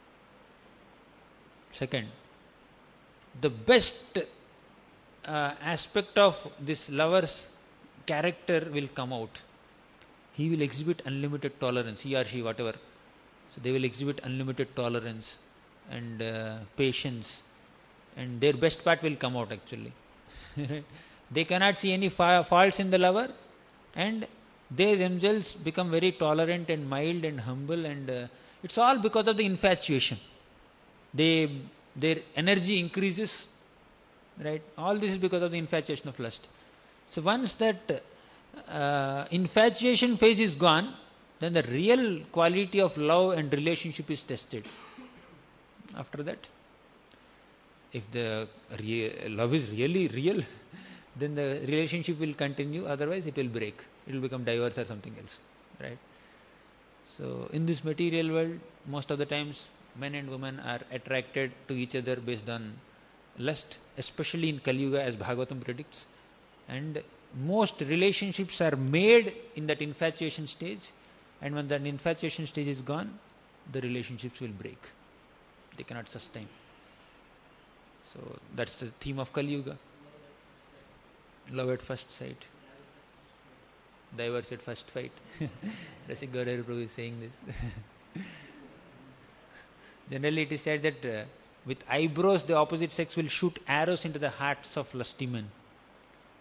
Second, the best uh, aspect of this lover's character will come out. He will exhibit unlimited tolerance, he or she, whatever. So they will exhibit unlimited tolerance and uh, patience, and their best part will come out actually. They cannot see any fa- faults in the lover, and they themselves become very tolerant and mild and humble, and uh, it's all because of the infatuation. They, their energy increases, right? All this is because of the infatuation of lust. So once that uh, infatuation phase is gone, then the real quality of love and relationship is tested. After that, if the rea- love is really real, then the relationship will continue, otherwise it will break. It will become divorce or something else, right? So in this material world, most of the times men and women are attracted to each other based on lust, especially in Kali Yuga, as Bhagavatam predicts. And most relationships are made in that infatuation stage, and when that infatuation stage is gone, the relationships will break. They cannot sustain. So that's the theme of Kali Yuga. Love at first sight. Divorce at first fight. Rasik Gaurari Prabhu is saying this. Generally it is said that uh, with eyebrows the opposite sex will shoot arrows into the hearts of lusty men.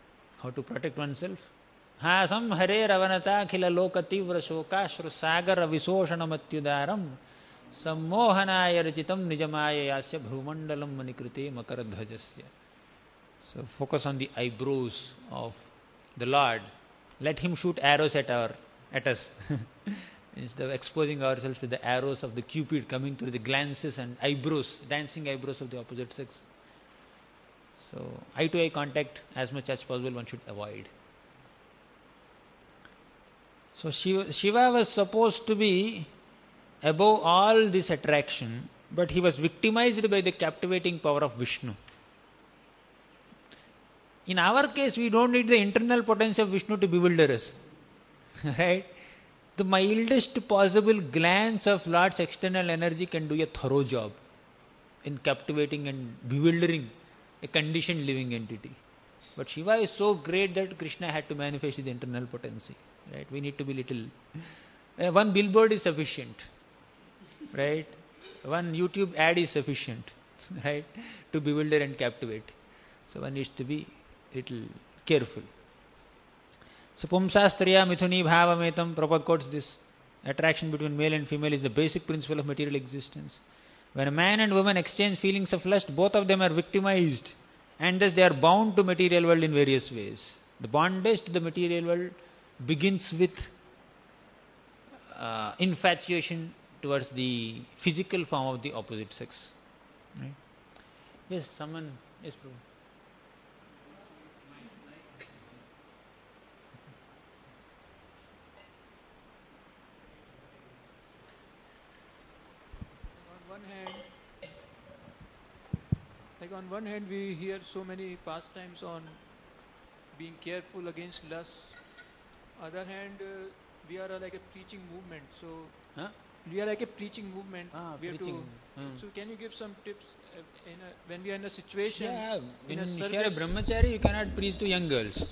How to protect oneself? Hasam hare ravanata khila loka tivra shokashru sagara visoshanamatyudaram sammohanaya rachitam nijamaya yasya bhrumandalam manikrite makaradhvajasya. So focus on the eyebrows of the Lord. Let him shoot arrows at our at us. Instead of exposing ourselves to the arrows of the Cupid coming through the glances and eyebrows, dancing eyebrows of the opposite sex. So eye to eye contact as much as possible one should avoid. So Shiva, Shiva was supposed to be above all this attraction, but he was victimized by the captivating power of Vishnu. In our case, we don't need the internal potency of Vishnu to bewilder us. Right? The mildest possible glance of Lord's external energy can do a thorough job in captivating and bewildering a conditioned living entity. But Shiva is so great that Krishna had to manifest his internal potency. Right? We need to be little. Uh, one billboard is sufficient. Right? One YouTube ad is sufficient. Right? To bewilder and captivate. So one needs to be little careful. So Pumsastriya Mithuni Bhavametam, Prabhupada quotes this. Attraction between male and female is the basic principle of material existence. When a man and woman exchange feelings of lust, both of them are victimized and thus they are bound to material world in various ways. The bondage to the material world begins with uh, infatuation towards the physical form of the opposite sex. Right? Yes, someone, yes, Prabhu. On one hand, like on one hand, we hear so many pastimes on being careful against lust. Other hand, uh, we are uh, like a preaching movement. So Huh? we are like a preaching movement. Ah, we have preaching. to. Hmm. So can you give some tips uh, in a, when we are in a situation? Yeah, in when a if you are a service? brahmachari, you cannot preach to young girls.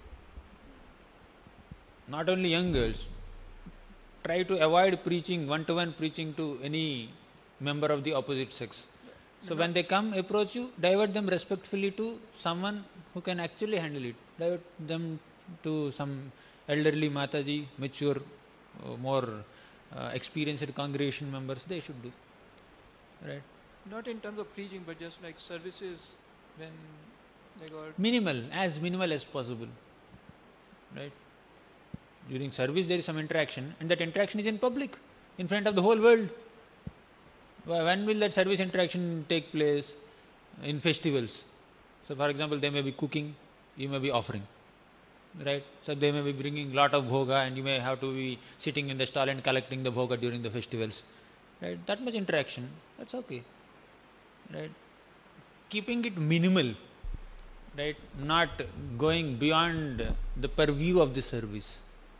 Not only young girls. Try to avoid preaching, one-to-one preaching to any member of the opposite sex. So when they come, approach you, divert them respectfully to someone who can actually handle it. Divert them to some elderly Mataji, mature, uh, more uh, experienced congregation members. They should do. Right? Not in terms of preaching, but just like services when they got. Minimal, as minimal as possible. Right? During service there is some interaction and that interaction is in public, in front of the whole world. When will that service interaction take place? In festivals. So for example, they may be cooking, you may be offering. Right? So they may be bringing lot of bhoga and you may have to be sitting in the stall and collecting the bhoga during the festivals. Right? That much interaction, that's okay. Right? Keeping it minimal. Right? Not going beyond the purview of the service.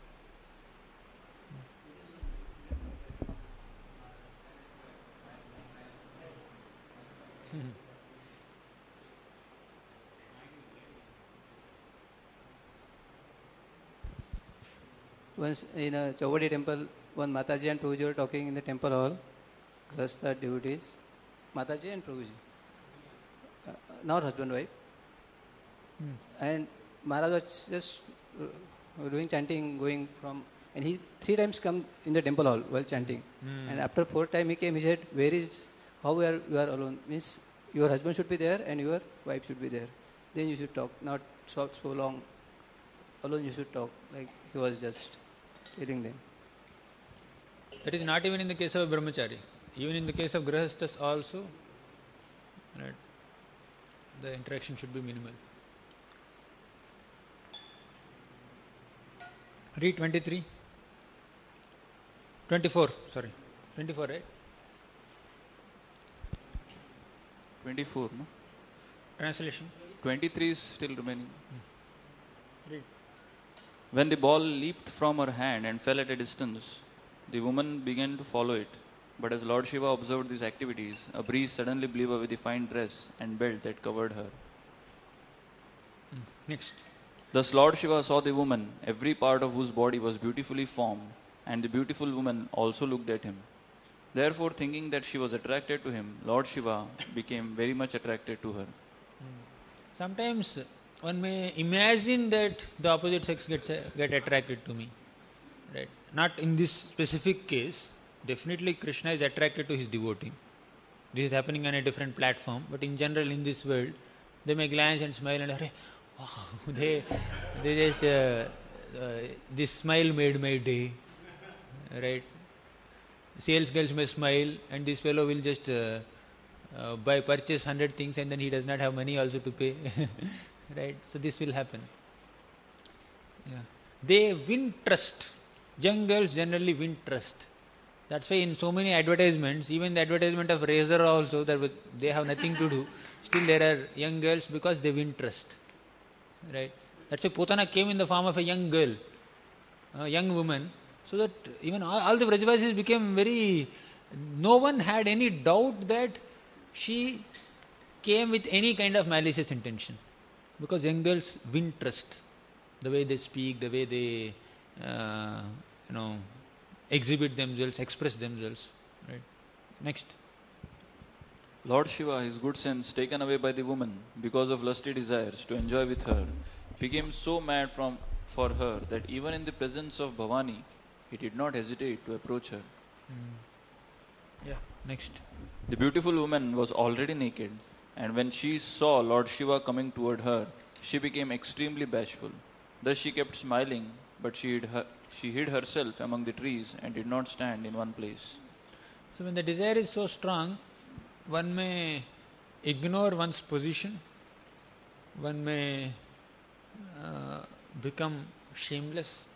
Once in a Chavadi temple, one Mataji and Prabhuji were talking in the temple hall, Grasta devotees, Mataji and Prabhuji, uh, not husband wife. Hmm. And Maharaj was just uh, doing chanting, going from, and he three times come in the temple hall while chanting. Hmm. And after fourth time he came, he said, "Where is how we are you are alone? Means your husband should be there and your wife should be there. Then you should talk, not so, so long. Alone you should talk." Like he was just telling them. That is not even in the case of a brahmachari. Even in the case of grahasthas also, right, the interaction should be minimal. Read twenty-three. twenty-four, sorry. twenty-four, right? twenty-four, no? Translation. twenty-three is still remaining. Read. When the ball leaped from her hand and fell at a distance, the woman began to follow it. But as Lord Shiva observed these activities, a breeze suddenly blew away the fine dress and belt that covered her. Next. Thus Lord Shiva saw the woman, every part of whose body was beautifully formed, and the beautiful woman also looked at him. Therefore, thinking that she was attracted to him, Lord Shiva became very much attracted to her. Sometimes one may imagine that the opposite sex gets get attracted to me, right? Not in this specific case. Definitely, Krishna is attracted to his devotee. This is happening on a different platform, but in general, in this world, they may glance and smile and say, wow, they, they just, uh, uh, this smile made my day, right? Sales girls may smile and this fellow will just uh, uh, buy, purchase hundred things and then he does not have money also to pay, right? So this will happen. Yeah. They win trust. Young girls generally win trust. That's why in so many advertisements, even the advertisement of Razor also, that they have nothing to do. Still there are young girls because they win trust. Right? That's why Putana came in the form of a young girl, a young woman, so that even all, all the Vrajavasis became very, no one had any doubt that she came with any kind of malicious intention. Because young girls win trust. The way they speak, the way they, uh, you know, exhibit themselves, express themselves. Right? Next. Lord Shiva, his good sense taken away by the woman because of lusty desires to enjoy with her, became so mad from for her that even in the presence of Bhavani, he did not hesitate to approach her. Mm. Yeah, next. The beautiful woman was already naked, and when she saw Lord Shiva coming toward her, she became extremely bashful. Thus she kept smiling, but she hid, her, she hid herself among the trees and did not stand in one place. So when the desire is so strong, one may ignore one's position, one may uh, become shameless.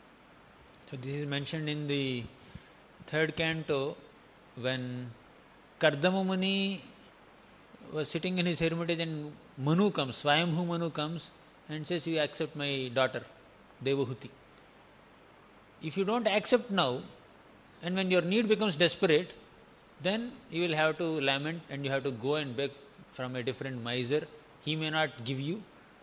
So this is mentioned in the third canto when Kardama Muni was sitting in his hermitage and Manu comes, Swayambhu Manu comes and says, you accept my daughter, Devahuti. If you don't accept now, and when your need becomes desperate, then you will have to lament and you have to go and beg from a different miser. He may not give you,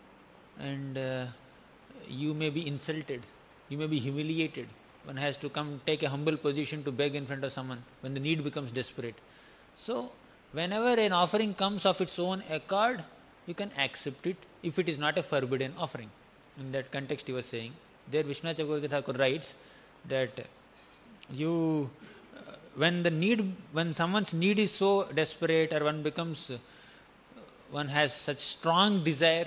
and uh, you may be insulted, you may be humiliated. One has to come take a humble position to beg in front of someone when the need becomes desperate. So, whenever an offering comes of its own accord, you can accept it if it is not a forbidden offering. In that context, he was saying. There, Vishwanath Chakravarti Thakur writes that you, uh, when the need, when someone's need is so desperate, or one becomes, uh, one has such strong desire,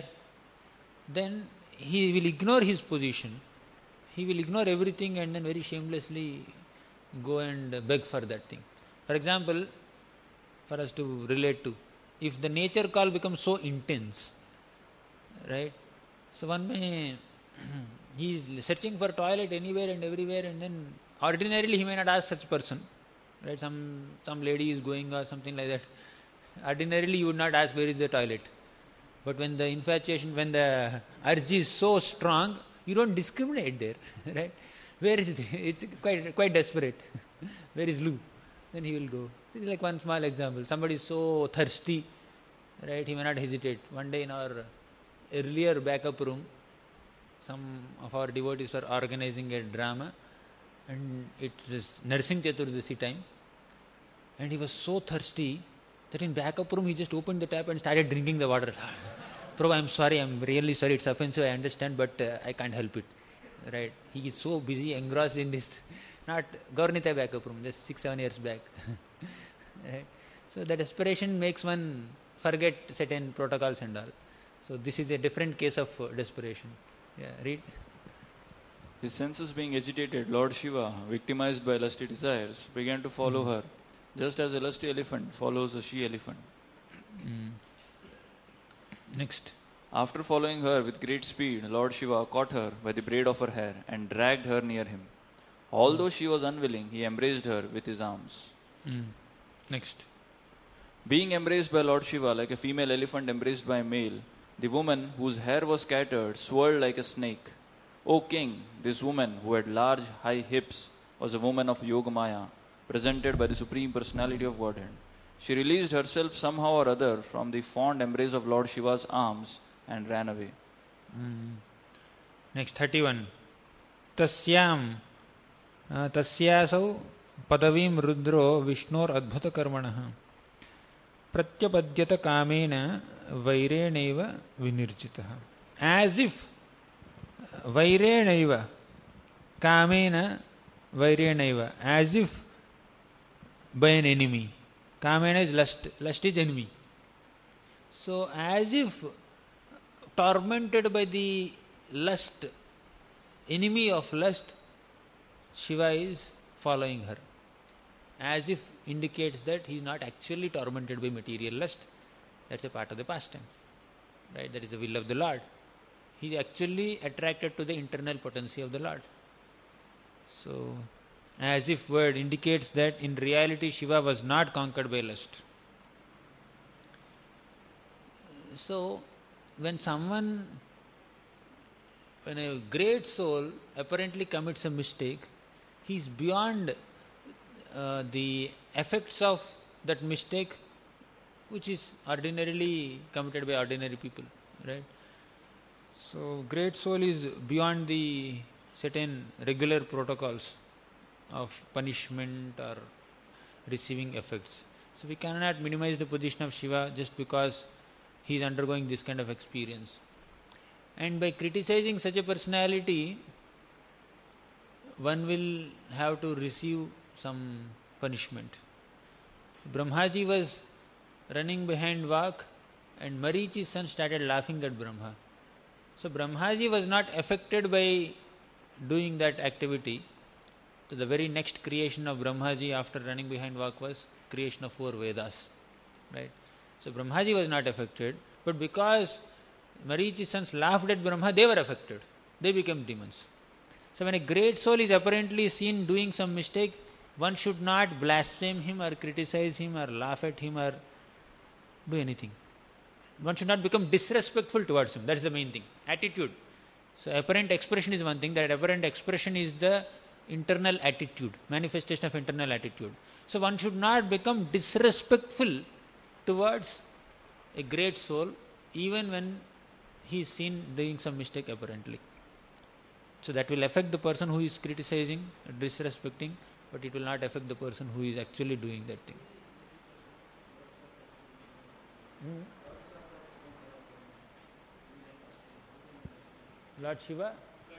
then he will ignore his position. He will ignore everything and then very shamelessly go and beg for that thing. For example, for us to relate to, if the nature call becomes so intense, right? So one may, he is searching for toilet anywhere and everywhere, and then ordinarily he may not ask such person, right? Some some lady is going or something like that. Ordinarily you would not ask where is the toilet. But when the infatuation, when the urge is so strong, you don't discriminate there, right? Where is it? It's quite quite desperate. Where is loo? Then he will go. This is like one small example. Somebody is so thirsty, right? He may not hesitate. One day in our earlier backup room, some of our devotees were organizing a drama, and it was Narsingh Chaturdasi time, and he was so thirsty that in backup room he just opened the tap and started drinking the water. Prabhu, I'm sorry, I'm really sorry, it's offensive, I understand, but uh, I can't help it. Right? He is so busy, engrossed in this, not Gaurnita backup room, just six, seven years back. Right? So the desperation makes one forget certain protocols and all. So this is a different case of uh, desperation. Yeah, read. His senses being agitated, Lord Shiva, victimized by lusty desires, began to follow mm. her, just as a lusty elephant follows a she-elephant. Mm. Next. After following her with great speed, Lord Shiva caught her by the braid of her hair and dragged her near him. Although she was unwilling, he embraced her with his arms. Mm. Next. Being embraced by Lord Shiva like a female elephant embraced by a male, the woman, whose hair was scattered, swirled like a snake. O king, this woman, who had large, high hips, was a woman of Yogamaya, presented by the Supreme Personality of Godhead. She released herself somehow or other from the fond embrace of Lord Shiva's arms and ran away. Mm. Next, thirty-one. Tasyam uh, Tasyasau Padavim Rudro Vishnor Adbhuta Karmanaha Pratyapadyata Kamena Vaireneva Vinirjitaha. as if vairenaiva, kamena vairenaiva, as if by an enemy. Kamena is lust, lust is enemy. So as if tormented by the lust, enemy of lust, Shiva is following her. As if indicates that he is not actually tormented by material lust. That's a part of the pastime. Right? That is the will of the Lord. He is actually attracted to the internal potency of the Lord. So, as if word indicates that in reality Shiva was not conquered by lust. So, when someone, when a great soul apparently commits a mistake, he is beyond uh, the effects of that mistake, which is ordinarily committed by ordinary people, right? So, great soul is beyond the certain regular protocols of punishment or receiving effects. So, we cannot minimize the position of Shiva just because he is undergoing this kind of experience. And by criticizing such a personality, one will have to receive some punishment. Brahmaji was running behind Vak, and Marichi's son started laughing at Brahma. So Brahmaji was not affected by doing that activity. So the very next creation of Brahmaji after running behind Vak was creation of four Vedas. Right? So Brahmaji was not affected, but because Marichi's sons laughed at Brahma, they were affected. They became demons. So when a great soul is apparently seen doing some mistake, one should not blaspheme him or criticize him or laugh at him or do anything. One should not become disrespectful towards him. That's the main thing. Attitude. So apparent expression is one thing. That apparent expression is the internal attitude, manifestation of internal attitude. So one should not become disrespectful towards a great soul, even when he is seen doing some mistake apparently. So that will affect the person who is criticizing, disrespecting, but it will not affect the person who is actually doing that thing. Hmm. Lord Shiva?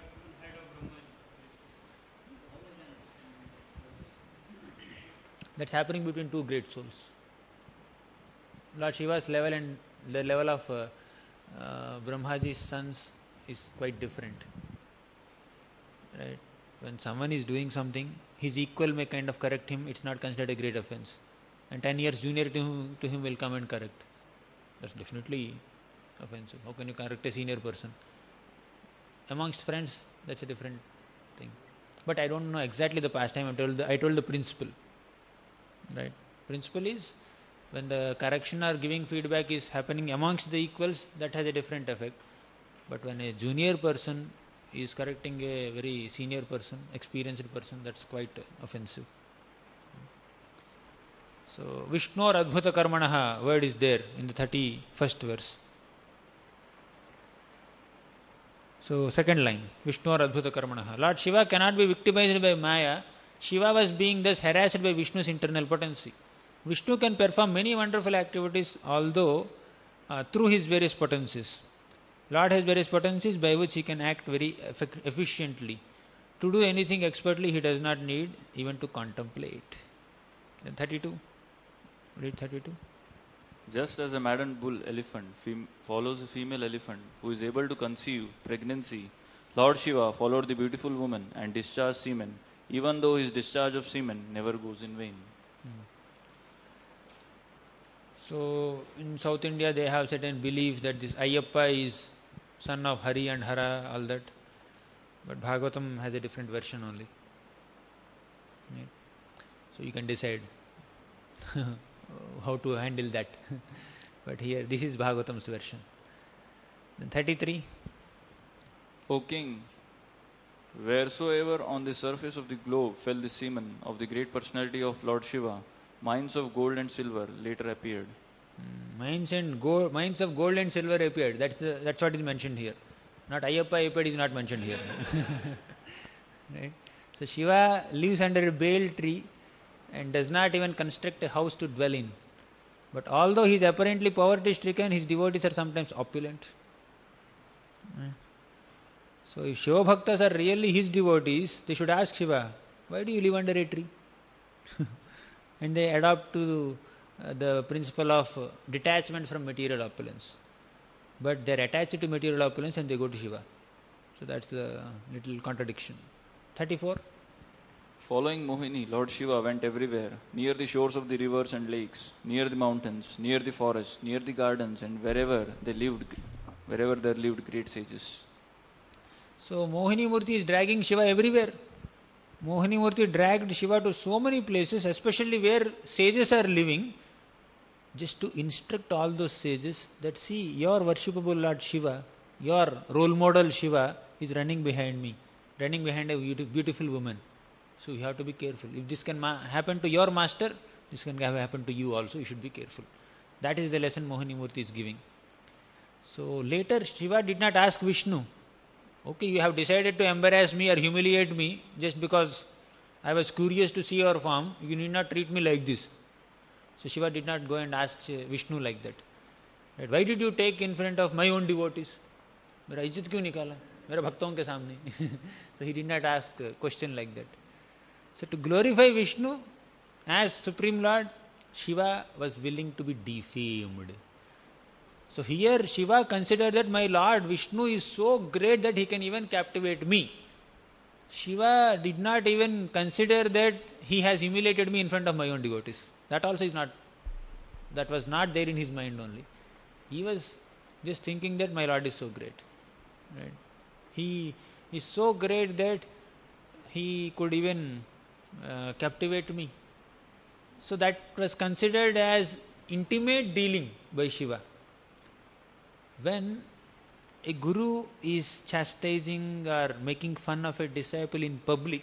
That's happening between two great souls. Lord Shiva's level and the level of uh, uh, Brahmaji's sons is quite different. Right? When someone is doing something, his equal may kind of correct him, it's not considered a great offense. And ten years junior to him, to him will come and correct. That's definitely offensive. How can you correct a senior person? Amongst friends, that's a different thing. But I don't know exactly the pastime. I told the, I told the principle. Right? Principle is when the correction or giving feedback is happening amongst the equals, that has a different effect. But when a junior person is correcting a very senior person, experienced person, that's quite offensive. So, Vishnor Adbhuta Karmanaha word is there in the thirty-first verse. So, second line, Vishnor Adbhuta Karmanaha. Lord Shiva cannot be victimized by Maya. Shiva was being thus harassed by Vishnu's internal potency. Vishnu can perform many wonderful activities, although uh, through his various potencies. Lord has various potencies by which he can act very effect- efficiently. To do anything expertly, he does not need even to contemplate. Then thirty-two. Read thirty-two. Just as a maddened bull elephant fem- follows a female elephant who is able to conceive pregnancy, Lord Shiva followed the beautiful woman and discharged semen, even though his discharge of semen never goes in vain. Hmm. So, in South India, they have certain belief that this Ayyappa is son of Hari and Hara, all that. But Bhagavatam has a different version only. Right? So, you can decide how to handle that. But here, this is Bhagavatam's version. Then thirty-three. O king, wheresoever on the surface of the globe fell the semen of the great personality of Lord Shiva, mines of gold and silver later appeared. Mm, mines and gold, mines of gold and silver appeared. That's the that's what is mentioned here. Not Ayyappa Ayyappa is not mentioned here. Right? So Shiva lives under a bale tree and does not even construct a house to dwell in. But although he is apparently poverty stricken, his devotees are sometimes opulent. Right? So if Shiva Bhaktas are really his devotees, they should ask Shiva, why do you live under a tree? And they adopt to uh, the principle of uh, detachment from material opulence. But they are attached to material opulence and they go to Shiva. So that's the little contradiction. thirty-four. Following Mohini, Lord Shiva went everywhere, near the shores of the rivers and lakes, near the mountains, near the forests, near the gardens, and wherever they lived, wherever there lived great sages. So Mohini Murti is dragging Shiva everywhere. Mohini Murti dragged Shiva to so many places, especially where sages are living, just to instruct all those sages that, see, your worshipable Lord Shiva, your role model Shiva is running behind me, running behind a beautiful woman. So you have to be careful. If this can ma- happen to your master, this can happen to you also. You should be careful. That is the lesson Mohini Murti is giving. So later Shiva did not ask Vishnu, okay, you have decided to embarrass me or humiliate me just because I was curious to see your form. You need not treat me like this. So Shiva did not go and ask Vishnu like that. Right? Why did you take in front of my own devotees? मेरा इज्जत क्यों निकाला मेरे भक्तों के सामने? So he did not ask a question like that. So to glorify Vishnu as Supreme Lord, Shiva was willing to be defamed. So here Shiva considered that my Lord Vishnu is so great that he can even captivate me. Shiva did not even consider that he has humiliated me in front of my own devotees. That also is not, that was not there in his mind only. He was just thinking that my Lord is so great. Right? He is so great that he could even uh, captivate me. So that was considered as intimate dealing by Shiva. When a guru is chastising or making fun of a disciple in public,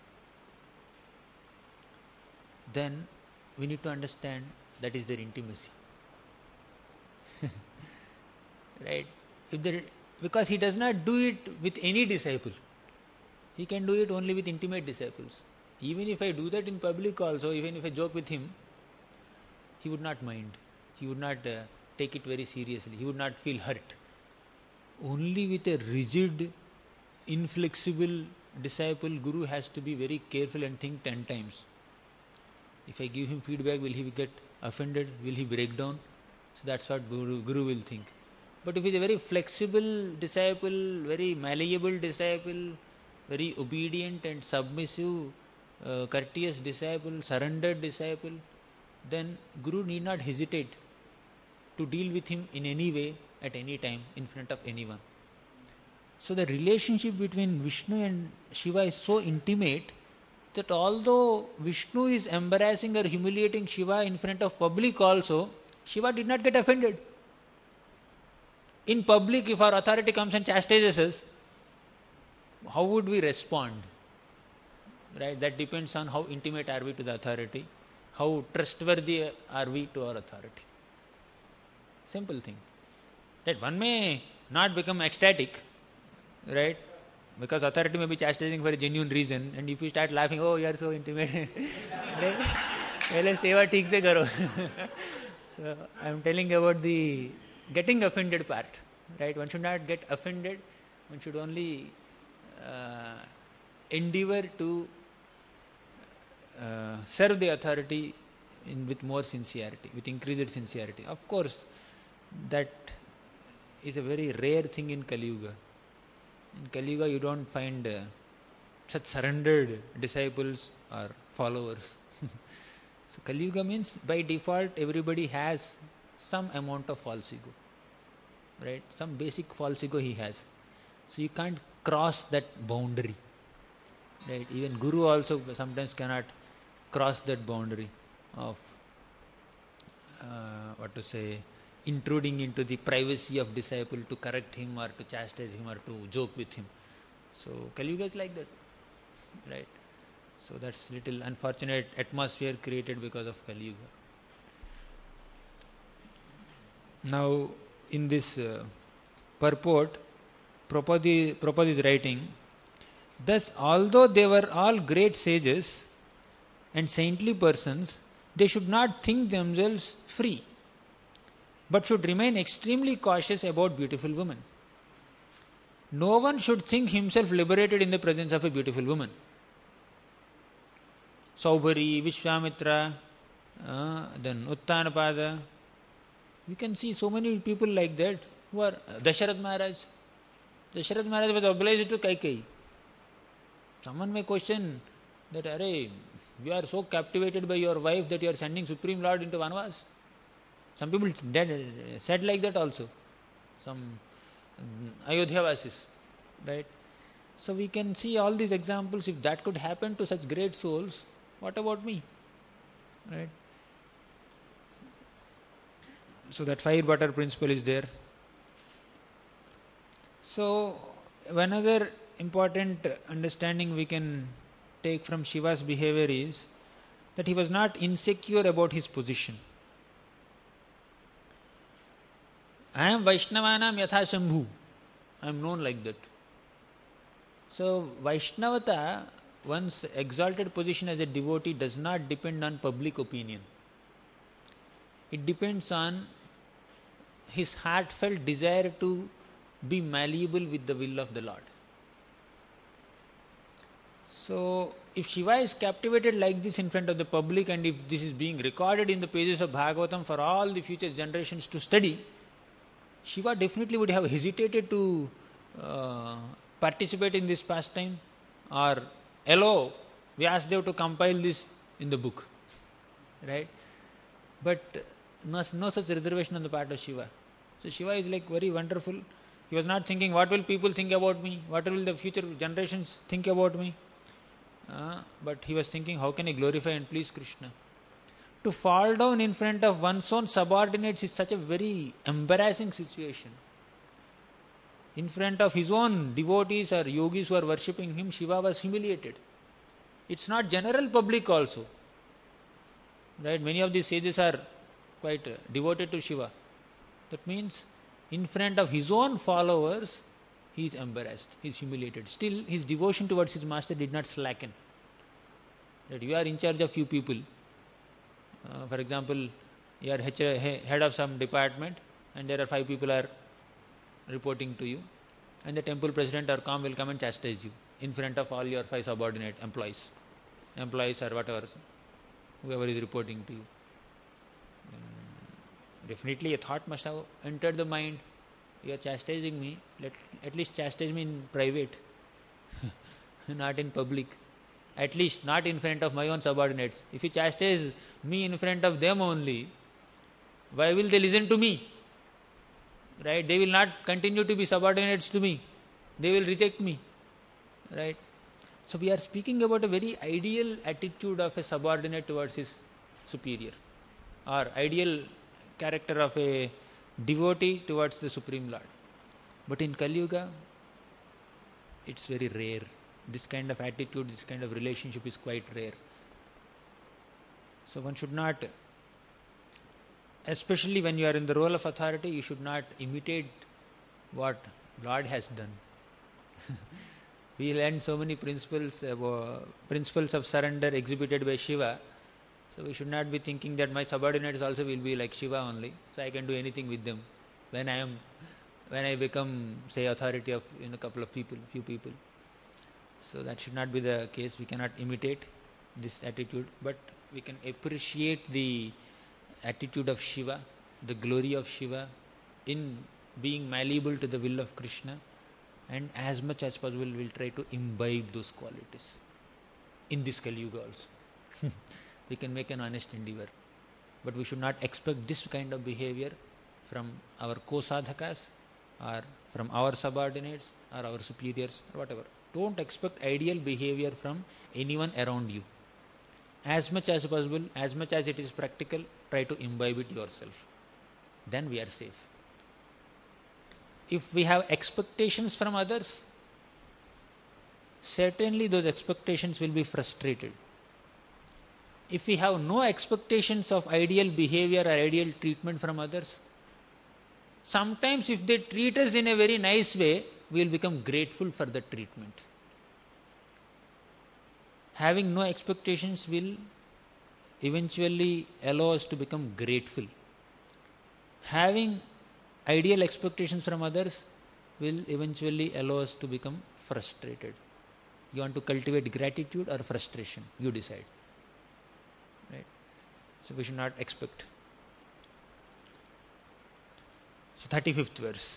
then we need to understand that is their intimacy. Right? If there, because he does not do it with any disciple. He can do it only with intimate disciples. Even if I do that in public also, even if I joke with him, he would not mind. He would not uh, take it very seriously. He would not feel hurt. Only with a rigid, inflexible disciple, guru has to be very careful and think ten times. If I give him feedback, will he get offended? Will he break down? So that's what guru, guru will think. But if he is a very flexible disciple, very malleable disciple, very obedient and submissive, uh, courteous disciple, surrendered disciple, then guru need not hesitate to deal with him in any way, at any time, in front of anyone. So the relationship between Vishnu and Shiva is so intimate that although Vishnu is embarrassing or humiliating Shiva in front of public also, Shiva did not get offended. In public, if our authority comes and chastises us, how would we respond? Right? That depends on how intimate are we to the authority, how trustworthy are we to our authority. Simple thing. That one may not become ecstatic, right? Because authority may be chastising for a genuine reason, and if you start laughing, oh, you are so intimate, right? Well, seva theek se karo. So I am telling about the getting offended part, right? One should not get offended. One should only uh, endeavor to uh, serve the authority in, with more sincerity, with increased sincerity. Of course, that is a very rare thing in Kali Yuga. In Kali Yuga, you don't find uh, such surrendered disciples or followers. So Kali Yuga means by default everybody has some amount of false ego, right? Some basic false ego he has. So you can't cross that boundary, right? Even Guru also sometimes cannot cross that boundary of uh, what to say, intruding into the privacy of disciple to correct him or to chastise him or to joke with him. So Kali Yuga is like that, right? So that's little unfortunate atmosphere created because of Kali Yuga. Now in this uh, purport, Prabhupada, Prabhupada is writing, thus although they were all great sages and saintly persons, they should not think themselves free, but should remain extremely cautious about beautiful women. no one should think himself liberated in the presence of a beautiful woman. Saubhari, Vishwamitra, uh, then Uttanapada. We can see so many people like that who are Dasharatha Maharaj. Dasharatha Maharaj was obliged to Kaikeyi. Someone may question that, Arey, you are so captivated by your wife that you are sending Supreme Lord into Vanvas. Some people said like that also. Some Ayodhya-vasis, right? So we can see all these examples. If that could happen to such great souls, what about me? Right? So that fire butter principle is there. So another important understanding we can take from Shiva's behavior is that he was not insecure about his position. I am Vaishnavanam Yatha Shambhu. I am known like that. So Vaishnavata, one's exalted position as a devotee, does not depend on public opinion. It depends on his heartfelt desire to be malleable with the will of the Lord. So if Shiva is captivated like this in front of the public, and if this is being recorded in the pages of Bhagavatam for all the future generations to study, Shiva definitely would have hesitated to uh, participate in this pastime or allow Vyasadeva to compile this in the book. Right? But no, no such reservation on the part of Shiva. So Shiva is like very wonderful. He was not thinking, what will people think about me? What will the future generations think about me? Uh, but he was thinking, how can I glorify and please Krishna? To fall down in front of one's own subordinates is such a very embarrassing situation. In front of his own devotees or yogis who are worshipping him, Shiva was humiliated. It's not general public also. Right? Many of these sages are quite devoted to Shiva. That means in front of his own followers, he is embarrassed, he is humiliated. Still, his devotion towards his master did not slacken. That you are in charge of few people. Uh, for example, you are head of some department and there are five people are reporting to you, and the temple president or com will come and chastise you in front of all your five subordinate employees, employees or whatever, whoever is reporting to you. Um, definitely a thought must have entered the mind, you are chastising me, let at least chastise me in private, not in public. At least not in front of my own subordinates. If you chastise me in front of them only, why will they listen to me? Right? They will not continue to be subordinates to me. They will reject me. Right? So we are speaking about a very ideal attitude of a subordinate towards his superior, or ideal character of a devotee towards the Supreme Lord. But in Kali Yuga, it's very rare. This kind of attitude, this kind of relationship is quite rare. So one should not, especially when you are in the role of authority, you should not imitate what Lord has done. We learned so many principles, uh, principles of surrender exhibited by Shiva. So we should not be thinking that my subordinates also will be like Shiva only, so I can do anything with them. When I am, when I become, say, authority of in a couple of people, few people. So that should not be the case. We cannot imitate this attitude, but we can appreciate the attitude of Shiva, the glory of Shiva in being malleable to the will of Krishna, and as much as possible we'll try to imbibe those qualities in this Kali Yuga also. We can make an honest endeavor, but we should not expect this kind of behavior from our co-sadhakas or from our subordinates or our superiors or whatever. Don't expect ideal behavior from anyone around you. As much as possible, as much as it is practical, try to imbibe it yourself. Then we are safe. If we have expectations from others, certainly those expectations will be frustrated. If we have no expectations of ideal behavior or ideal treatment from others, sometimes if they treat us in a very nice way, we will become grateful for the treatment. Having no expectations will eventually allow us to become grateful. Having ideal expectations from others will eventually allow us to become frustrated. You want to cultivate gratitude or frustration? You decide. Right? So we should not expect. So thirty-fifth verse.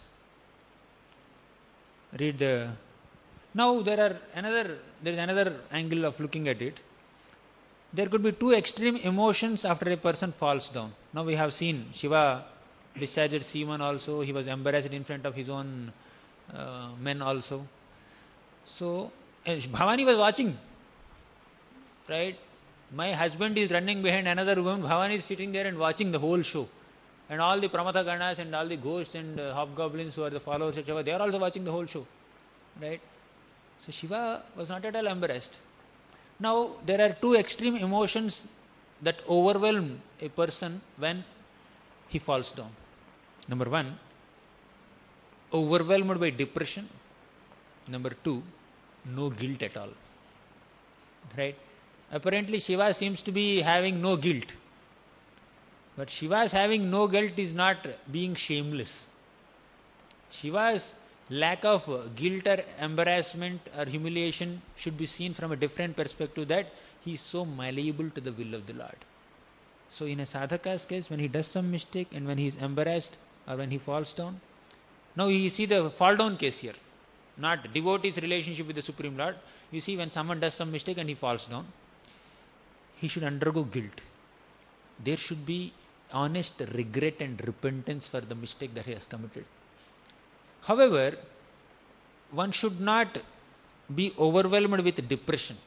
Read the. Now there are another. There is another angle of looking at it. There could be two extreme emotions after a person falls down. Now we have seen Shiva discharged semen also. He was embarrassed in front of his own uh, men also. So uh, Bhavani was watching. Right? My husband is running behind another woman. Bhavani is sitting there and watching the whole show. And all the Pramatha Ganas and all the ghosts and uh, hobgoblins who are the followers of Shiva, they are also watching the whole show. Right? So Shiva was not at all embarrassed. Now there are two extreme emotions that overwhelm a person when he falls down. Number one, overwhelmed by depression. Number two, no guilt at all. Right? Apparently Shiva seems to be having no guilt. But Shiva's having no guilt is not being shameless. Shiva's lack of guilt or embarrassment or humiliation should be seen from a different perspective, that he is so malleable to the will of the Lord. So in a sadhaka's case, when he does some mistake and when he is embarrassed or when he falls down, now you see the fall down case here, not devotee's relationship with the Supreme Lord. You see, when someone does some mistake and he falls down, he should undergo guilt. There should be honest regret and repentance for the mistake that he has committed. However, one should not be overwhelmed with depression.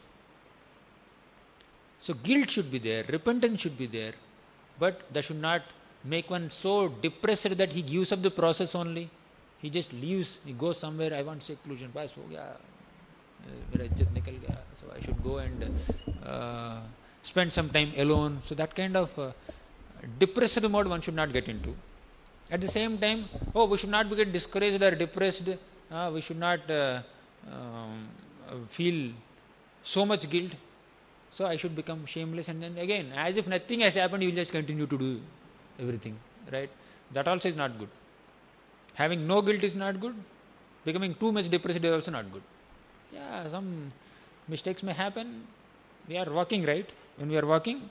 So guilt should be there, repentance should be there, but that should not make one so depressed that he gives up the process only. He just leaves, he goes somewhere, I want seclusion, bas ho gaya, mera izzat nikal gaya, so I should go and uh, spend some time alone. So that kind of uh, depressed mode one should not get into. At the same time, oh, we should not get discouraged or depressed. Uh, we should not uh, um, feel so much guilt. So I should become shameless, and then again, as if nothing has happened, you will just continue to do everything. Right? That also is not good. Having no guilt is not good. Becoming too much depressed is also not good. Yeah, some mistakes may happen. We are walking, right? When we are walking,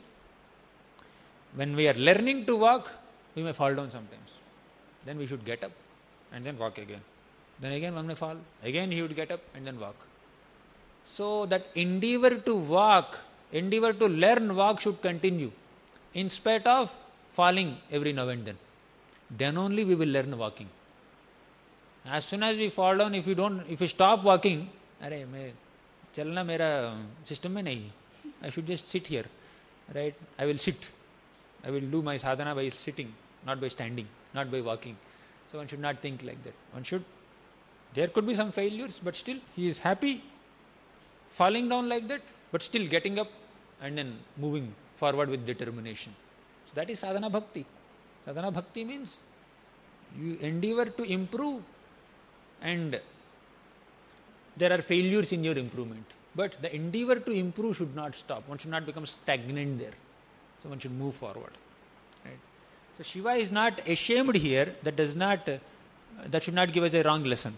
when we are learning to walk, we may fall down sometimes. Then we should get up and then walk again. Then again one may fall. Again he would get up and then walk. So that endeavor to walk, endeavor to learn walk should continue in spite of falling every now and then. Then only we will learn walking. As soon as we fall down, if you don't, if you stop walking, अरे मैं चलना मेरा system में नहीं. I should just sit here, right? I will sit. I will do my sadhana by sitting, not by standing, not by walking. So one should not think like that. One should, there could be some failures, but still he is happy falling down like that, but still getting up and then moving forward with determination. So that is sadhana bhakti. Sadhana bhakti means you endeavor to improve, and there are failures in your improvement. But the endeavor to improve should not stop. One should not become stagnant there. So one should move forward. Right? So Shiva is not ashamed here. That does not, uh, that should not give us a wrong lesson.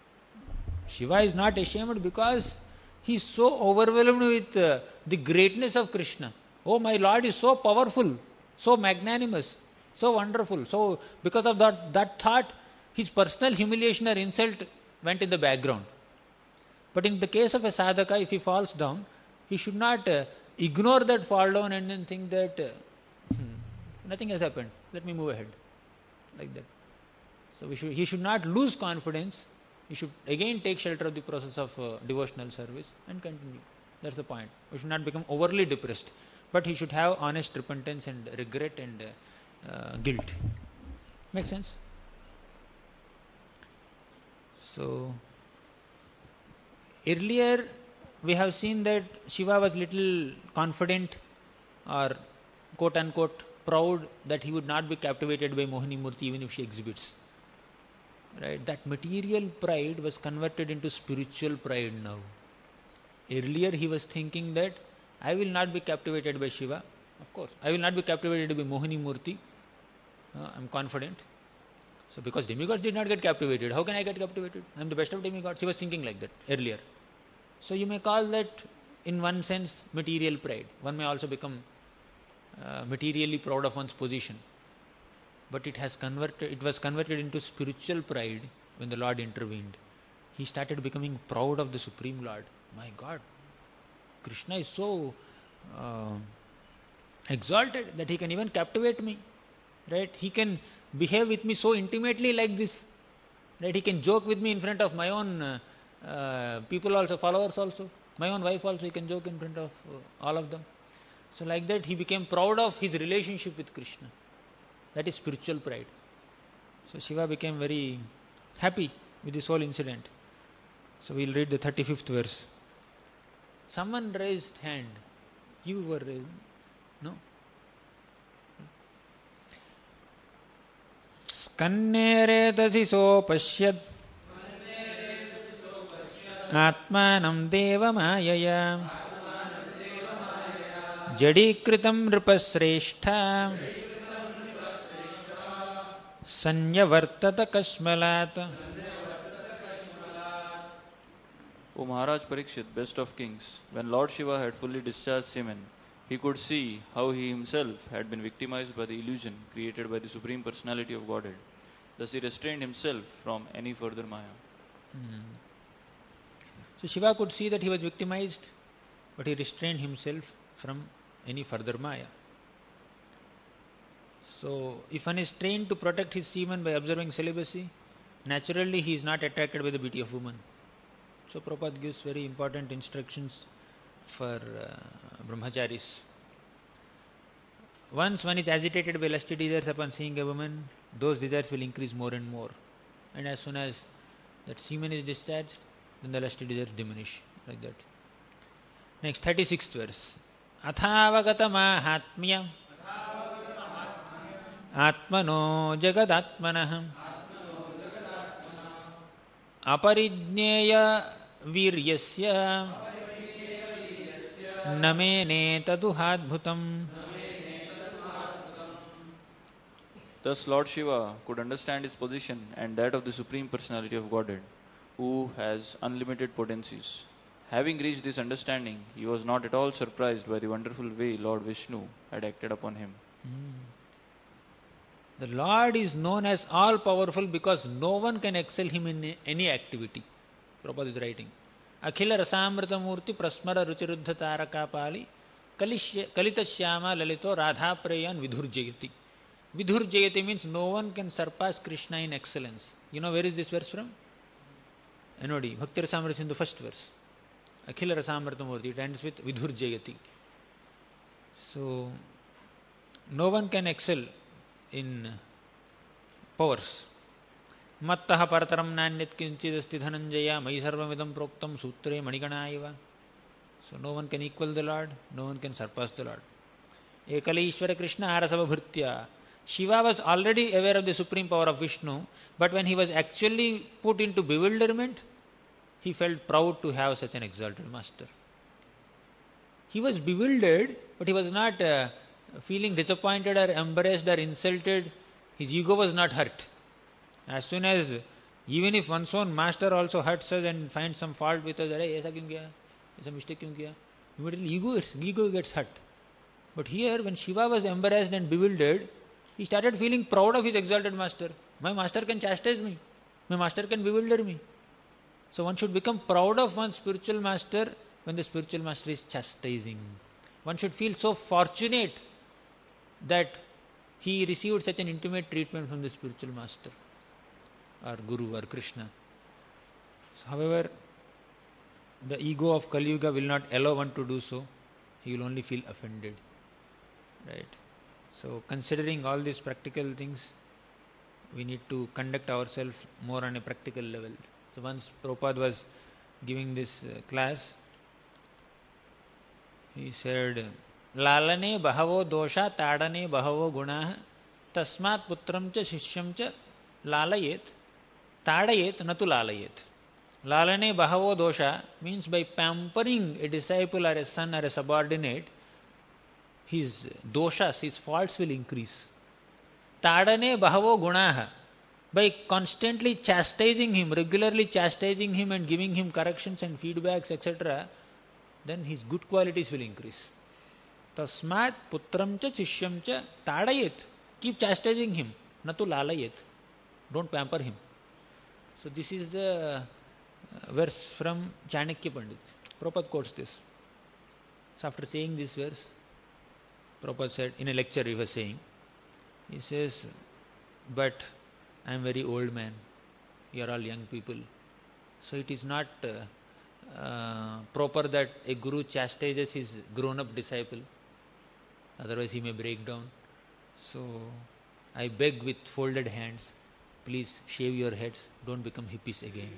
Shiva is not ashamed because he is so overwhelmed with uh, the greatness of Krishna. Oh, my Lord is so powerful, so magnanimous, so wonderful. So because of that, that thought, his personal humiliation or insult went in the background. But in the case of a sadhaka, if he falls down, he should not uh, ignore that fall down and then think that uh, hmm, nothing has happened. Let me move ahead. Like that. So we should, he should not lose confidence. He should again take shelter of the process of uh, devotional service and continue. That's the point. We should not become overly depressed. But he should have honest repentance and regret and uh, uh, guilt. Make sense? So, earlier we have seen that Shiva was little confident or quote unquote proud that he would not be captivated by Mohini Murti even if she exhibits. Right? That material pride was converted into spiritual pride now. Earlier he was thinking that I will not be captivated by Shiva. Of course, I will not be captivated by Mohini Murti. Uh, I am confident. So because demigods did not get captivated, how can I get captivated? I am the best of demigods. He was thinking like that earlier. So you may call that, in one sense, material pride. One may also become uh, materially proud of one's position. But it has converted. It was converted into spiritual pride when the Lord intervened. He started becoming proud of the Supreme Lord. My God, Krishna is so uh, exalted that he can even captivate me. Right? He can behave with me so intimately like this. Right? He can joke with me in front of my own uh, uh, people also, followers also. My own wife also, he can joke in front of uh, all of them. So like that, he became proud of his relationship with Krishna. That is spiritual pride. So Shiva became very happy with this whole incident. So we'll read the thirty-fifth verse. Someone raised hand. You were raised. No? Skanneretasi sopashyad atmanam devamayaya jadikritam nripasreshtha sanyavartata kashmalat. O Maharaj Parikshit, best of kings, when Lord Shiva had fully discharged semen, he could see how he himself had been victimized by the illusion created by the Supreme Personality of Godhead. Thus he restrained himself from any further maya. Hmm. So Shiva could see that he was victimized, but he restrained himself from any further maya. So if one is trained to protect his semen by observing celibacy, naturally he is not attracted by the beauty of woman. So Prabhupada gives very important instructions for uh, brahmacharis. Once one is agitated by lusty desires upon seeing a woman, those desires will increase more and more. And as soon as that semen is discharged, then the lusty desires diminish, like that. Next, thirty-sixth verse. Athavagata mahatmya atmano jagadatmanah aparijneya viryasya namene taduhadbhutam. Thus Lord Shiva could understand his position and that of the Supreme Personality of Godhead, who has unlimited potencies. Having reached this understanding, he was not at all surprised by the wonderful way Lord Vishnu had acted upon him. Hmm. The Lord is known as all-powerful because no one can excel him in any activity. Prabhupada is writing. Akhila rasamrita murti prasmara ruchiruddha tarakapali kalitashyama lalito radha prayan vidhurjayati. Vidhurjayati means no one can surpass Krishna in excellence. You know where is this verse from? N O D, Bhakti Rasamrita Sindhu, first verse. Akhila rasamrita murti, it ends with vidhurjayati. So, no one can excel in powers. Mattaha parataram nanyat kinchidasti dhananjaya mai sarvamidam proktam sutre maniganaiva. So no one can equal the Lord, no one can surpass the Lord. Ekali Ishvara Krishna arasava bhritya. Shiva was already aware of the supreme power of Vishnu, but when he was actually put into bewilderment, he felt proud to have such an exalted master. He was bewildered, but he was not uh, feeling disappointed or embarrassed or insulted. His ego was not hurt. As soon as, even if one's own master also hurts us and finds some fault with us, "Arey, aisa kyun kiya? Aisa mistake kyun kiya?" Immediately ego gets, ego gets hurt. But here, when Shiva was embarrassed and bewildered, he started feeling proud of his exalted master. My master can chastise me. My master can bewilder me. So one should become proud of one's spiritual master when the spiritual master is chastising. One should feel so fortunate that he received such an intimate treatment from the spiritual master or Guru or Krishna. So, however, the ego of Kali Yuga will not allow one to do so. He will only feel offended. Right? So, considering all these practical things, we need to conduct ourselves more on a practical level. So, once Prabhupada was giving this uh, class, he said, Lalane bahavo dosha tadane bahavo gunah tasmat putram cha shishyam cha lalayet tadayet natu lalayet. Lalane bahavo dosha means by pampering a disciple or a son or a subordinate, his doshas, his faults will increase. Tadane bahavo gunah. By constantly chastising him, regularly chastising him and giving him corrections and feedbacks, et cetera, then his good qualities will increase. Tasmat putram cha chishyam cha tadayet. Keep chastising him, natu lalayet. Don't pamper him. So this is the verse from Chanakya Pandit. Prabhupada quotes this. So after saying this verse, Prabhupada said, in a lecture he was saying, he says, but I am very old man, you are all young people. So it is not uh, uh, proper that a guru chastises his grown-up disciple, otherwise he may break down. So I beg with folded hands, please shave your heads, don't become hippies again.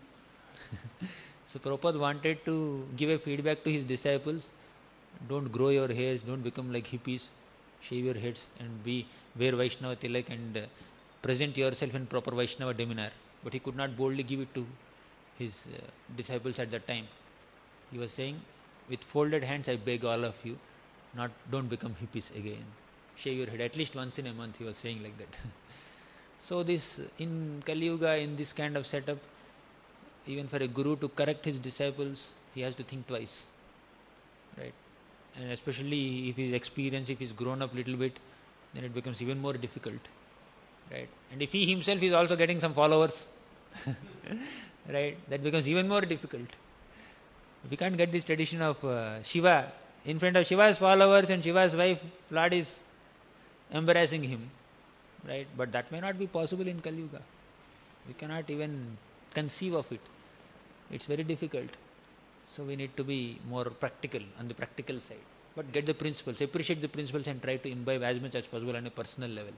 So Prabhupada wanted to give a feedback to his disciples, don't grow your hairs, don't become like hippies, shave your heads and be wear Vaishnava tilak and uh, present yourself in proper Vaishnava demeanor. But he could not boldly give it to his uh, disciples at that time. He was saying, with folded hands I beg all of you, not don't become hippies again. Shave your head at least once in a month, he was saying like that. So this, in Kali Yuga, in this kind of setup, even for a guru to correct his disciples, he has to think twice. Right? And especially if he's experienced, if he's grown up a little bit, then it becomes even more difficult. Right? And if he himself is also getting some followers, right, that becomes even more difficult. We can't get this tradition of uh, Shiva. In front of Shiva's followers and Shiva's wife, Lord is embarrassing him. Right? But that may not be possible in Kali Yuga. We cannot even conceive of it. It's very difficult. So we need to be more practical, on the practical side. But get the principles, appreciate the principles and try to imbibe as much as possible on a personal level.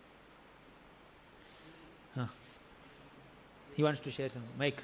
Huh. He wants to share some. Mike.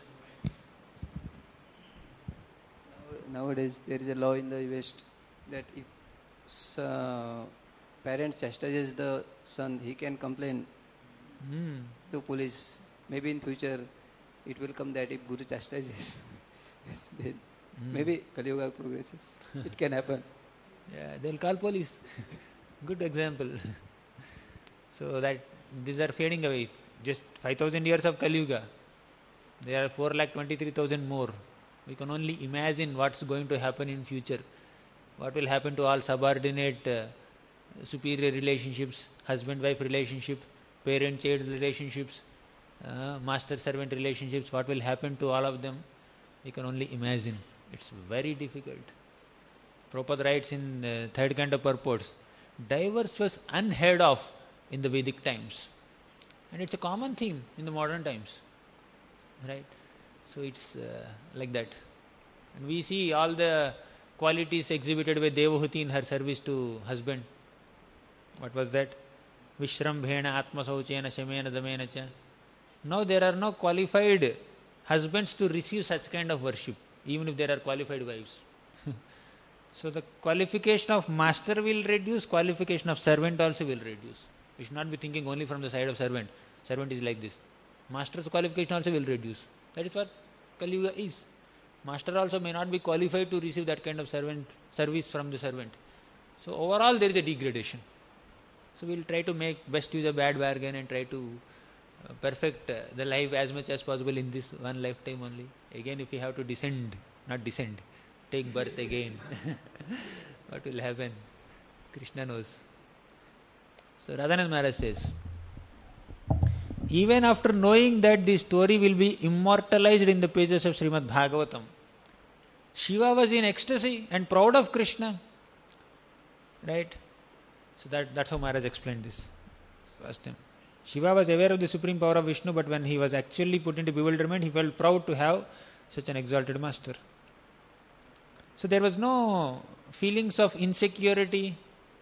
Nowadays, there is a law in the West that if uh, parents chastises the son, he can complain Hmm. to police. Maybe in future, it will come that if Guru chastises, then Hmm. maybe Kali Yuga progresses. It can happen. Yeah, they'll call police. Good example. So that these are fading away. Just five thousand years of Kali Yuga. There are four lakh twenty-three thousand more. We can only imagine what's going to happen in future. What will happen to all subordinate, uh, superior relationships, husband-wife relationship, parent-child relationships, uh, master-servant relationships. What will happen to all of them? We can only imagine. It's very difficult. Prabhupada writes in uh, third canto purports, divorce was unheard of in the Vedic times. And it's a common theme in the modern times. Right? So it's uh, like that. And we see all the qualities exhibited by Devahuti in her service to husband. What was that? Vishrambhena atmasauchena shamena damena cha. Now there are no qualified husbands to receive such kind of worship, even if there are qualified wives. So the qualification of master will reduce, qualification of servant also will reduce. We should not be thinking only from the side of servant. Servant is like this. Master's qualification also will reduce. That is what Kali Yuga is. Master also may not be qualified to receive that kind of servant service from the servant. So overall there is a degradation. So we will try to make best use of bad bargain and try to uh, perfect uh, the life as much as possible in this one lifetime only. Again, if we have to descend, not descend, take birth again, what will happen? Krishna knows. So Radhanand Maharaj says, even after knowing that the story will be immortalized in the pages of Srimad Bhagavatam, Shiva was in ecstasy and proud of Krishna. Right? So that, that's how Maharaj explained this first time. Shiva was aware of the supreme power of Vishnu, but when he was actually put into bewilderment, he felt proud to have such an exalted master. So there was no feelings of insecurity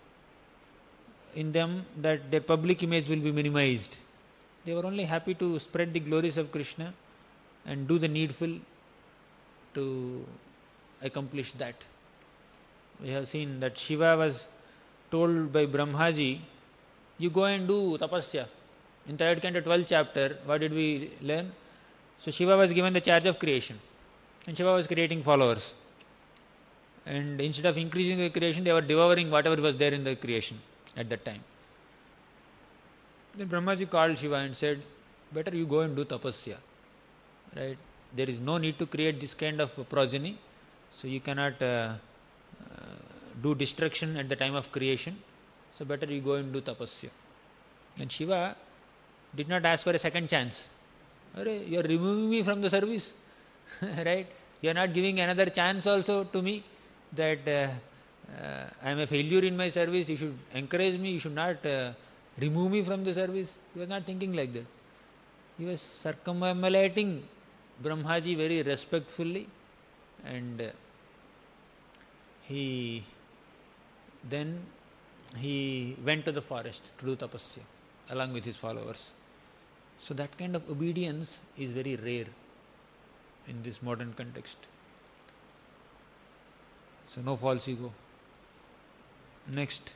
in them that their public image will be minimized. They were only happy to spread the glories of Krishna and do the needful to accomplish that. We have seen that Shiva was told by Brahmaji, you go and do tapasya. In third canto, twelfth chapter, what did we learn? So Shiva was given the charge of creation. And Shiva was creating followers. And instead of increasing the creation, they were devouring whatever was there in the creation at that time. Then Brahmaji called Shiva and said, better you go and do tapasya. Right? There is no need to create this kind of progeny. So you cannot uh, uh, do destruction at the time of creation. So better you go and do tapasya. And Shiva did not ask for a second chance. You are removing me from the service. Right? You are not giving another chance also to me that uh, uh, I am a failure in my service. You should encourage me. You should not uh, remove me from the service. He was not thinking like that. He was circumambulating Brahmaji very respectfully, and uh, he then he went to the forest to do tapasya along with his followers. So that kind of obedience is very rare in this modern context. So no false ego. Next.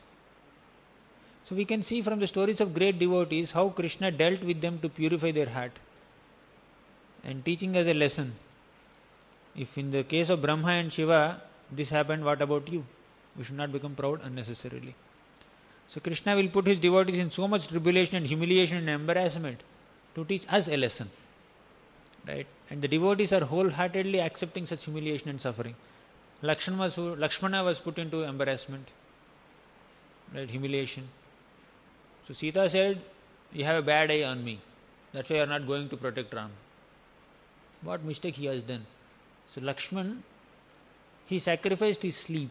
So we can see from the stories of great devotees how Krishna dealt with them to purify their heart and teaching us a lesson. If in the case of Brahma and Shiva this happened, what about you? We should not become proud unnecessarily. So Krishna will put his devotees in so much tribulation and humiliation and embarrassment to teach us a lesson. Right? And the devotees are wholeheartedly accepting such humiliation and suffering. Lakshmana was, Lakshmana was put into embarrassment, right? Humiliation. So Sita said, you have a bad eye on me. That's why you are not going to protect Ram. What mistake he has done? So Lakshman, he sacrificed his sleep.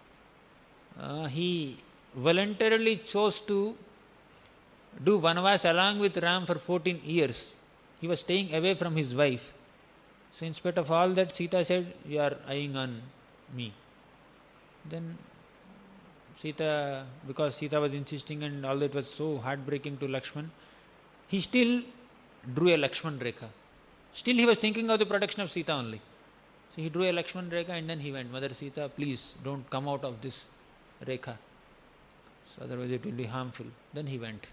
Uh, he voluntarily chose to do vanvas along with Ram for fourteen years. He was staying away from his wife. So in spite of all that, Sita said, you are eyeing on me. Then Sita, because Sita was insisting and all that was so heartbreaking to Lakshman, he still drew a Lakshman Rekha. Still he was thinking of the protection of Sita only. So he drew a Lakshman Rekha and then he went, Mother Sita, please don't come out of this Rekha. So otherwise it will be harmful. Then he went.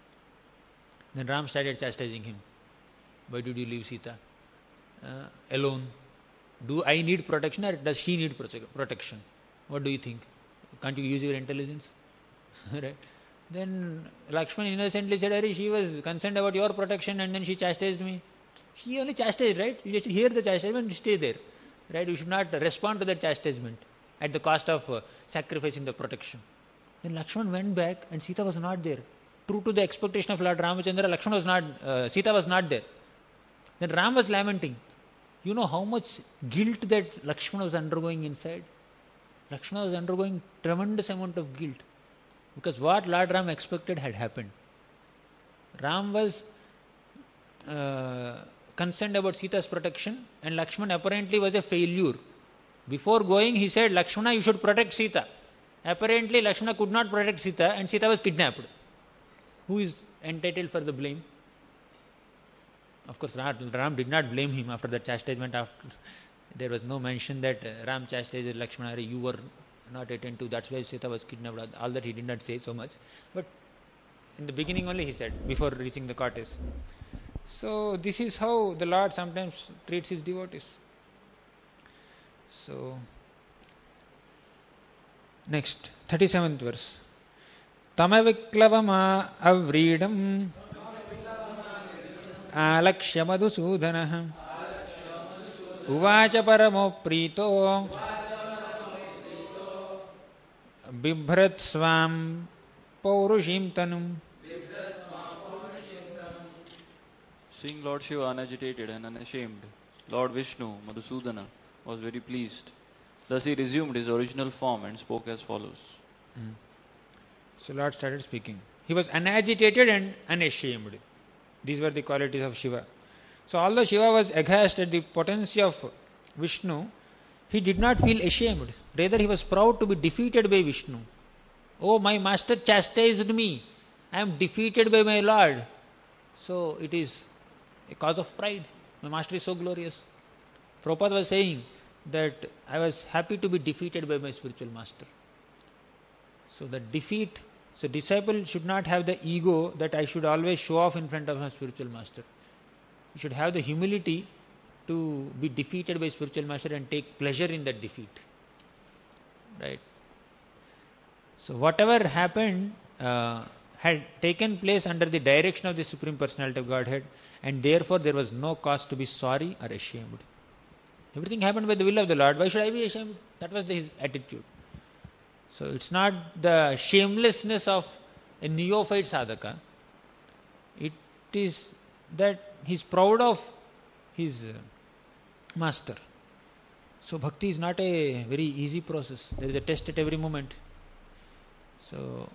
Then Ram started chastising him. Why did you leave Sita uh, alone? Do I need protection or does she need protection? What do you think? Can't you use your intelligence? Right? Then Lakshman innocently said, Hari, she was concerned about your protection and then she chastised me. She only chastised, right? You just hear the chastisement and stay there. Right? You should not respond to that chastisement at the cost of uh, sacrificing the protection. Then Lakshman went back and Sita was not there. True to the expectation of Lord Ramachandra, Lakshman was not, uh, Sita was not there. Then Ram was lamenting. You know how much guilt that Lakshmana was undergoing inside? Lakshmana was undergoing tremendous amount of guilt. Because what Lord Ram expected had happened. Ram was uh, concerned about Sita's protection and Lakshmana apparently was a failure. Before going he said, Lakshmana, you should protect Sita. Apparently Lakshmana could not protect Sita and Sita was kidnapped. Who is entitled for the blame? Of course, Ram did not blame him after the chastisement. After there was no mention that Ram chastised Lakshmana, you were not attentive, that's why Sita was kidnapped. All that he did not say so much. But in the beginning only he said, before reaching the cottage. So this is how the Lord sometimes treats his devotees. So, next, thirty-seventh verse. Tamaviklava avridam alakshya madhusudanah uvacha paramo prito bibhrat swam paurushim tanum. Seeing Lord Shiva unagitated and unashamed, Lord Vishnu, Madhusudana, was very pleased. Thus he resumed his original form and spoke as follows. Mm. So Lord started speaking. He was unagitated and unashamed. These were the qualities of Shiva. So although Shiva was aghast at the potency of Vishnu, he did not feel ashamed. Rather he was proud to be defeated by Vishnu. Oh, my master chastised me. I am defeated by my Lord. So it is a cause of pride. My master is so glorious. Prabhupada was saying that I was happy to be defeated by my spiritual master. So the defeat, so disciple should not have the ego that I should always show off in front of my spiritual master. You should have the humility to be defeated by spiritual master and take pleasure in that defeat. Right? So whatever happened, uh, had taken place under the direction of the Supreme Personality of Godhead, and therefore there was no cause to be sorry or ashamed. Everything happened by the will of the Lord. Why should I be ashamed? That was his attitude. So it's not the shamelessness of a neophyte sadhaka. It is that he's proud of his master. So bhakti is not a very easy process. There is a test at every moment. So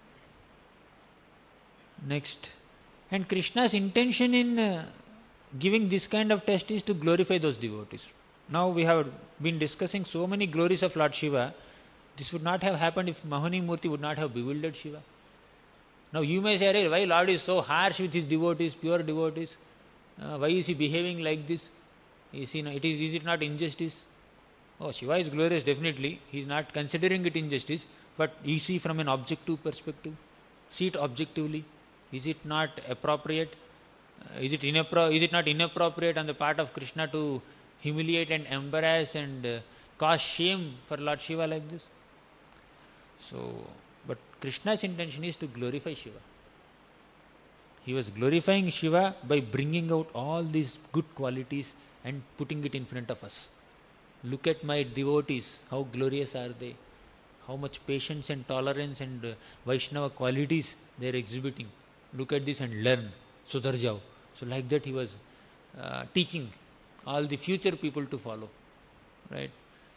next, and Krishna's intention in uh, giving this kind of test is to glorify those devotees. Now we have been discussing so many glories of Lord Shiva. This would not have happened if Mahani Murti would not have bewildered Shiva. Now you may say, why Lord is so harsh with his devotees, pure devotees? Uh, why is he behaving like this? Is, he, it is, is it not injustice? Oh, Shiva is glorious, definitely. He is not considering it injustice, but you see from an objective perspective. See it objectively. Is it not appropriate? Uh, is it inappro- Is it not inappropriate on the part of Krishna to humiliate and embarrass and uh, cause shame for Lord Shiva like this? So, but Krishna's intention is to glorify Shiva. He was glorifying Shiva by bringing out all these good qualities and putting it in front of us. Look at my devotees, how glorious are they? How much patience and tolerance and uh, Vaishnava qualities they are exhibiting. Look at this and learn. Sudhar jao. So like that he was uh, teaching all the future people to follow. Right?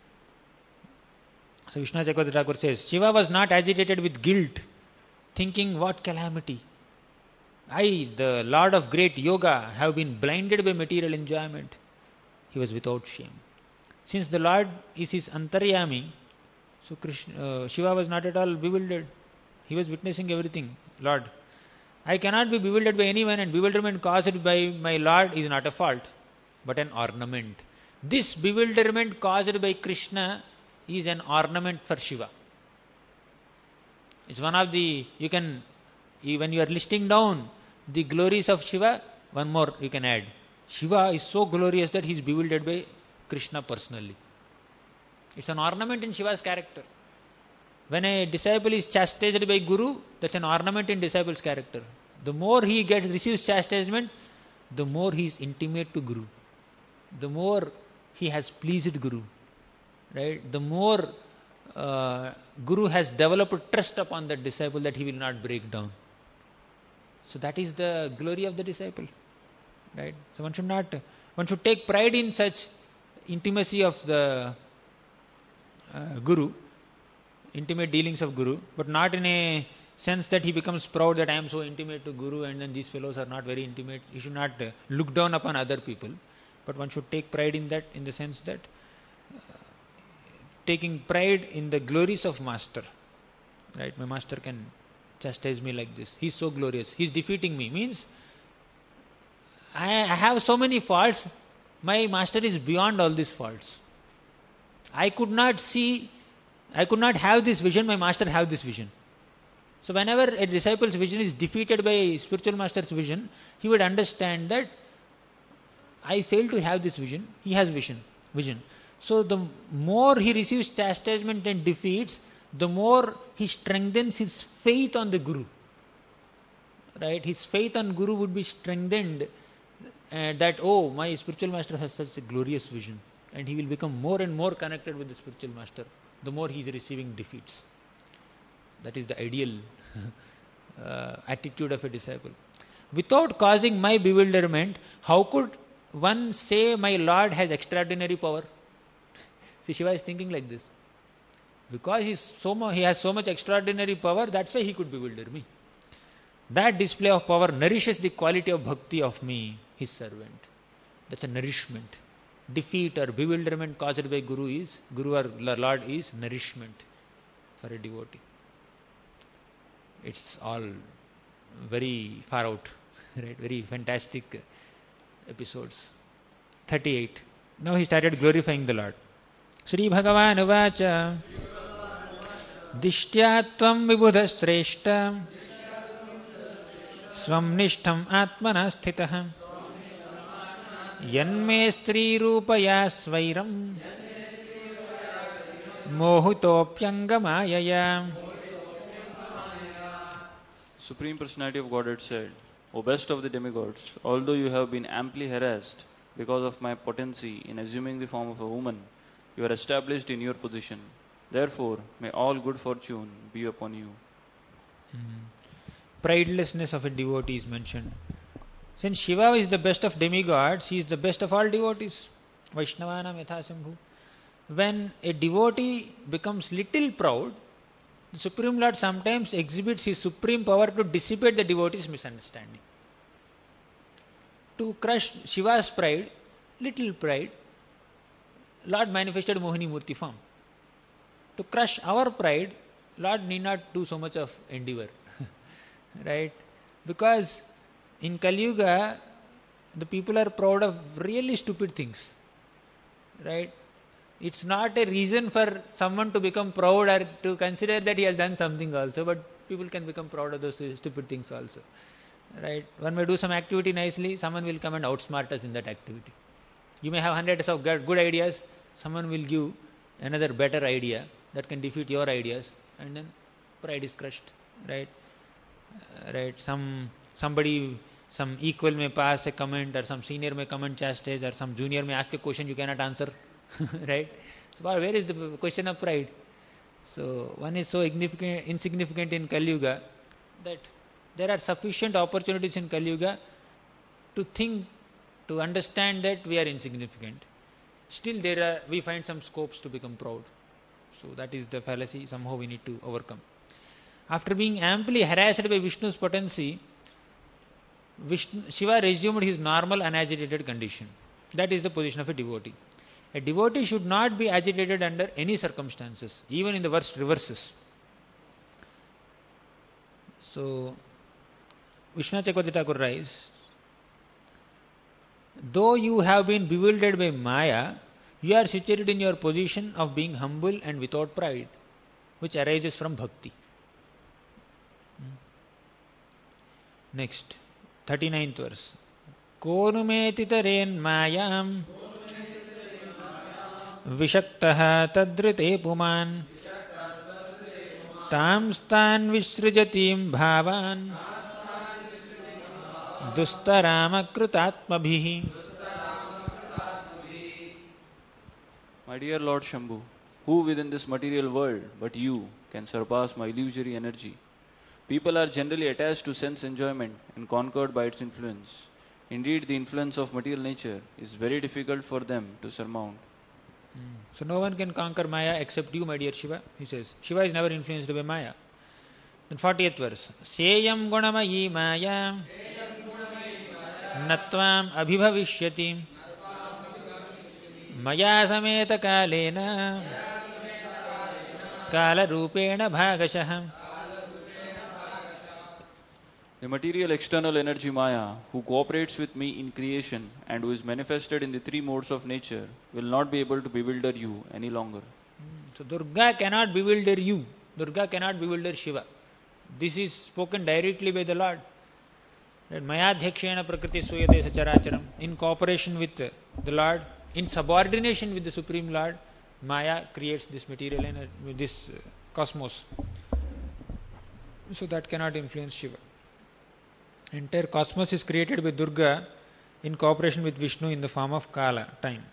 So Vishnu Chakravarti Thakur says, Shiva was not agitated with guilt, thinking what calamity. I, the Lord of great yoga, have been blinded by material enjoyment. He was without shame. Since the Lord is his antaryami, so Krishna, uh, Shiva was not at all bewildered. He was witnessing everything. Lord, I cannot be bewildered by anyone, and bewilderment caused by my Lord is not a fault, but an ornament. This bewilderment caused by Krishna is an ornament for Shiva. It's one of the, you can, when you are listing down the glories of Shiva, one more you can add. Shiva is so glorious that he is bewildered by Krishna personally. It's an ornament in Shiva's character. When a disciple is chastised by Guru, that's an ornament in disciple's character. The more he gets receives chastisement, the more he is intimate to Guru. The more he has pleased Guru. Right? The more uh, Guru has developed trust upon that disciple that he will not break down. So that is the glory of the disciple. Right? So one should not, one should take pride in such intimacy of the uh, Guru, intimate dealings of Guru, but not in a sense that he becomes proud that I am so intimate to Guru and then these fellows are not very intimate. You should not uh, look down upon other people, but one should take pride in that, in the sense that uh, taking pride in the glories of Master. Right? My Master can chastise me like this. He is so glorious. He is defeating me. Means I have so many faults. My Master is beyond all these faults. I could not see, I could not have this vision. My Master have this vision. So whenever a disciple's vision is defeated by spiritual Master's vision, he would understand that I fail to have this vision. He has vision. Vision. So the more he receives chastisement and defeats, the more he strengthens his faith on the Guru. Right? His faith on Guru would be strengthened, uh, that, oh, my spiritual master has such a glorious vision. And he will become more and more connected with the spiritual master, the more he is receiving defeats. That is the ideal uh, attitude of a disciple. Without causing my bewilderment, how could one say my Lord has extraordinary power? See, Shiva is thinking like this. Because he, is so much, he has so much extraordinary power, that's why he could bewilder me. That display of power nourishes the quality of bhakti of me, his servant. That's a nourishment. Defeat or bewilderment caused by Guru is, Guru or Lord is nourishment for a devotee. It's all very far out, right? Very fantastic episodes. thirty-eight. Now he started glorifying the Lord. Sri Bhagavan Uvacha Dishtya Tvam Vibudha Sreshta Swam Nishtam Atmana Sthitah Yanme Stri Rupaya Svairam Mohutopyangamayaya. Supreme Personality of Godhead said, O best of the demigods, although you have been amply harassed because of my potency in assuming the form of a woman, you are established in your position. Therefore, may all good fortune be upon you. Mm. Pridelessness of a devotee is mentioned. Since Shiva is the best of demigods, he is the best of all devotees. Vaishnavanam yathasambhu. When a devotee becomes little proud, the Supreme Lord sometimes exhibits his supreme power to dissipate the devotee's misunderstanding. To crush Shiva's pride, little pride, Lord manifested Mohini Murti form. To crush our pride, Lord need not do so much of endeavor. Right? Because in Kali Yuga, the people are proud of really stupid things. Right? It's not a reason for someone to become proud or to consider that he has done something also, but people can become proud of those stupid things also. Right? One may do some activity nicely, someone will come and outsmart us in that activity. You may have hundreds of good ideas, someone will give another better idea that can defeat your ideas, and then pride is crushed. Right? Uh, right? Some somebody, some equal may pass a comment, or some senior may comment chastise, or some junior may ask a question you cannot answer. Right? So where is the question of pride? So one is so insignificant, insignificant in Kali Yuga that there are sufficient opportunities in Kali Yuga to think, to understand that we are insignificant. Still there are, we find some scopes to become proud. So that is the fallacy somehow we need to overcome. After being amply harassed by Vishnu's potency, Vishnu, Shiva resumed his normal unagitated condition. That is the position of a devotee. A devotee should not be agitated under any circumstances, even in the worst reverses. So, Vishwanath Chakravarti Thakur writes, though you have been bewildered by Maya, you are situated in your position of being humble and without pride, which arises from bhakti. Next, thirty-ninth verse. Konumeti taren mayam Vishaktah tadrite puman Tamstan visrijatim bhavan Dustarama krutatmabhihi. My dear Lord Shambhu, who within this material world but you can surpass my illusory energy? People are generally attached to sense enjoyment and conquered by its influence. Indeed, the influence of material nature is very difficult for them to surmount. So no one can conquer Maya except you, my dear Shiva, he says. Shiva is never influenced by Maya. Then fortieth verse. Seyam gunamayi Maya Natvam abhibhavishyati Maya sameta kalena Kala rupena bhagashah. The material external energy Maya, who cooperates with me in creation and who is manifested in the three modes of nature, will not be able to bewilder you any longer. So Durga cannot bewilder you. Durga cannot bewilder Shiva. This is spoken directly by the Lord. Mayadhyakshena prakriti suyate sacharacharam. In cooperation with the Lord, in subordination with the Supreme Lord, Maya creates this material energy, this cosmos. So that cannot influence Shiva. Entire cosmos is created by Durga in cooperation with Vishnu in the form of Kala, time.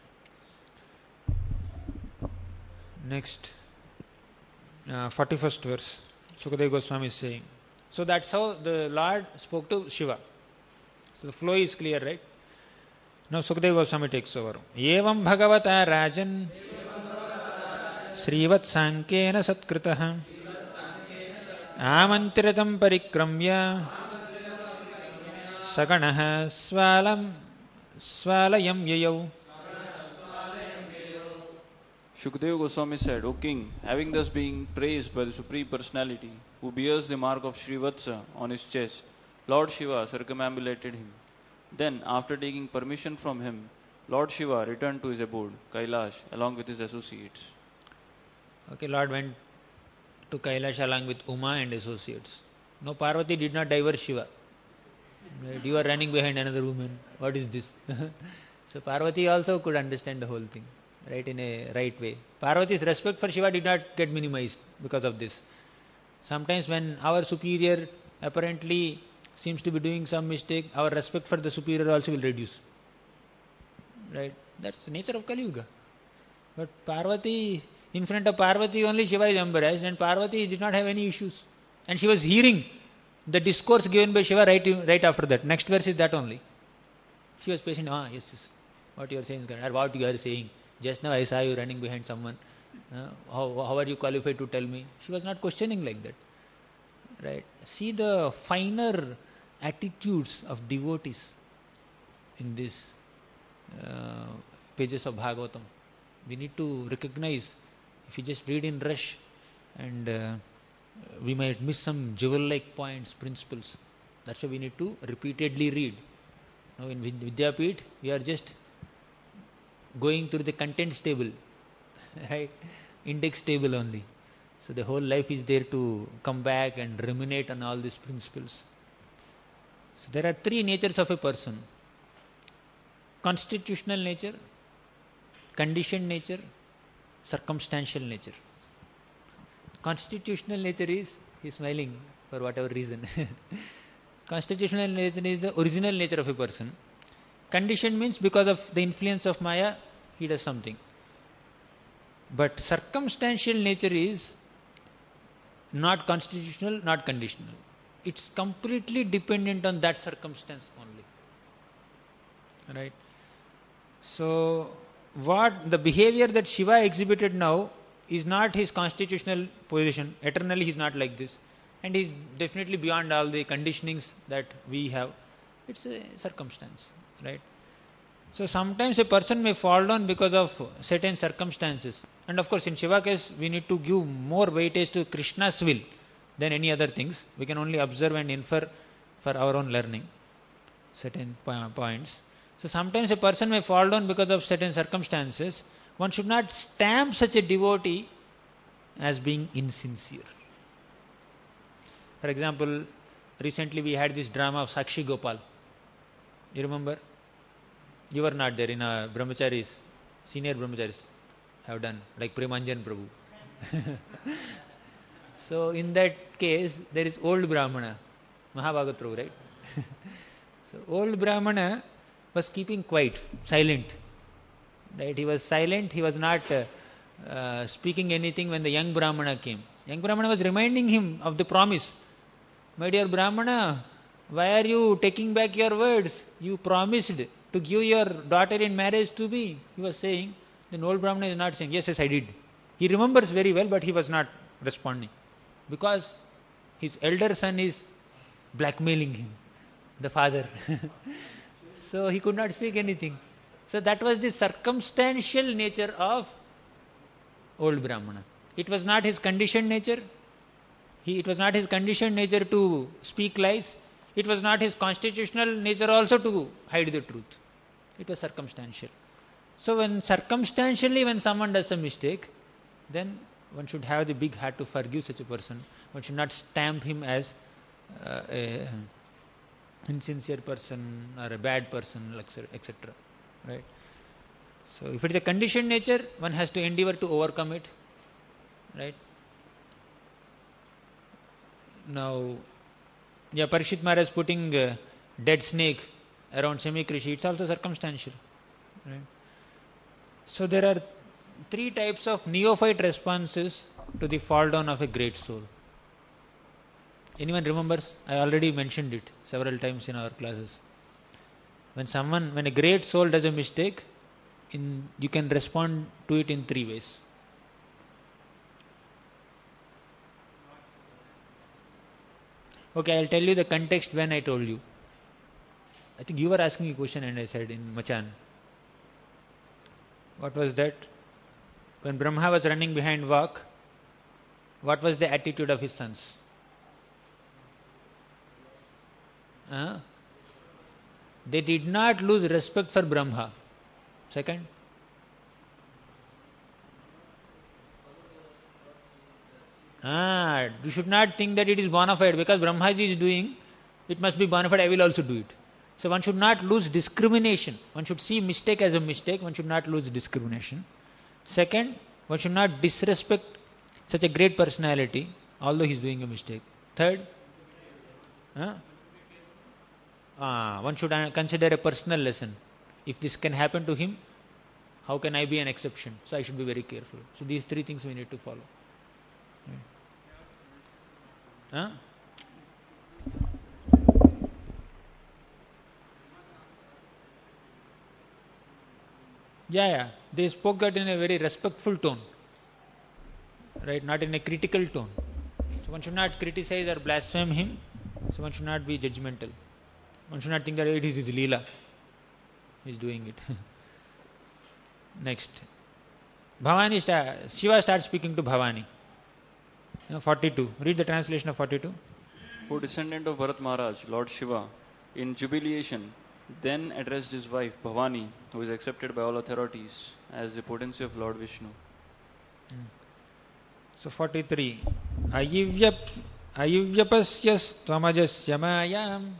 Next, uh, forty-first verse, Sukadeva Goswami is saying. So that's how the Lord spoke to Shiva. So the flow is clear, right? Now Sukadeva Goswami takes over. Evam bhagavata rajan Srivat sankena satkritah Amantritam parikramya Saganah swalam swalayam yayau. Shukadeva Goswami said, O king, having thus been praised by the Supreme Personality, who bears the mark of Srivatsa on his chest, Lord Shiva circumambulated him. Then, after taking permission from him, Lord Shiva returned to his abode, Kailash, along with his associates. Okay, Lord went to Kailash along with Uma and associates. No, Parvati did not divorce Shiva. Right? You are running behind another woman. What is this? So Parvati also could understand the whole thing, right, in a right way. Parvati's respect for Shiva did not get minimized because of this. Sometimes when our superior apparently seems to be doing some mistake, our respect for the superior also will reduce. Right? That's the nature of Kali Yuga. But Parvati, in front of Parvati only Shiva is embarrassed, and Parvati did not have any issues. And she was hearing the discourse given by Shiva right, right after that. Next verse is that only. She was patient. Ah, yes, yes. What you are saying is correct. Or what you are saying. Just now I saw you running behind someone. Uh, how, how are you qualified to tell me? She was not questioning like that. Right? See the finer attitudes of devotees in these uh, pages of Bhagavatam. We need to recognize, if we just read in rush, and uh, we might miss some jewel-like points, principles. That's why we need to repeatedly read. Now in Vidyapith, we are just going through the contents table, right? Index table only. So the whole life is there to come back and ruminate on all these principles. So there are three natures of a person: constitutional nature, conditioned nature, circumstantial nature. Constitutional nature is, he is smiling for whatever reason. Constitutional nature is the original nature of a person. Conditioned means because of the influence of Maya, he does something. But circumstantial nature is not constitutional, not conditional. It's completely dependent on that circumstance only. Right? So, what the behavior that Shiva exhibited now is not his constitutional position. Eternally he is not like this. And he is definitely beyond all the conditionings that we have. It's a circumstance. Right? So sometimes a person may fall down because of certain circumstances. And of course in Shiva case we need to give more weightage to Krishna's will than any other things. We can only observe and infer for our own learning certain points. So sometimes a person may fall down because of certain circumstances. One should not stamp such a devotee as being insincere. For example, recently we had this drama of Sakshi Gopal. You remember? You were not there in a brahmacharis, senior brahmacharis have done, like Premanjan Prabhu. So in that case, there is old Brahmana, Mahabhagat Prabhu, right? So old Brahmana was keeping quiet, silent. Right? He was silent, he was not uh, uh, speaking anything when the young Brahmana came. Young Brahmana was reminding him of the promise. My dear Brahmana, why are you taking back your words? You promised to give your daughter in marriage to me. He was saying. Then old Brahmana is not saying, yes, yes, I did. He remembers very well, but he was not responding. Because his elder son is blackmailing him, the father. So he could not speak anything. So that was the circumstantial nature of old Brahmana. It was not his conditioned nature. He, it was not his conditioned nature to speak lies. It was not his constitutional nature also to hide the truth. It was circumstantial. So when circumstantially when someone does a mistake, then one should have the big heart to forgive such a person. One should not stamp him as uh, a insincere person or a bad person, et cetera. Right? So if it is a conditioned nature, one has to endeavor to overcome it. Right? Now, yeah, Parikshit Maharaj putting a dead snake around Semikrishi, it's also circumstantial. Right? So there are three types of neophyte responses to the fall down of a great soul. Anyone remembers? I already mentioned it several times in our classes. When someone, when a great soul does a mistake, in you can respond to it in three ways. Okay, I'll tell you the context when I told you. I think you were asking a question and I said in Machan. What was that? When Brahma was running behind Vak, what was the attitude of his sons? Uh, they did not lose respect for Brahma. Second, ah, you should not think that it is bona fide because Brahmaji is doing, it must be bona fide, I will also do it. So one should not lose discrimination. One should see mistake as a mistake. One should not lose discrimination. Second, one should not disrespect such a great personality, although he is doing a mistake. Third, Huh? Ah, one should uh, consider a personal lesson. If this can happen to him, how can I be an exception? So I should be very careful. So these three things we need to follow. Huh? Yeah, yeah. They spoke that in a very respectful tone, right? Not in a critical tone. So one should not criticize or blaspheme him. So one should not be judgmental. One should not think that it is his Leela. He is doing it. Next. Bhavani, sta- Shiva starts speaking to Bhavani. You know, forty-two. Read the translation of forty-two. O descendant of Bharat Maharaj, Lord Shiva, in jubilation, then addressed his wife Bhavani, who is accepted by all authorities as the potency of Lord Vishnu. So forty-three. Ayivyap Ayivyapasyas Tvamajasya Mayam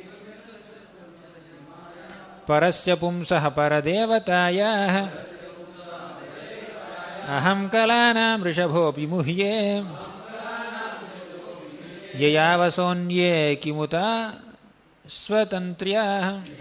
Parasya Pumsaha Paradevatayah Aham Kalanam Rishabhopi Muhye Yayavasonye Kimuta Swatantriyah.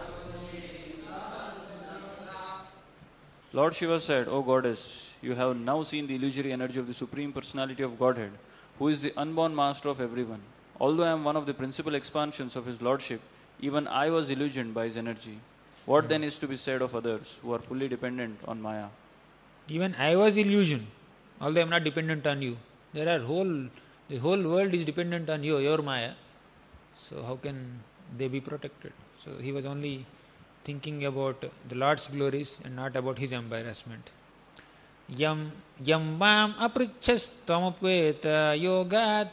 Lord Shiva said, O goddess, you have now seen the illusory energy of the Supreme Personality of Godhead, who is the unborn master of everyone. Although I am one of the principal expansions of his lordship, even I was illusioned by his energy. What then is to be said of others who are fully dependent on Maya? Even I was illusion, although I am not dependent on you. There are whole, the whole world is dependent on you, your Maya. So how can they be protected? So he was only thinking about the Lord's glories and not about his embarrassment. Yam yam mam apricchas tamapveta yogat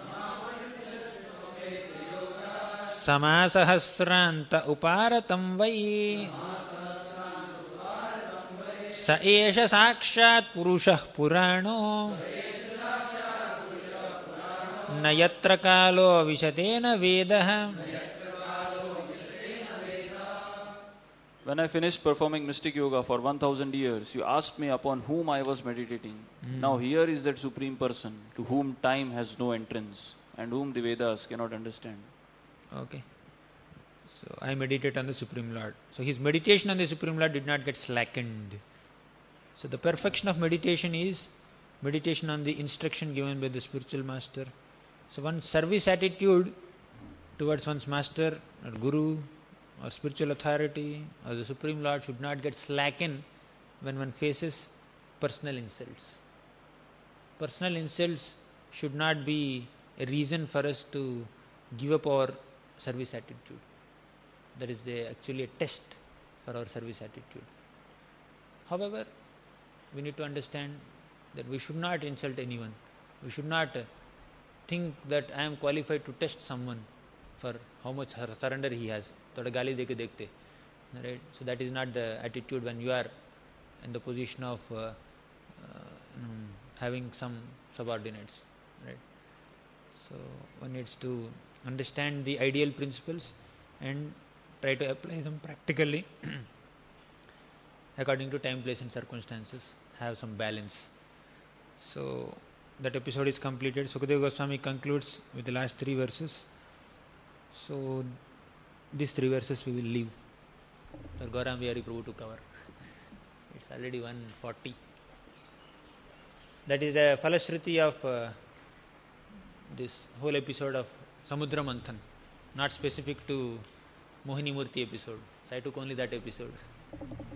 samasahasranta uparatam vai sa esha sakshat purushah purano nayatra kalo vishatena vedah. When I finished performing mystic yoga for one thousand years, you asked me upon whom I was meditating. Mm. Now here is that Supreme Person to whom time has no entrance and whom the Vedas cannot understand. Okay. So I meditate on the Supreme Lord. So his meditation on the Supreme Lord did not get slackened. So the perfection of meditation is meditation on the instruction given by the spiritual master. So one's service attitude towards one's master or guru or spiritual authority or the Supreme Lord should not get slackened when one faces personal insults. Personal insults should not be a reason for us to give up our service attitude. That is a, actually a test for our service attitude. However, we need to understand that we should not insult anyone. We should not think that I am qualified to test someone for how much surrender he has. Thoda gali deke dekhte. Right? So that is not the attitude when you are in the position of uh, uh, um, having some subordinates. Right? So one needs to understand the ideal principles and try to apply them practically according to time, place and circumstances. Have some balance. So that episode is completed. Sukadeva Goswami concludes with the last three verses. So these three verses we will leave for Gauram Vihari Prabhu to cover. It's already one forty. That is a falashruti of uh, this whole episode of Samudra Manthan, not specific to Mohini Murti episode. So I took only that episode.